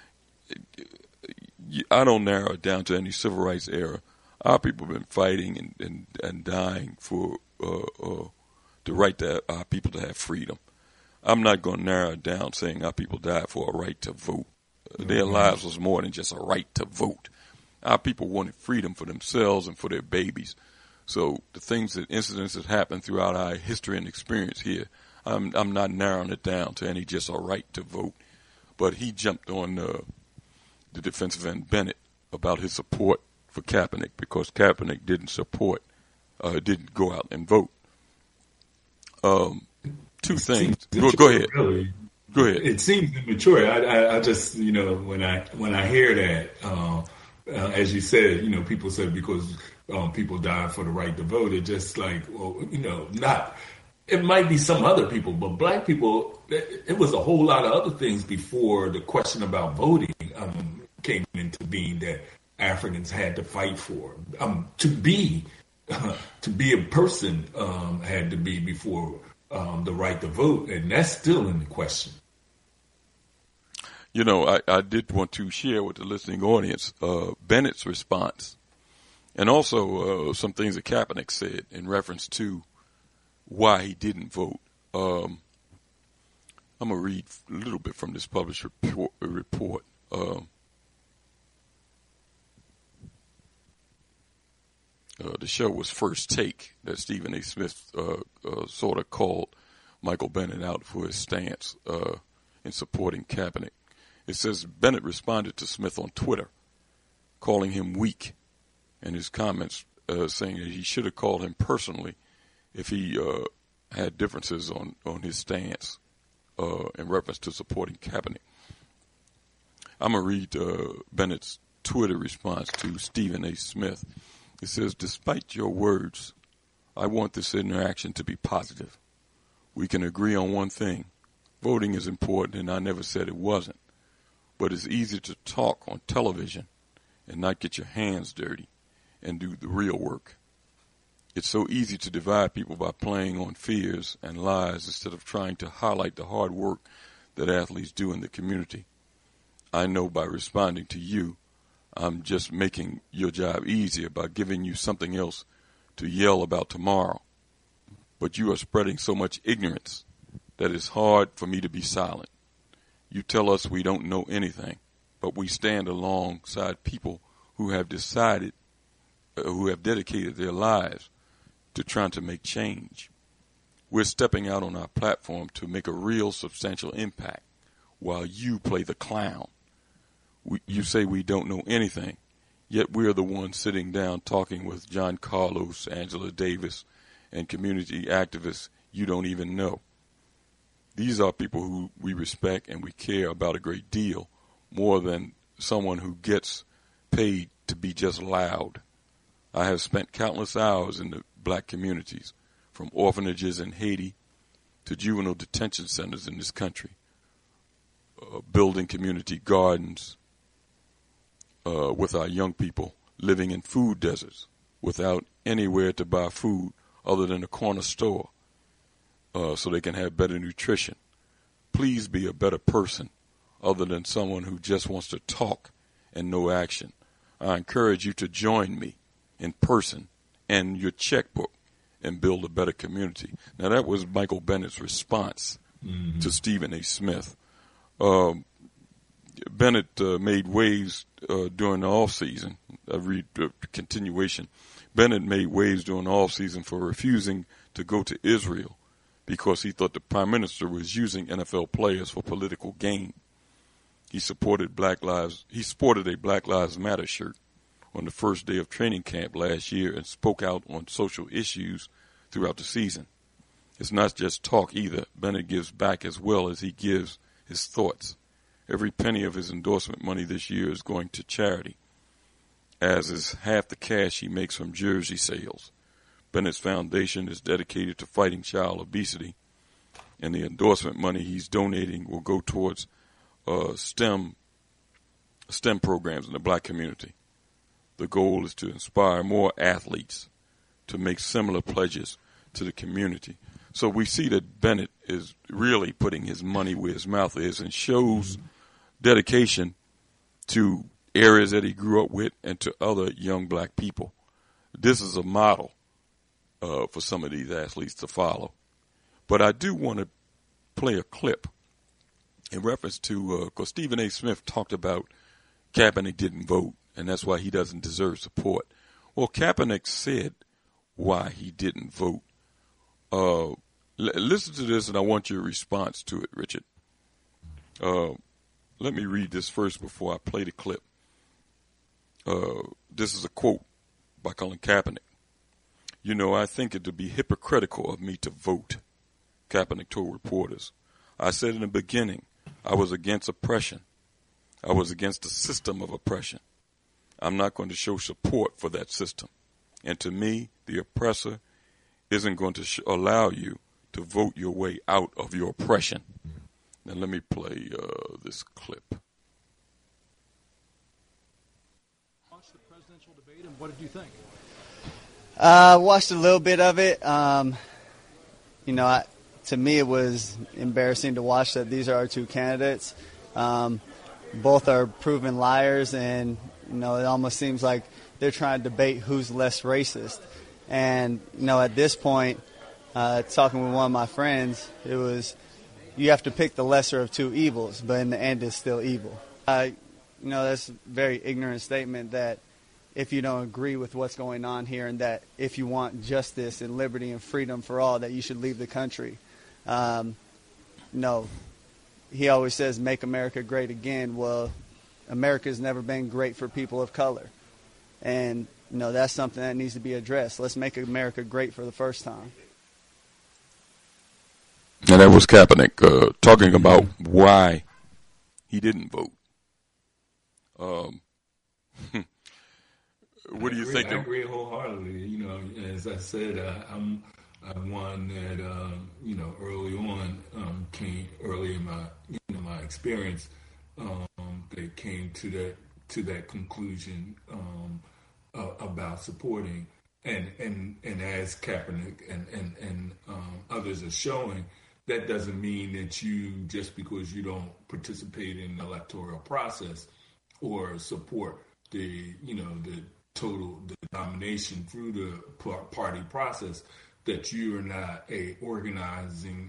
I don't narrow it down to any civil rights era. Our people have been fighting and dying for the right to our people to have freedom. I'm not going to narrow it down saying our people died for a right to vote. Their lives was more than just a right to vote. Our people wanted freedom for themselves and for their babies. So the incidents that happened throughout our history and experience here, I'm not narrowing it down to any just a right to vote. But he jumped on the defensive end Bennett about his support for Kaepernick because Kaepernick didn't go out and vote. Two things. Go ahead. Really, go ahead. It seems immature. I just, when I hear that, as you said, people said because people died for the right to vote, it's just like, well, not. It might be some other people, but black people, it was a whole lot of other things before the question about voting came into being that Africans had to fight for. To be a person had to be before the right to vote, and that's still in the question. I did want to share with the listening audience Bennett's response, and also some things that Kaepernick said in reference to why he didn't vote. I'm going to read a little bit from this published report. The show was First Take, that Stephen A. Smith sort of called Michael Bennett out for his stance in supporting Kaepernick. It says Bennett responded to Smith on Twitter, calling him weak, and his comments saying that he should have called him personally if he had differences on his stance in reference to supporting Kaepernick. I'm going to read Bennett's Twitter response to Stephen A. Smith. It says, despite your words, I want this interaction to be positive. We can agree on one thing. Voting is important, and I never said it wasn't. But it's easy to talk on television and not get your hands dirty and do the real work. It's so easy to divide people by playing on fears and lies instead of trying to highlight the hard work that athletes do in the community. I know by responding to you, I'm just making your job easier by giving you something else to yell about tomorrow. But you are spreading so much ignorance that it's hard for me to be silent. You tell us we don't know anything, but we stand alongside people who have decided, who have dedicated their lives to trying to make change. We're stepping out on our platform to make a real substantial impact while you play the clown. You say we don't know anything, yet we're the ones sitting down talking with John Carlos, Angela Davis, and community activists you don't even know. These are people who we respect and we care about a great deal, more than someone who gets paid to be just loud. I have spent countless hours in the black communities, from orphanages in Haiti to juvenile detention centers in this country, building community gardens with our young people, living in food deserts without anywhere to buy food other than a corner store so they can have better nutrition. Please be a better person other than someone who just wants to talk and no action. I encourage you to join me in person and your checkbook and build a better community. Now, that was Michael Bennett's response to Stephen A. Smith. Bennett made waves during the off-season. I read the continuation. Bennett made waves during the off-season for refusing to go to Israel because he thought the prime minister was using NFL players for political gain. He supported He sported a Black Lives Matter shirt on the first day of training camp last year and spoke out on social issues throughout the season. It's not just talk either. Bennett gives back as well as he gives his thoughts. Every penny of his endorsement money this year is going to charity, as is half the cash he makes from jersey sales. Bennett's foundation is dedicated to fighting child obesity, and the endorsement money he's donating will go towards STEM programs in the black community. The goal is to inspire more athletes to make similar pledges to the community. So we see that Bennett is really putting his money where his mouth is and shows dedication to areas that he grew up with and to other young black people. This is a model for some of these athletes to follow. But I do want to play a clip in reference to, because Stephen A. Smith talked about Kaepernick didn't vote, and that's why he doesn't deserve support. Well, Kaepernick said why he didn't vote. Listen to this, and I want your response to it, Richard. Let me read this first before I play the clip. This is a quote by Colin Kaepernick. You know, I think it would be hypocritical of me to vote, Kaepernick told reporters. I said in the beginning, I was against oppression. I was against the system of oppression. I'm not going to show support for that system. And to me, the oppressor isn't going to allow you to vote your way out of your oppression. Now let me play this clip. Watched the presidential debate, and what did you think? Watched a little bit of it. To me, it was embarrassing to watch that these are our two candidates. Both are proven liars, and it almost seems like they're trying to debate who's less racist. And at this point, talking with one of my friends, it was you have to pick the lesser of two evils, but in the end, it's still evil. That's a very ignorant statement that if you don't agree with what's going on here, and that if you want justice and liberty and freedom for all, that you should leave the country. No. He always says, make America great again. Well, America's never been great for people of color. And, that's something that needs to be addressed. Let's make America great for the first time. And that was Kaepernick talking about why he didn't vote. What do you think? I agree wholeheartedly. As I said, I'm one that early on came early in my experience. They came to that conclusion about supporting, and as Kaepernick and others are showing, that doesn't mean that you, just because you don't participate in the electoral process or support the nomination through the party process, that you are not organizing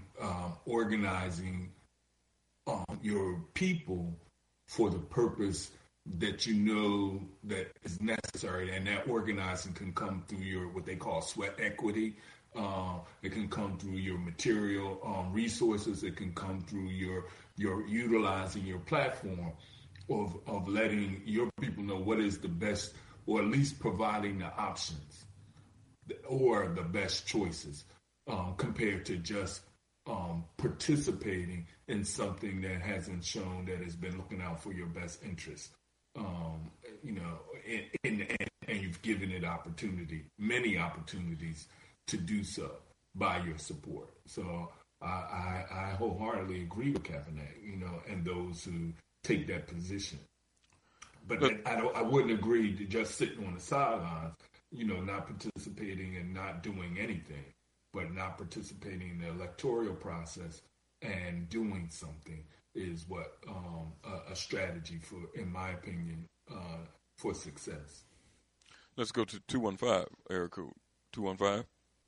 your people for the purpose that that is necessary, and that organizing can come through your what they call sweat equity. It can come through your material resources. It can come through your utilizing your platform of letting your people know what is the best, or at least providing the options or the best choices compared to just participating in something that hasn't shown that has been looking out for your best interest. And you've given it many opportunities to do so by your support. So I wholeheartedly agree with Kaepernick, and those who take that position. But I wouldn't agree to just sitting on the sidelines, not participating and not doing anything, but not participating in the electoral process and doing something is what a strategy for, in my opinion, for success. Let's go to 215, Erica. 215.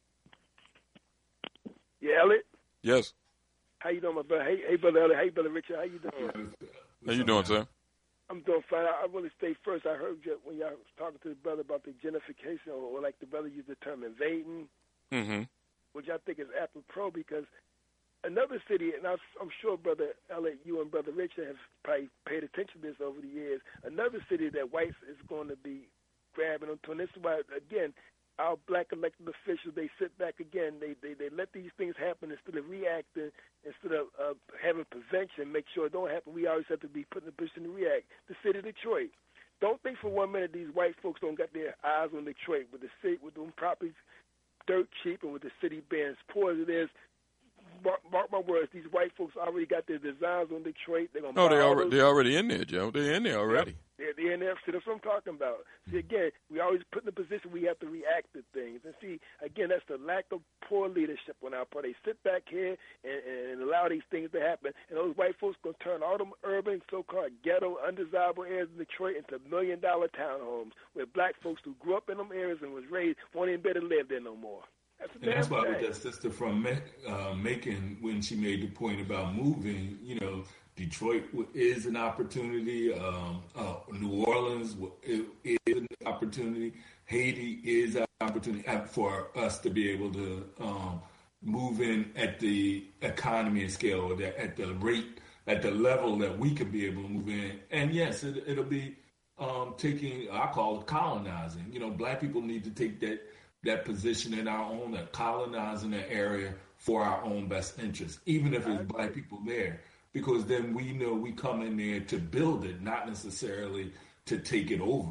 Yeah, Elliot? Yes. How you doing, my brother? Hey, brother Elliot. Hey, brother Richard. How you doing? How you doing, sir? I'm doing fine. I want to say first, I heard you when y'all was talking to the brother about the gentrification, or like the brother used the term invading, which I think is apropos, because another city, and I'm sure, Brother Elliot, you and Brother Richard have probably paid attention to this over the years, another city that whites is going to be grabbing onto, and this is why, again, our black elected officials, they sit back again, they let these things happen instead of reacting, instead of having prevention, make sure it don't happen. We always have to be put in a position to react. The city of Detroit. Don't think for 1 minute these white folks don't got their eyes on Detroit, with the city, with them properties dirt cheap, and with the city being as poor as it is. Mark my words, these white folks already got their designs on Detroit. They're gonna they're already in there, Joe. They're in there already. Yep. They're in there. See, that's what I'm talking about. See, again, we always put in a position we have to react to things. And see, again, that's the lack of poor leadership on our part. They sit back here and allow these things to happen. And those white folks going to turn all them urban, so-called ghetto, undesirable areas in Detroit into $1 million townhomes where black folks who grew up in them areas and was raised won't even be able to live there no more. That's why with that sister from Macon, when she made the point about moving, Detroit is an opportunity. New Orleans is an opportunity. Haiti is an opportunity for us to be able to move in at the economy and scale, or at the rate, at the level that we can be able to move in. And yes, it'll be taking, I call it colonizing. Black people need to take that position in our own, colonizing the area for our own best interest, even if it's black people there, because then we know we come in there to build it, not necessarily to take it over,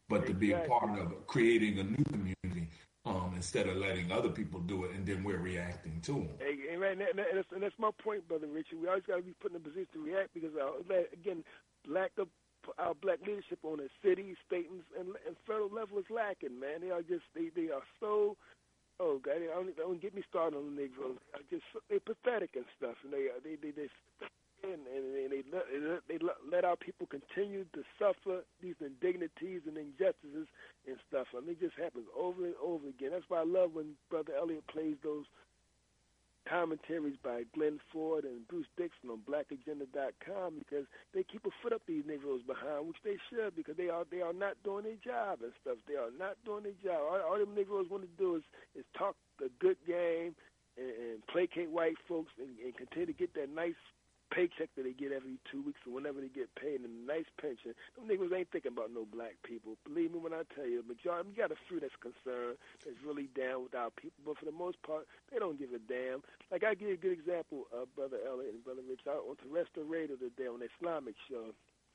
but to be a part of creating a new community instead of letting other people do it and then we're reacting to them. And that's my point, Brother Richard. We always got to be put in a position to react because, again, lack of our black leadership on the city, state, and federal level is lacking, man. They are just, they are so, oh, God, don't get me started on the Negroes. They're pathetic and stuff, and they let our people continue to suffer these indignities and injustices and stuff. I mean, it just happens over and over again. That's why I love when Brother Elliott plays those commentaries by Glenn Ford and Bruce Dixon on blackagenda.com because they keep a foot up these Negroes behind, which they should, because they are not doing their job and stuff. They are not doing their job. All them Negroes want to do is talk a good game and placate white folks and continue to get that nice paycheck that they get every 2 weeks or whenever they get paid and a nice pension. Them niggas ain't thinking about no black people. Believe me when I tell you, the majority, you got a few that's concerned, that's really down with our people, but for the most part, they don't give a damn. Like I give you a good example of Brother Elliott and Brother Rich. I went to Terrestrial Radio today on the Islamic show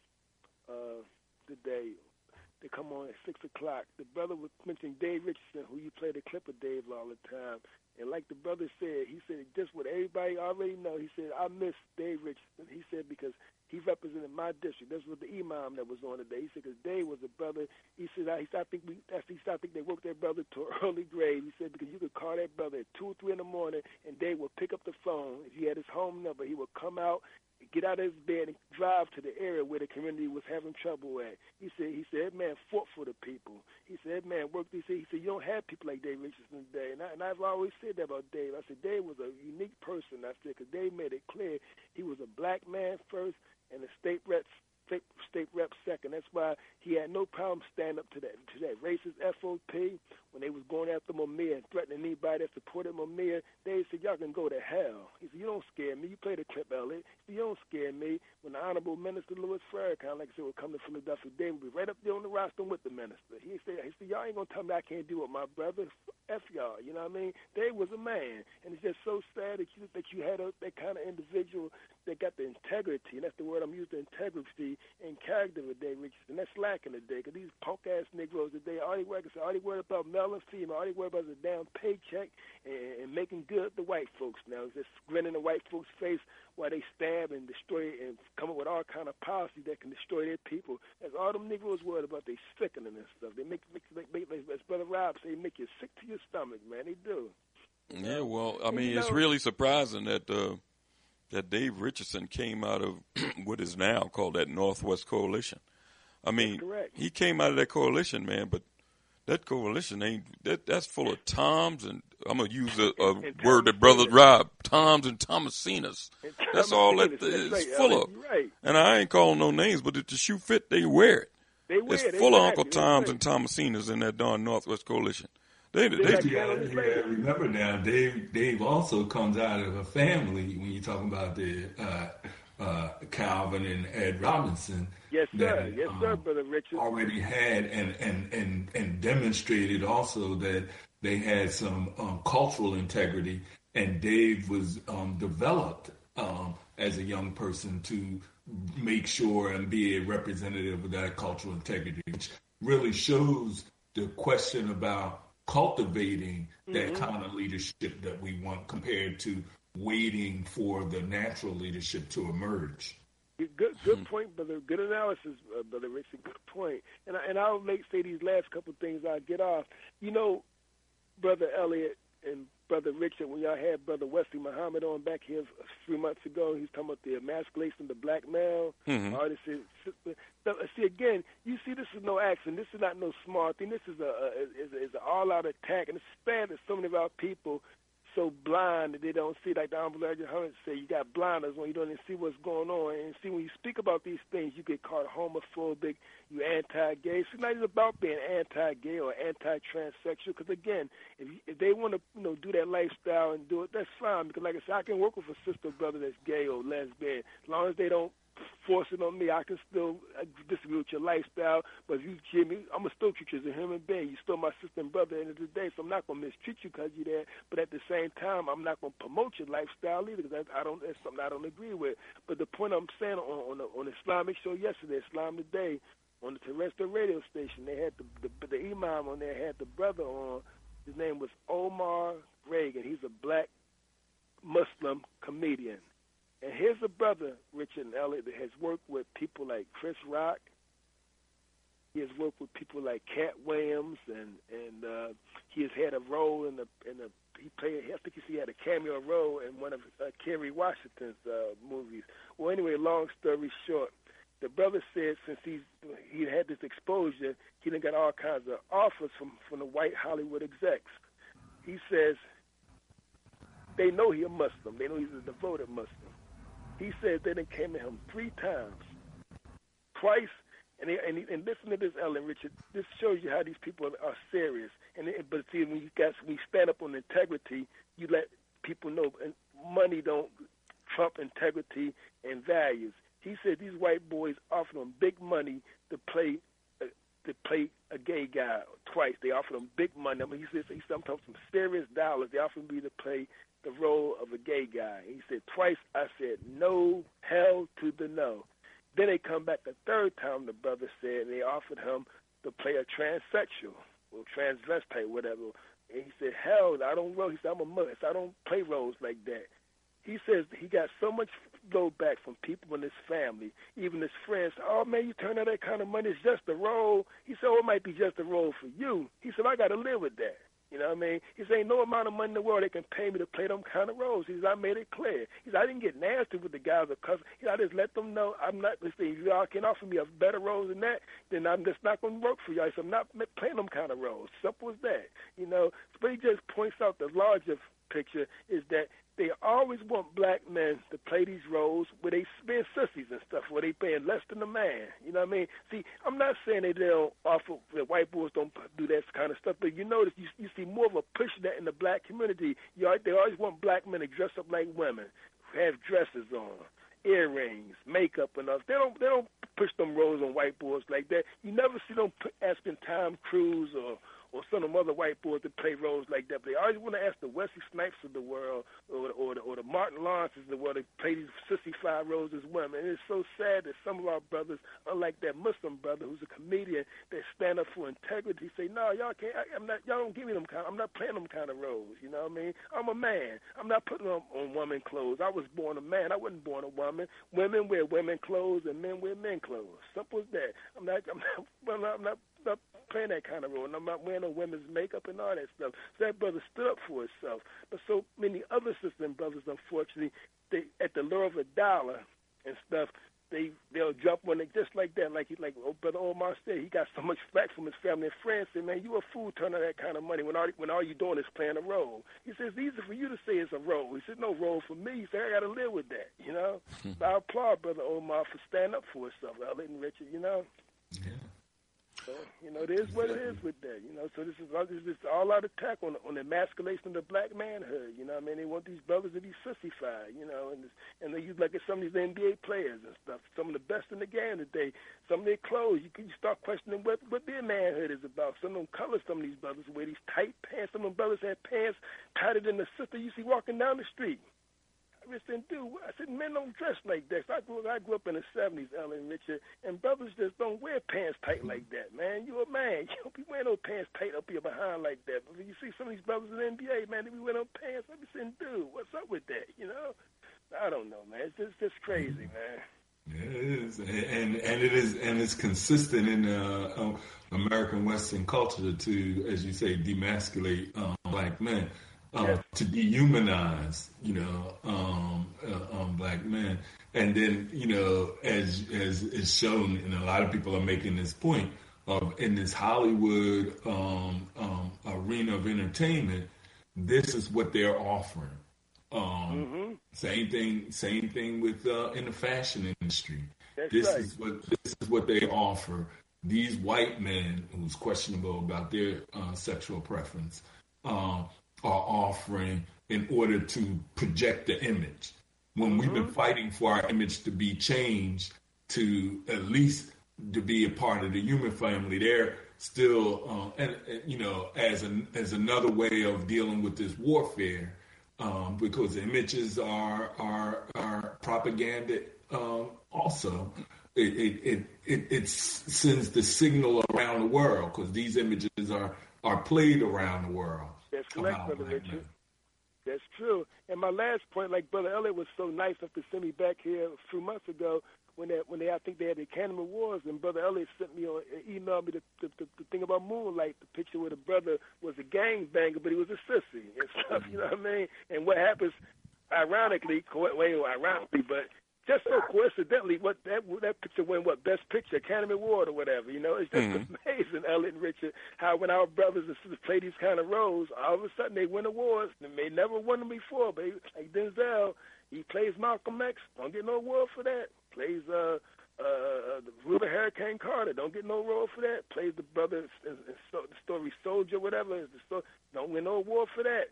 today. They come on at 6 o'clock. The brother was mentioning Dave Richardson, who you play the clip of Dave all the time. And like the brother said, he said just what everybody already know. He said, I miss Dave Richardson. He said because he represented my district. This was the imam that was on today. He said because Dave was a brother. He said I think they worked that brother to an early grave. He said because you could call that brother at 2 or 3 in the morning, and Dave would pick up the phone. If he had his home number, he would come out, get out of his bed and drive to the area where the community was having trouble at. He said that man fought for the people. He said that man worked. He said you don't have people like Dave Richardson today. And I've always said that about Dave. I said Dave was a unique person. I said because Dave made it clear he was a black man first and a state rep second. That's why he had no problem standing up to that racist FOP when they was going after Mumia and threatening anybody that supported Mumia. They said, y'all can go to hell. He said, you don't scare me. You play the clip, Elliot. He said, you don't scare me. When the Honorable Minister Louis Farrakhan, like I said, would come to Philadelphia, they would be right up there on the roster with the minister. He said, y'all ain't going to tell me I can't do it, my brother. F y'all, you know what I mean? Dave was a man, and it's just so sad that you had that kind of individual that got the integrity, and that's the word I'm using, integrity and character of Dave Richardson. That's lacking today, because these punk-ass Negroes today, all they worry about male and female, all they worry about is a damn paycheck and making good the white folks now. It's just grinning the white folks' face while they stab and destroy and come up with all kind of policies that can destroy their people. That's all them Negroes worried about. They sickening and stuff. They make as Brother Rob say, make you sick to your stomach, man. They do. Yeah, well, I mean, it's really surprising that that Dave Richardson came out of what is now called that Northwest Coalition. I mean, he came out of that coalition, man, but that coalition that's full of Toms, and I'm going to use a word that Brother Rob, Toms and Thomasinas. That's all that is full of. Right. And I ain't calling no names, but if the shoe fit, they wear it. It's full of Uncle Toms and Thomasinas in that darn Northwest Coalition. Remember now, Dave also comes out of a family when you're talking about the Calvin and Ed Robinson. Yes, sir. Yes, sir, Brother Richard. Already had and demonstrated also that they had some cultural integrity, and Dave was developed as a young person to make sure and be a representative of that cultural integrity, which really shows the question about cultivating that kind of leadership that we want compared to waiting for the natural leadership to emerge. Good point, brother. Good analysis, Brother Richard. Good point. And I'll say these last couple of things I'll get off. You know, Brother Elliott and Brother Richard, when y'all had Brother Wesley Muhammad on back here a few months ago, he was talking about the emasculation of the black male. See, again, you see, this is no accident. This is not no smart thing. This is an all-out attack, and it's bad that so many of our people so blind that they don't see, like the Honorable Elijah Hunt said, you got blinders when you don't even see what's going on. And see, when you speak about these things, you get called homophobic, you anti-gay. It's not even about being anti-gay or anti-transsexual, because, again, if they want to do that lifestyle and do it, that's fine, because, like I said, I can work with a sister or brother that's gay or lesbian, as long as they don't force it on me. I can still disagree with your lifestyle, but if you cheat me, I'm going to still treat you as a human being. You're still my sister and brother at the end of the day, so I'm not going to mistreat you because you're there, but at the same time, I'm not going to promote your lifestyle either, because that's something I don't agree with. But the point I'm saying on the Islamic show yesterday, Islam Today, on the terrestrial radio station. They had the imam on there had the brother on. His name was Omar Reagan. He's a black Muslim comedian. And here's a brother, Richard and Elliot, that has worked with people like Chris Rock. He has worked with people like Cat Williams, and he has had a role in the he played. I think he had a cameo role in one of Kerry Washington's movies. Well, anyway, long story short, the brother said since he had this exposure, he done got all kinds of offers from the white Hollywood execs. He says they know he's a Muslim. They know he's a devoted Muslim. He said they done came to him 3 times, twice. And listen to this, Ellen Richard. This shows you how these people are serious. But see, when you stand up on integrity, you let people know. And money don't trump integrity and values. He said these white boys offered him big money to play a gay guy twice. They offered him big money. I mean, he said sometimes some serious dollars. They offered me to play the role of a gay guy. He said twice. I said no, hell to the no. Then they come back a 3rd time, the brother said, and they offered him to play a transsexual or transvestite, whatever. And he said, hell, I don't roll. He said, I'm a Muslim. I don't play roles like that. He says he got so much blowback from people in his family, even his friends. Oh, man, you turn out that kind of money. It's just a role. He said, oh, it might be just a role for you. He said, I got to live with that. You know what I mean? He said, ain't no amount of money in the world they can pay me to play them kind of roles. He said, I made it clear. He said, I didn't get nasty with the guys because I just let them know I'm not, if y'all can offer me a better role than that, then I'm just not going to work for y'all. So I'm not playing them kind of roles. Simple as that. You know, but he just points out the larger picture is that they always want black men to play these roles where they being sissies and stuff, where they paying less than a man. You know what I mean? See, I'm not saying they don't offer, that white boys don't do that kind of stuff, but you notice you see more of a push of that in the black community. They always want black men to dress up like women, have dresses on, earrings, makeup and stuff. They don't push them roles on white boys like that. You never see them asking Tom Cruise or some of them other white boys to play roles like that. But they always want to ask the Wesley Snipes of the world or the Martin Lawrences of the world to play these sissified roles as women. And it's so sad that some of our brothers, unlike that Muslim brother who's a comedian, that stand up for integrity, say, no, y'all can't. Y'all don't give me them kind. I'm not playing them kind of roles. You know what I mean? I'm a man. I'm not putting on woman clothes. I was born a man. I wasn't born a woman. Women wear women clothes and men wear men clothes. Simple as that. I'm not playing that kind of role, and I'm not wearing no women's makeup and all that stuff. So that brother stood up for himself. But so many other sisters and brothers, unfortunately, they at the lure of $1 and stuff, they'll jump on it just like that. Like Brother Omar said, he got so much flack from his family and friends. Say, man, you a fool turning that kind of money when all you doing is playing a role. He says, it's easy for you to say it's a role. He said, no role for me. He said, I got to live with that, you know. So I applaud Brother Omar for standing up for himself, Elliot and Richard, you know. Yeah. So, you know, it is what it is with that, you know. So this is all out attack on the emasculation of the black manhood, you know what I mean? They want these brothers to be sissified, you know, and they use like some of these NBA players and stuff, some of the best in the game today. Some of their clothes, you start questioning what their manhood is about. Some of them colors, some of these brothers wear these tight pants. Some of them brothers have pants tighter than the sister you see walking down the street. I said, men don't dress like that. So I grew up in the 70s, Ellen Richard, and brothers just don't wear pants tight like that, man. You a man. You don't be wearing no pants tight up your behind like that. But when you see some of these brothers in the NBA, man, they be wearing no pants. I be saying, dude, what's up with that, you know? I don't know, man. It's just crazy, man. Yeah, it is, and it's consistent in American Western culture to, as you say, demasculate black men. To dehumanize, you know, black men, and then, you know, as is shown, and a lot of people are making this point of in this Hollywood arena of entertainment, this is what they're offering. Same thing with in the fashion industry. This is what they offer. These white men who's questionable about their sexual preference. Are offering in order to project the image. When we've been fighting for our image to be changed to at least to be a part of the human family, they're still, and you know, as another way of dealing with this warfare, because images are propaganda also. it sends the signal around the world because these images are played around the world. That's correct, Brother Richard. That's true. And my last point, like Brother Elliott was so nice enough to send me back here a few months ago when they I think they had the Academy Awards, and Brother Elliott sent me emailed me the thing about Moonlight, the picture where the brother was a gangbanger, but he was a sissy and stuff. You know what I mean? And what happens, ironically, but just so coincidentally, what that picture won Best Picture, Academy Award or whatever. You know, it's just amazing, Elliot and Richard, how when our brothers and sisters play these kind of roles, all of a sudden they win awards. They never won them before, but like Denzel, he plays Malcolm X, don't get no award for that. Plays the Ruler Hurricane Carter, don't get no award for that. Plays the brother, the story Soldier, whatever, don't win no award for that.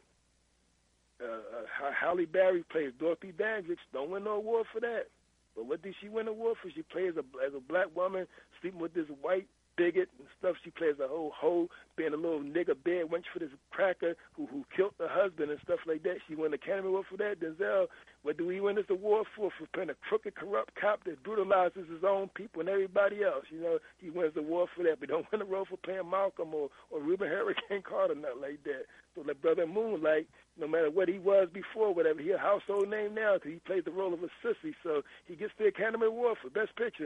Halle Berry plays Dorothy Dandridge, don't win no award for that. But what did she win an award for? She plays as a black woman sleeping with this white bigot and stuff. She plays a whole hoe, being a little nigger bed wench for this cracker who killed her husband and stuff like that. She won the Academy Award for that. Denzel, what do we win this award for playing a crooked, corrupt cop that brutalizes his own people and everybody else? You know, he wins the award for that, but don't win a role for playing Malcolm or Ruben Hurricane Carter, nothing like that. So like Brother Moonlight, no matter what he was before, whatever, he a household name now because he plays the role of a sissy. So he gets the Academy Award for Best Picture.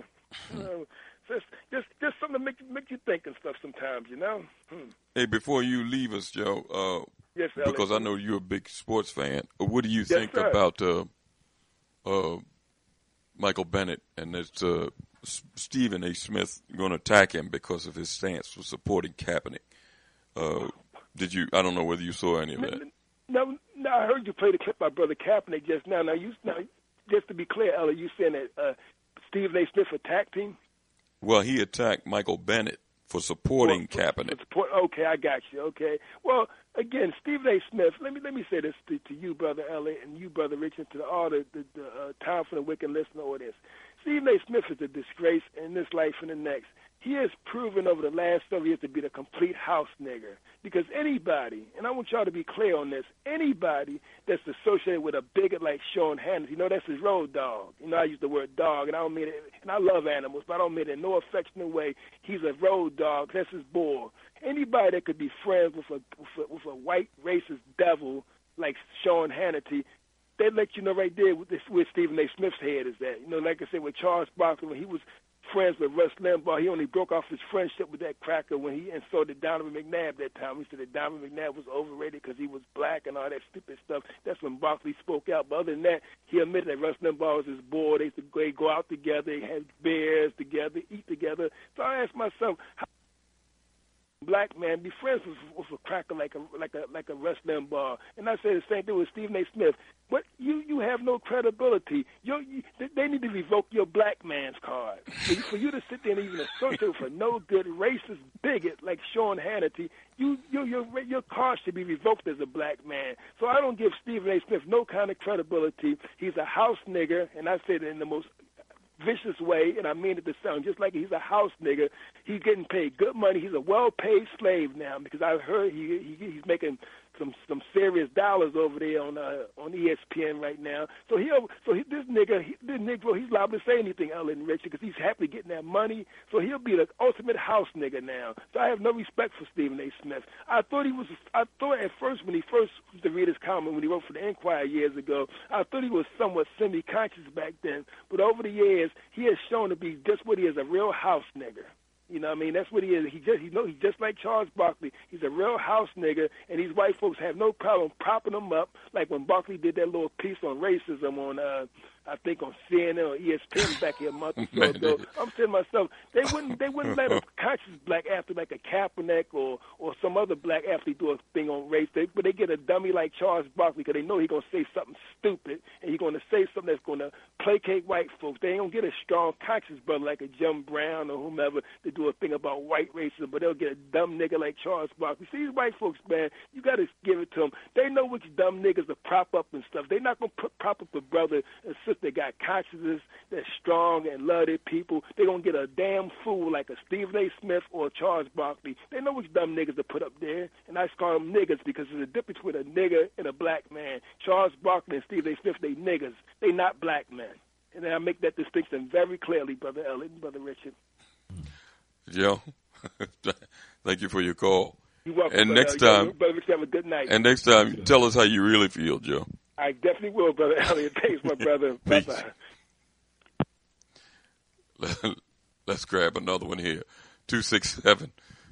Just something to make you think and stuff sometimes, you know. Hey, before you leave us, Joe, yes, because I know you're a big sports fan, what do you think about Michael Bennett and Stephen A. Smith going to attack him because of his stance for supporting Kaepernick? I don't know whether you saw any of that. No, I heard you play the clip by Brother Kaepernick just now. Now, just to be clear, Ella, you saying that Stephen A. Smith attacked him? Well, he attacked Michael Bennett for supporting Kaepernick. Okay, I got you. Okay. Well, again, Stephen A. Smith. Let me say this to you, Brother Elliott, and you, Brother Richard, to all the Time for the Wicked listener, all this. Stephen A. Smith is a disgrace in this life and the next. He has proven over the last several years to be the complete house nigger. Because anybody, and I want y'all to be clear on this, anybody that's associated with a bigot like Sean Hannity, you know, that's his road dog. You know, I use the word dog, and I don't mean it, and I love animals, but I don't mean it in no affectionate way. He's a road dog. That's his bull. Anybody that could be friends with a white racist devil like Sean Hannity, they let you know right there where Stephen A. Smith's head is at. You know, like I said, with Charles Barkley, when he was friends with Russ Limbaugh, he only broke off his friendship with that cracker when he insulted Donovan McNabb that time. He said that Donovan McNabb was overrated because he was black and all that stupid stuff. That's when Barkley spoke out. But other than that, he admitted that Russ Limbaugh was his boy. They used to go out together. They had beers together, eat together. So I asked myself, how black man be friends with a cracker like a Russ Limbaugh? And I say the same thing with Stephen A. Smith. But you have no credibility. They need to revoke your black man's card. For you to sit there and even associate with a no good racist bigot like Sean Hannity, your card should be revoked as a black man. So I don't give Stephen A. Smith no kind of credibility. He's a house nigger, and I say it in the most vicious way, and I mean it to sound just like he's a house nigger. He's getting paid good money. He's a well-paid slave now because I heard he's making some serious dollars over there on ESPN right now. So this Negro, he's liable to say anything, Ellen and Richard, because he's happily getting that money. So he'll be the ultimate house nigger now. So I have no respect for Stephen A. Smith. I thought at first when he first used to read his comment when he wrote for the Enquirer years ago, I thought he was somewhat semi-conscious back then. But over the years, he has shown to be just what he is, a real house nigger. You know what I mean? That's what he is. He's just like Charles Barkley. He's a real house nigger, and these white folks have no problem propping him up, like when Barkley did that little piece on racism on, I think on CNN or ESPN back here a month or so ago. I'm saying to myself, they wouldn't let a conscious black athlete like a Kaepernick or some other black athlete do a thing on race. But they get a dummy like Charles Barkley because they know he's going to say something stupid, and he's going to say something that's going to placate white folks. They ain't going to get a strong conscious brother like a Jim Brown or whomever to do a thing about white racism, but they'll get a dumb nigga like Charles Barkley. See, these white folks, man, you got to give it to them. They know which dumb niggas to prop up and stuff. They're not going to prop up a brother and sister that got consciousness, that's strong and love their people. They're going to get a damn fool like a Stephen A. Smith or a Charles Barkley. They know which dumb niggas to put up there, and I call them niggas because there's a difference between a nigger and a black man. Charles Barkley and Stephen A. Smith, they niggas. They not black men. And I make that distinction very clearly, Brother Elliott and Brother Richard. Joe, thank you for your call. You're welcome. And Brother next Elliott. time, Brother Richard, have a good night. And next time, tell us how you really feel, Joe. I definitely will, Brother Elliott. Thanks, my brother. Bye-bye. Let's grab another one here. 267.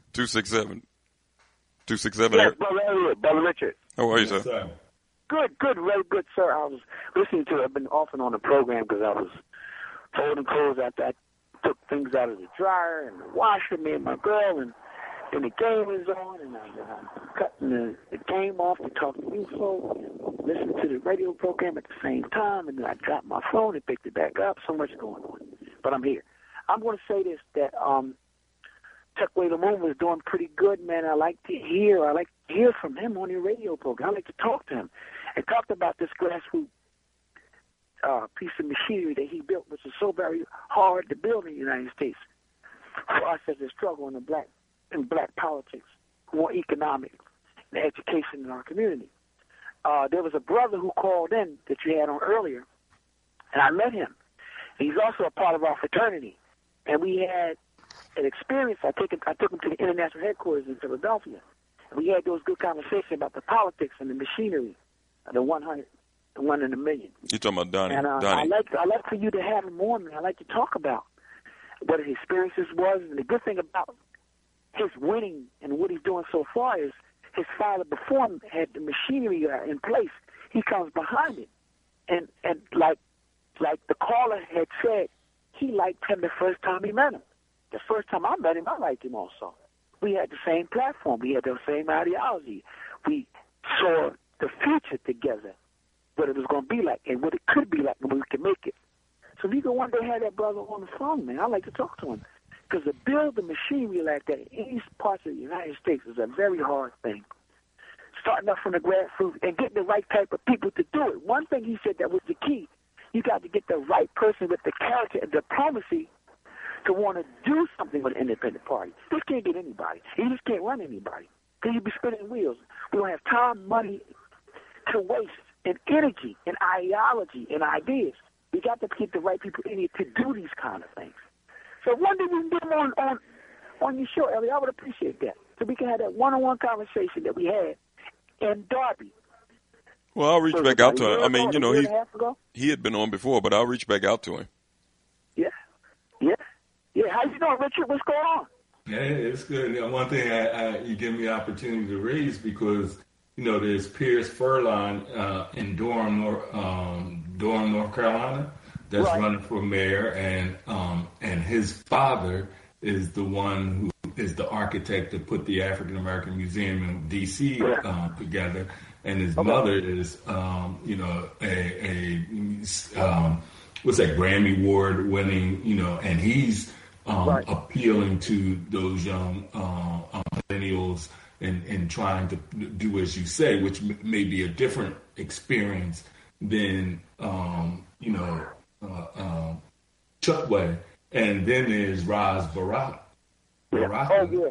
Yes, Brother Elliott, Brother Richard. How are you, sir? Good, very good, sir. I was listening to it. I've been off and on the program because I was folding clothes after I took things out of the dryer and the washer, me and my girl, and then the game was on, and I'm cutting the game off to talk to you folks, and listening to the radio program at the same time, and then I dropped my phone and picked it back up. So much going on. But I'm here. I'm going to say this, that Tuckway Lamone was doing pretty good, man. I like to hear from him on your radio program. I like to talk to him and talked about this grassroots piece of machinery that he built, which is so very hard to build in the United States for us as a struggle in black politics, more economic, and education in our community. There was a brother who called in that you had on earlier, and I met him. He's also a part of our fraternity, and we had an experience. I took him to the international headquarters in Philadelphia. And we had those good conversations about the politics and the machinery, the 100, the 1 in a million. You talking about Donnie? And Donnie. I like for you to have him on, and I like to talk about what his experiences was. And the good thing about his winning and what he's doing so far is his father before him had the machinery in place. He comes behind it, and like the caller had said, he liked him the first time he met him. The first time I met him, I liked him also. We had the same platform. We had the same ideology. We saw the future together, what it was going to be like and what it could be like and we could make it. So we could one day have that brother on the phone, man. I like to talk to him. Because to build the machinery like that in any parts of the United States is a very hard thing. Starting up from the grassroots and getting the right type of people to do it. One thing he said that was the key. You got to get the right person with the character and diplomacy to want to do something with an independent party. You just can't get anybody. You just can't run anybody because you'll be spinning wheels. We don't have time, money to waste, and energy, and ideology, and ideas. We got to get the right people in here to do these kind of things. So one day we can get them on your show, Ellie. I would appreciate that. So we can have that one-on-one conversation that we had in Darby. Well, I'll reach back out to him. I mean, you know, he had been on before, but I'll reach back out to him. Yeah, how you doing, Richard? What's going on? Yeah, it's good. One thing you give me the opportunity to raise because, you know, there's Pierce Furlan in Durham, North Carolina, that's running for mayor, and his father is the one who is the architect that put the African American Museum in D.C. Together, and his mother is, you know, what's that, Grammy Award winning, you know, and he's appealing to those young millennials and trying to do as you say, which may be a different experience than, you know, Chuckway. And then there's Raz Barak. Who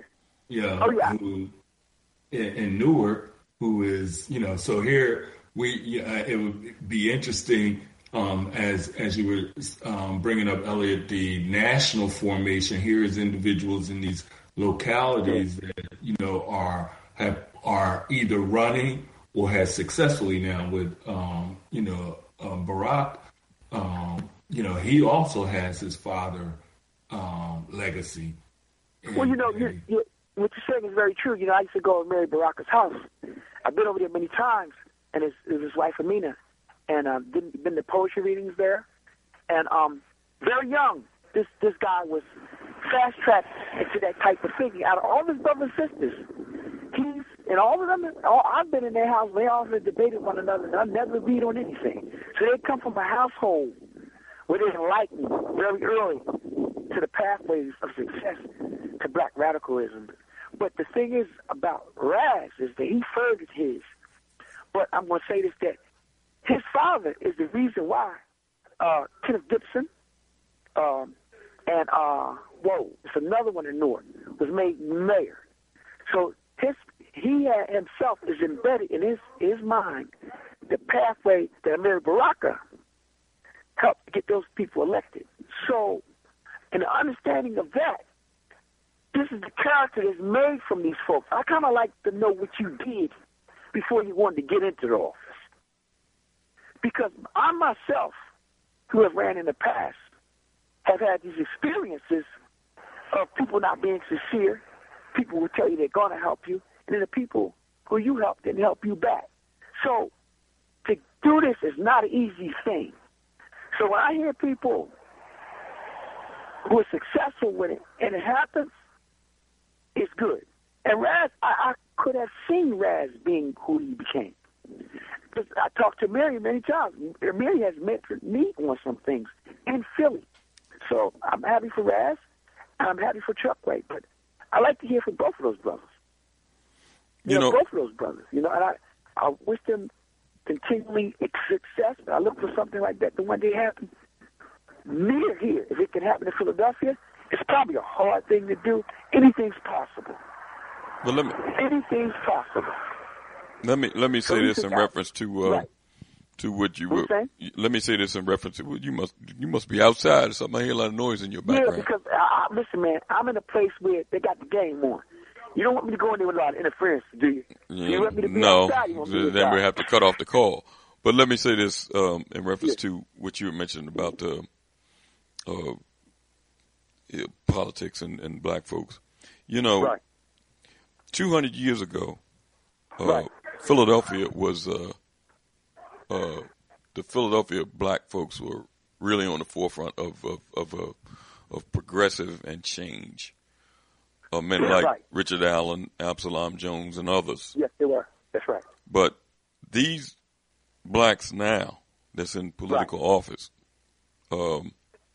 in Newark, who is, you know, so here it would be interesting as you were bringing up, Elliot, the national formation. Here is individuals in these localities that, you know, are either running or has successfully now with, you know, Barack. You know, he also has his father legacy. Well, you know, what you're saying is very true. You know, I used to go to Mary Baraka's house. I've been over there many times, and his wife Amina, and been to poetry readings there. And very young, this guy was fast tracked into that type of figure. Out of all his brothers and sisters, and all of them, I've been in their house. They all debated one another, and I never agreed on anything. So they come from a household where they enlightened very early to the pathways of success to black radicalism. But the thing is about Raz is that he furthered his. But I'm going to say this, that his father is the reason why Kenneth Gibson and it's another one in North, was made mayor. So he himself is embedded in his mind the pathway that Amiri Baraka help get those people elected. So, in the understanding of that, this is the character that's made from these folks. I kind of like to know what you did before you wanted to get into the office. Because I myself, who have ran in the past, have had these experiences of people not being sincere, people who tell you they're going to help you, and then the people who you help didn't help you back. So to do this is not an easy thing. So when I hear people who are successful with it, and it happens, it's good. And Raz, I could have seen Raz being who he became. Because I talked to Mary many times. Mary has mentored me on some things in Philly. So I'm happy for Raz, and I'm happy for Chuckway. But I like to hear from both of those brothers. You know, both of those brothers. You know, and I wish them continually success. I look for something like that to one day happen near here. If it can happen in Philadelphia, it's probably a hard thing to do. Anything's possible. But anything's possible. Let me say this in reference to to what you were. Let me say this in reference to you must be outside or something. I hear a lot of noise in your background. Yeah, because listen, man, I'm in a place where they got the game on. You don't want me to go in there with a lot of interference, do you? You want me to be outside? You want me to be then we have to cut off the call. But let me say this in reference to what you were mentioning about politics and black folks. You know, 200 years ago, Philadelphia was the Philadelphia black folks were really on the forefront of progressive and change. Men like Richard Allen, Absalom Jones, and others. Yes, they were. That's right. But these blacks now that's in political office, they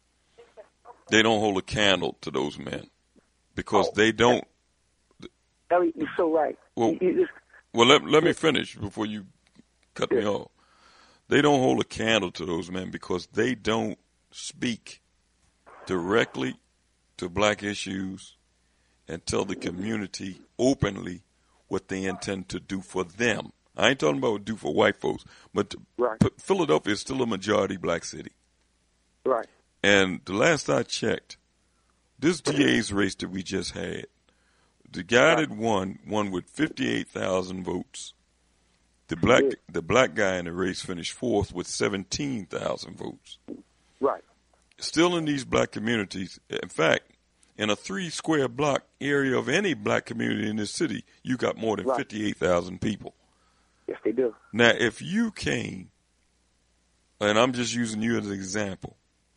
don't hold a candle to those men because they don't. Elliot, you're so right. Well, let me finish before you cut me off. They don't hold a candle to those men because they don't speak directly to black issues and tell the community openly what they intend to do for them. I ain't talking about what do for white folks, but Philadelphia is still a majority black city. Right. And the last I checked, this DA's race that we just had, the guy that won with 58,000 votes. The black guy in the race finished fourth with 17,000 votes. Right. Still in these black communities, in fact, in a 3 square block area of any black community in this city, you got more than 58,000 people. Yes, they do. Now, if you came, and I'm just using you as an example,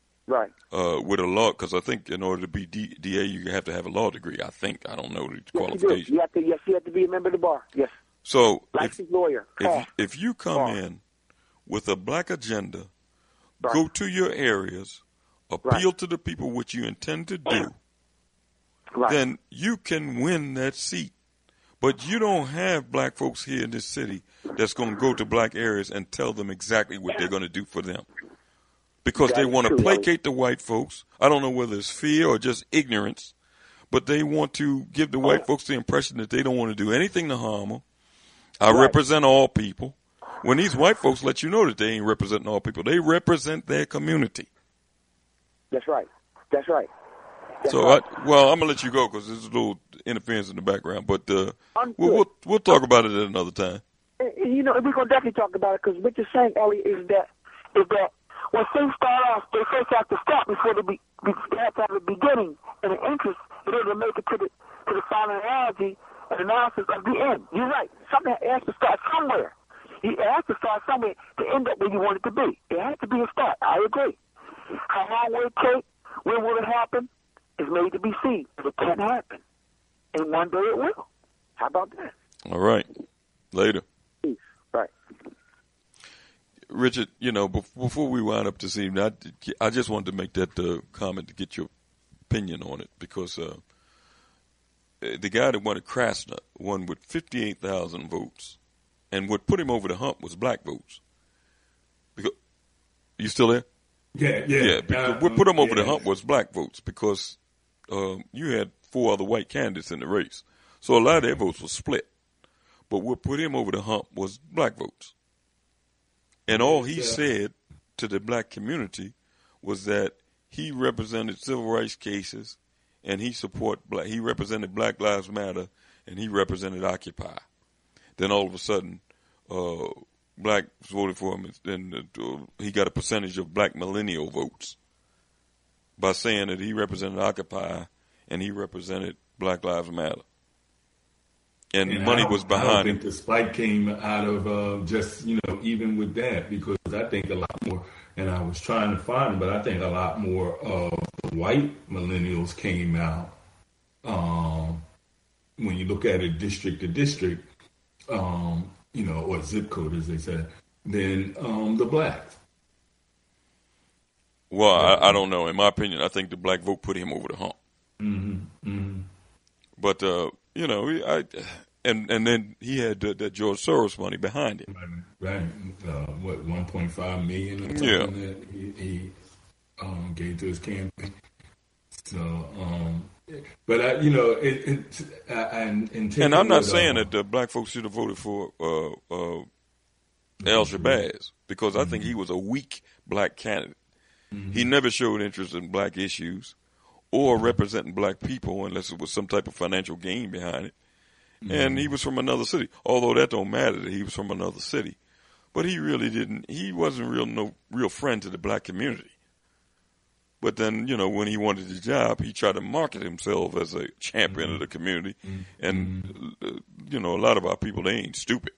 with a law, because I think in order to be DA, you have to have a law degree. I think. I don't know the qualification. You have to be a member of the bar. Yes. So, licensed lawyer. If you come in with a black agenda, go to your areas, appeal to the people what you intend to do, then you can win that seat. But you don't have black folks here in this city that's going to go to black areas and tell them exactly what they're going to do for them. Because they want to placate the white folks. I don't know whether it's fear or just ignorance, but they want to give the white folks the impression that they don't want to do anything to harm them. I represent all people. When these white folks let you know that they ain't representing all people, they represent their community. That's right. That's right. I'm gonna let you go because there's a little interference in the background. But we'll talk about it at another time. You know, we're gonna definitely talk about it because what you're saying, Elliot, is that when things start off, they first have to stop before they have to have a beginning and an interest in order to make it to the final analogy and analysis of the end. You're right. Something has to start somewhere. It has to start somewhere to end up where you want it to be. It has to be a start. I agree. How long will it take? When will it happen? Is made to be seen. But it can happen. And one day it will. How about that? All right. Later. Peace. Right. Richard, you know, before we wind up this evening, I just wanted to make that comment to get your opinion on it because the guy that won at Krasner won with 58,000 votes. And what put him over the hump was black votes. Because, you still there? Yeah. What put him over the hump was black votes because you had 4 other white candidates in the race. So a lot of their votes were split. But what put him over the hump was black votes. And all he said to the black community was that he represented civil rights cases, and he represented Black Lives Matter, and he represented Occupy. Then all of a sudden, blacks voted for him, and he got a percentage of black millennial votes by saying that he represented Occupy and he represented Black Lives Matter. And money was behind I him. think the spike came out of just, even with that, because I think a lot more, and I was trying to find them, but I think a lot more of the white millennials came out when you look at it district to district, or zip code, as they said, than the blacks. Well, I don't know. In my opinion, I think the black vote put him over the hump. Mm-hmm. Mm-hmm. But, and then he had that George Soros money behind him. Right. 1.5 million or something that he gave to his campaign. So, but and I'm not saying that black folks should have voted for El Shabazz, because I think he was a weak black candidate. Mm-hmm. He never showed interest in black issues or representing black people unless it was some type of financial gain behind it. Mm-hmm. And he was from another city, although that don't matter that he was from another city. But he really didn't. He wasn't no real friend to the black community. But then, when he wanted the job, he tried to market himself as a champion of the community. Mm-hmm. And, a lot of our people, they ain't stupid.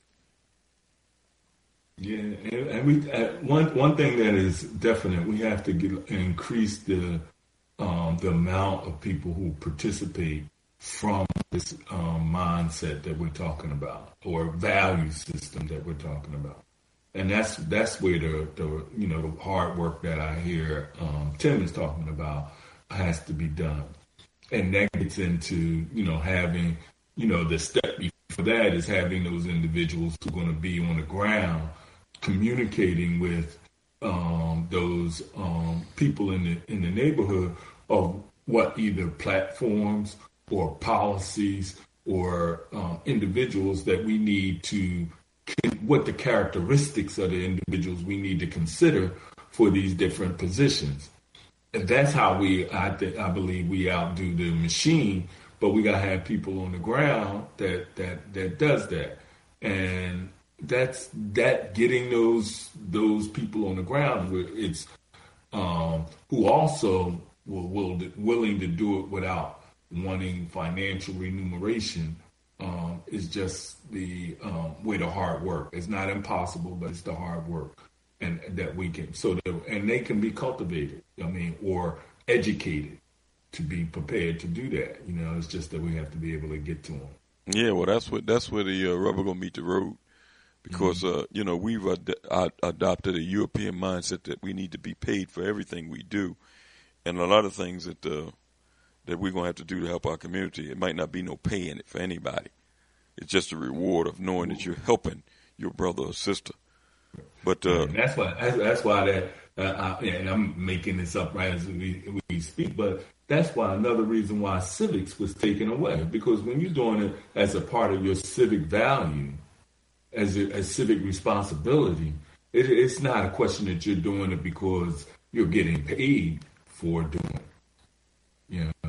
Yeah, and we one thing that is definite, we have to increase the amount of people who participate from this mindset that we're talking about, or value system that we're talking about. And that's where the hard work that I hear Tim is talking about has to be done. And that gets into, having, the step before that is having those individuals who are going to be on the ground communicating with those people in the neighborhood of what either platforms or policies or individuals that we need to, what the characteristics of the individuals we need to consider for these different positions. And that's how I believe we outdo the machine, but we got to have people on the ground that does that. And that's getting those people on the ground. It's who also willing to do it without wanting financial remuneration. Is just the way the hard work. It's not impossible, but it's the hard work, and that we can and they can be cultivated. Or educated to be prepared to do that. It's just that we have to be able to get to them. Yeah, well, that's where the rubber gonna meet the road. Because, we've adopted a European mindset that we need to be paid for everything we do. And a lot of things that we're going to have to do to help our community, it might not be no pay in it for anybody. It's just a reward of knowing that you're helping your brother or sister. But and that's why and I'm making this up right as we speak, but that's why another reason why civics was taken away. Because when you're doing it as a part of your civic value, as civic responsibility, it's not a question that you're doing it because you're getting paid for doing it.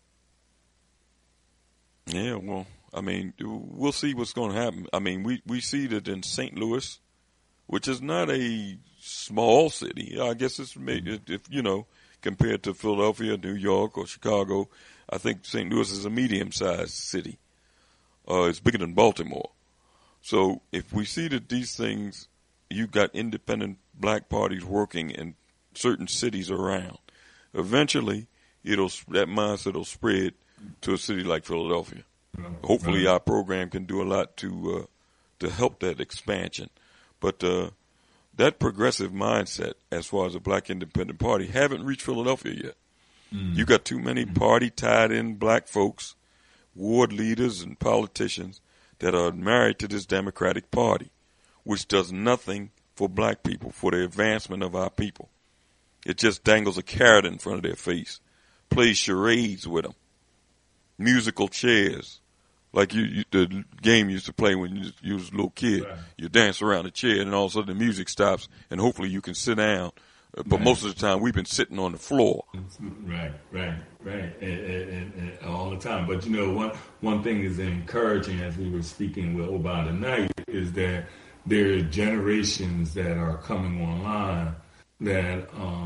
Yeah, well, we'll see what's going to happen. We see that in St. Louis, which is not a small city. I guess it's, if compared to Philadelphia, New York, or Chicago, I think St. Louis is a medium-sized city. It's bigger than Baltimore. So if we see that these things, you've got independent black parties working in certain cities around, eventually that mindset will spread to a city like Philadelphia. Hopefully our program can do a lot to help that expansion. But that progressive mindset, as far as the Black Independent Party, haven't reached Philadelphia yet. You got too many party-tied-in black folks, ward leaders and politicians that are married to this Democratic Party, which does nothing for black people, for the advancement of our people. It just dangles a carrot in front of their face, plays charades with them, musical chairs, like the game you used to play when you was a little kid. Right. You dance around a chair, and all of a sudden the music stops, and hopefully you can sit down But most of the time, we've been sitting on the floor. Right. And all the time. But, you know, one thing is encouraging, as we were speaking with Oba tonight, is that there are generations that are coming online that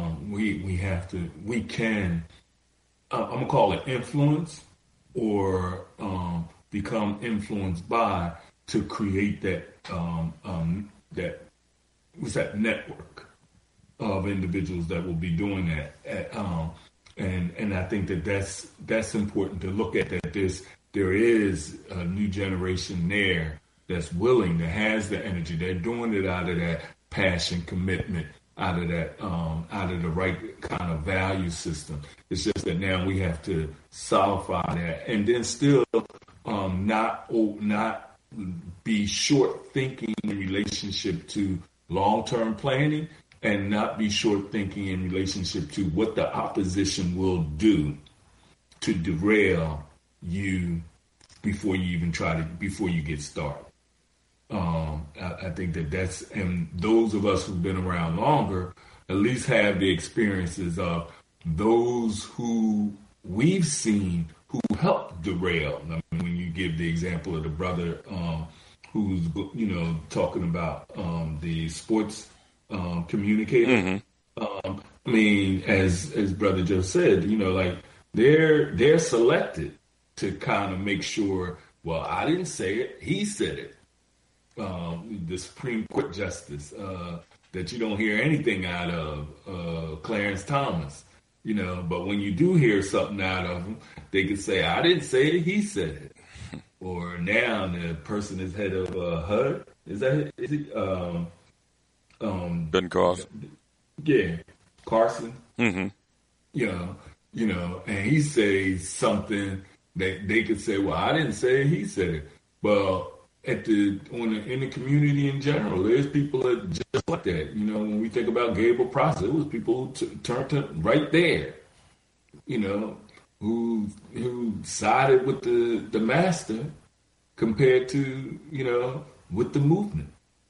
we can, I'm going to call it influence or become influenced by, to create that network of individuals that will be doing that. And I think that's important to look at, that there is a new generation there that's willing, that has the energy. They're doing it out of that passion, commitment, out of the right kind of value system. It's just that now we have to solidify that, and then still not be short thinking in relationship to long-term planning, and not be short thinking in relationship to what the opposition will do to derail you before you get started. I think that's, and those of us who've been around longer at least have the experiences of those who we've seen who helped derail. I mean, when you give the example of the brother who's, you know, talking about the sports communicator. I mean, as Brother Joe said, you know, like they're selected to kind of make sure, well, I didn't say it, he said it. The Supreme Court Justice that you don't hear anything out of, Clarence Thomas, you know, but when you do hear something out of him, they could say, I didn't say it, he said it. Or now the person is head of HUD. Is it? Ben Carson. Yeah, Carson. Mm-hmm. You know, and he says something that they could say, well, I didn't say it, he said it. Well, in the community in general, there's people that just like that. You know, when we think about Gabriel Prosser, it was people who turned to right there, you know, who sided with the master compared to, you know, with the movement.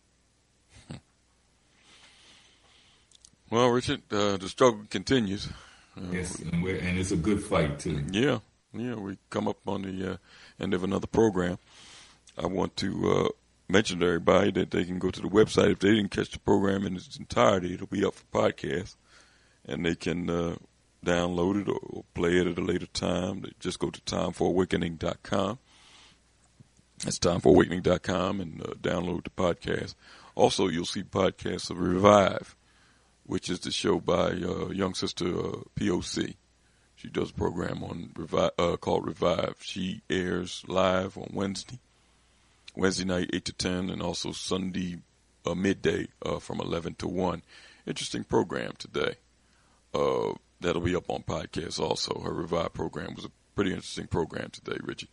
Well, Richard, the struggle continues. Yes, and it's a good fight too. Yeah, we come up on the end of another program. I want to mention to everybody that they can go to the website. If they didn't catch the program in its entirety, it'll be up for podcast, and they can download it or play it at a later time. They just go to timefораwakening.com. That's timefораwakening.com, and download the podcast. Also, you'll see podcasts of Revive, which is the show by young sister POC. She does a program on called Revive. She airs live on Wednesday night, 8 to 10, and also Sunday midday from 11 to 1. Interesting program today. That'll be up on podcast also. Her Revive program was a pretty interesting program today, Richard.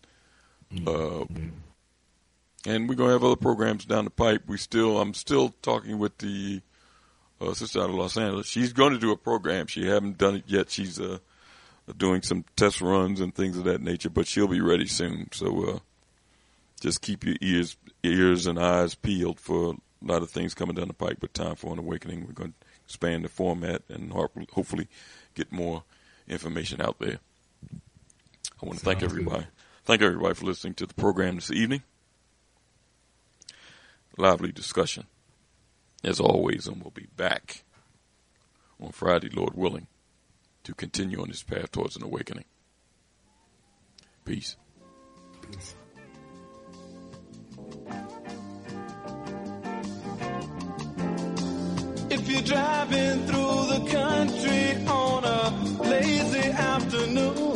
And we're going to have other programs down the pipe. I'm still talking with the sister out of Los Angeles. She's going to do a program. She haven't done it yet. She's doing some test runs and things of that nature, but she'll be ready soon. So just keep your ears and eyes peeled for a lot of things coming down the pipe with Time for an Awakening. We're going to expand the format and hopefully get more information out there. I want to thank everybody. Thank everybody for listening to the program this evening. Lively discussion, as always, and we'll be back on Friday, Lord willing, to continue on this path towards an awakening. Peace. Peace. If you're driving through the country on a lazy afternoon,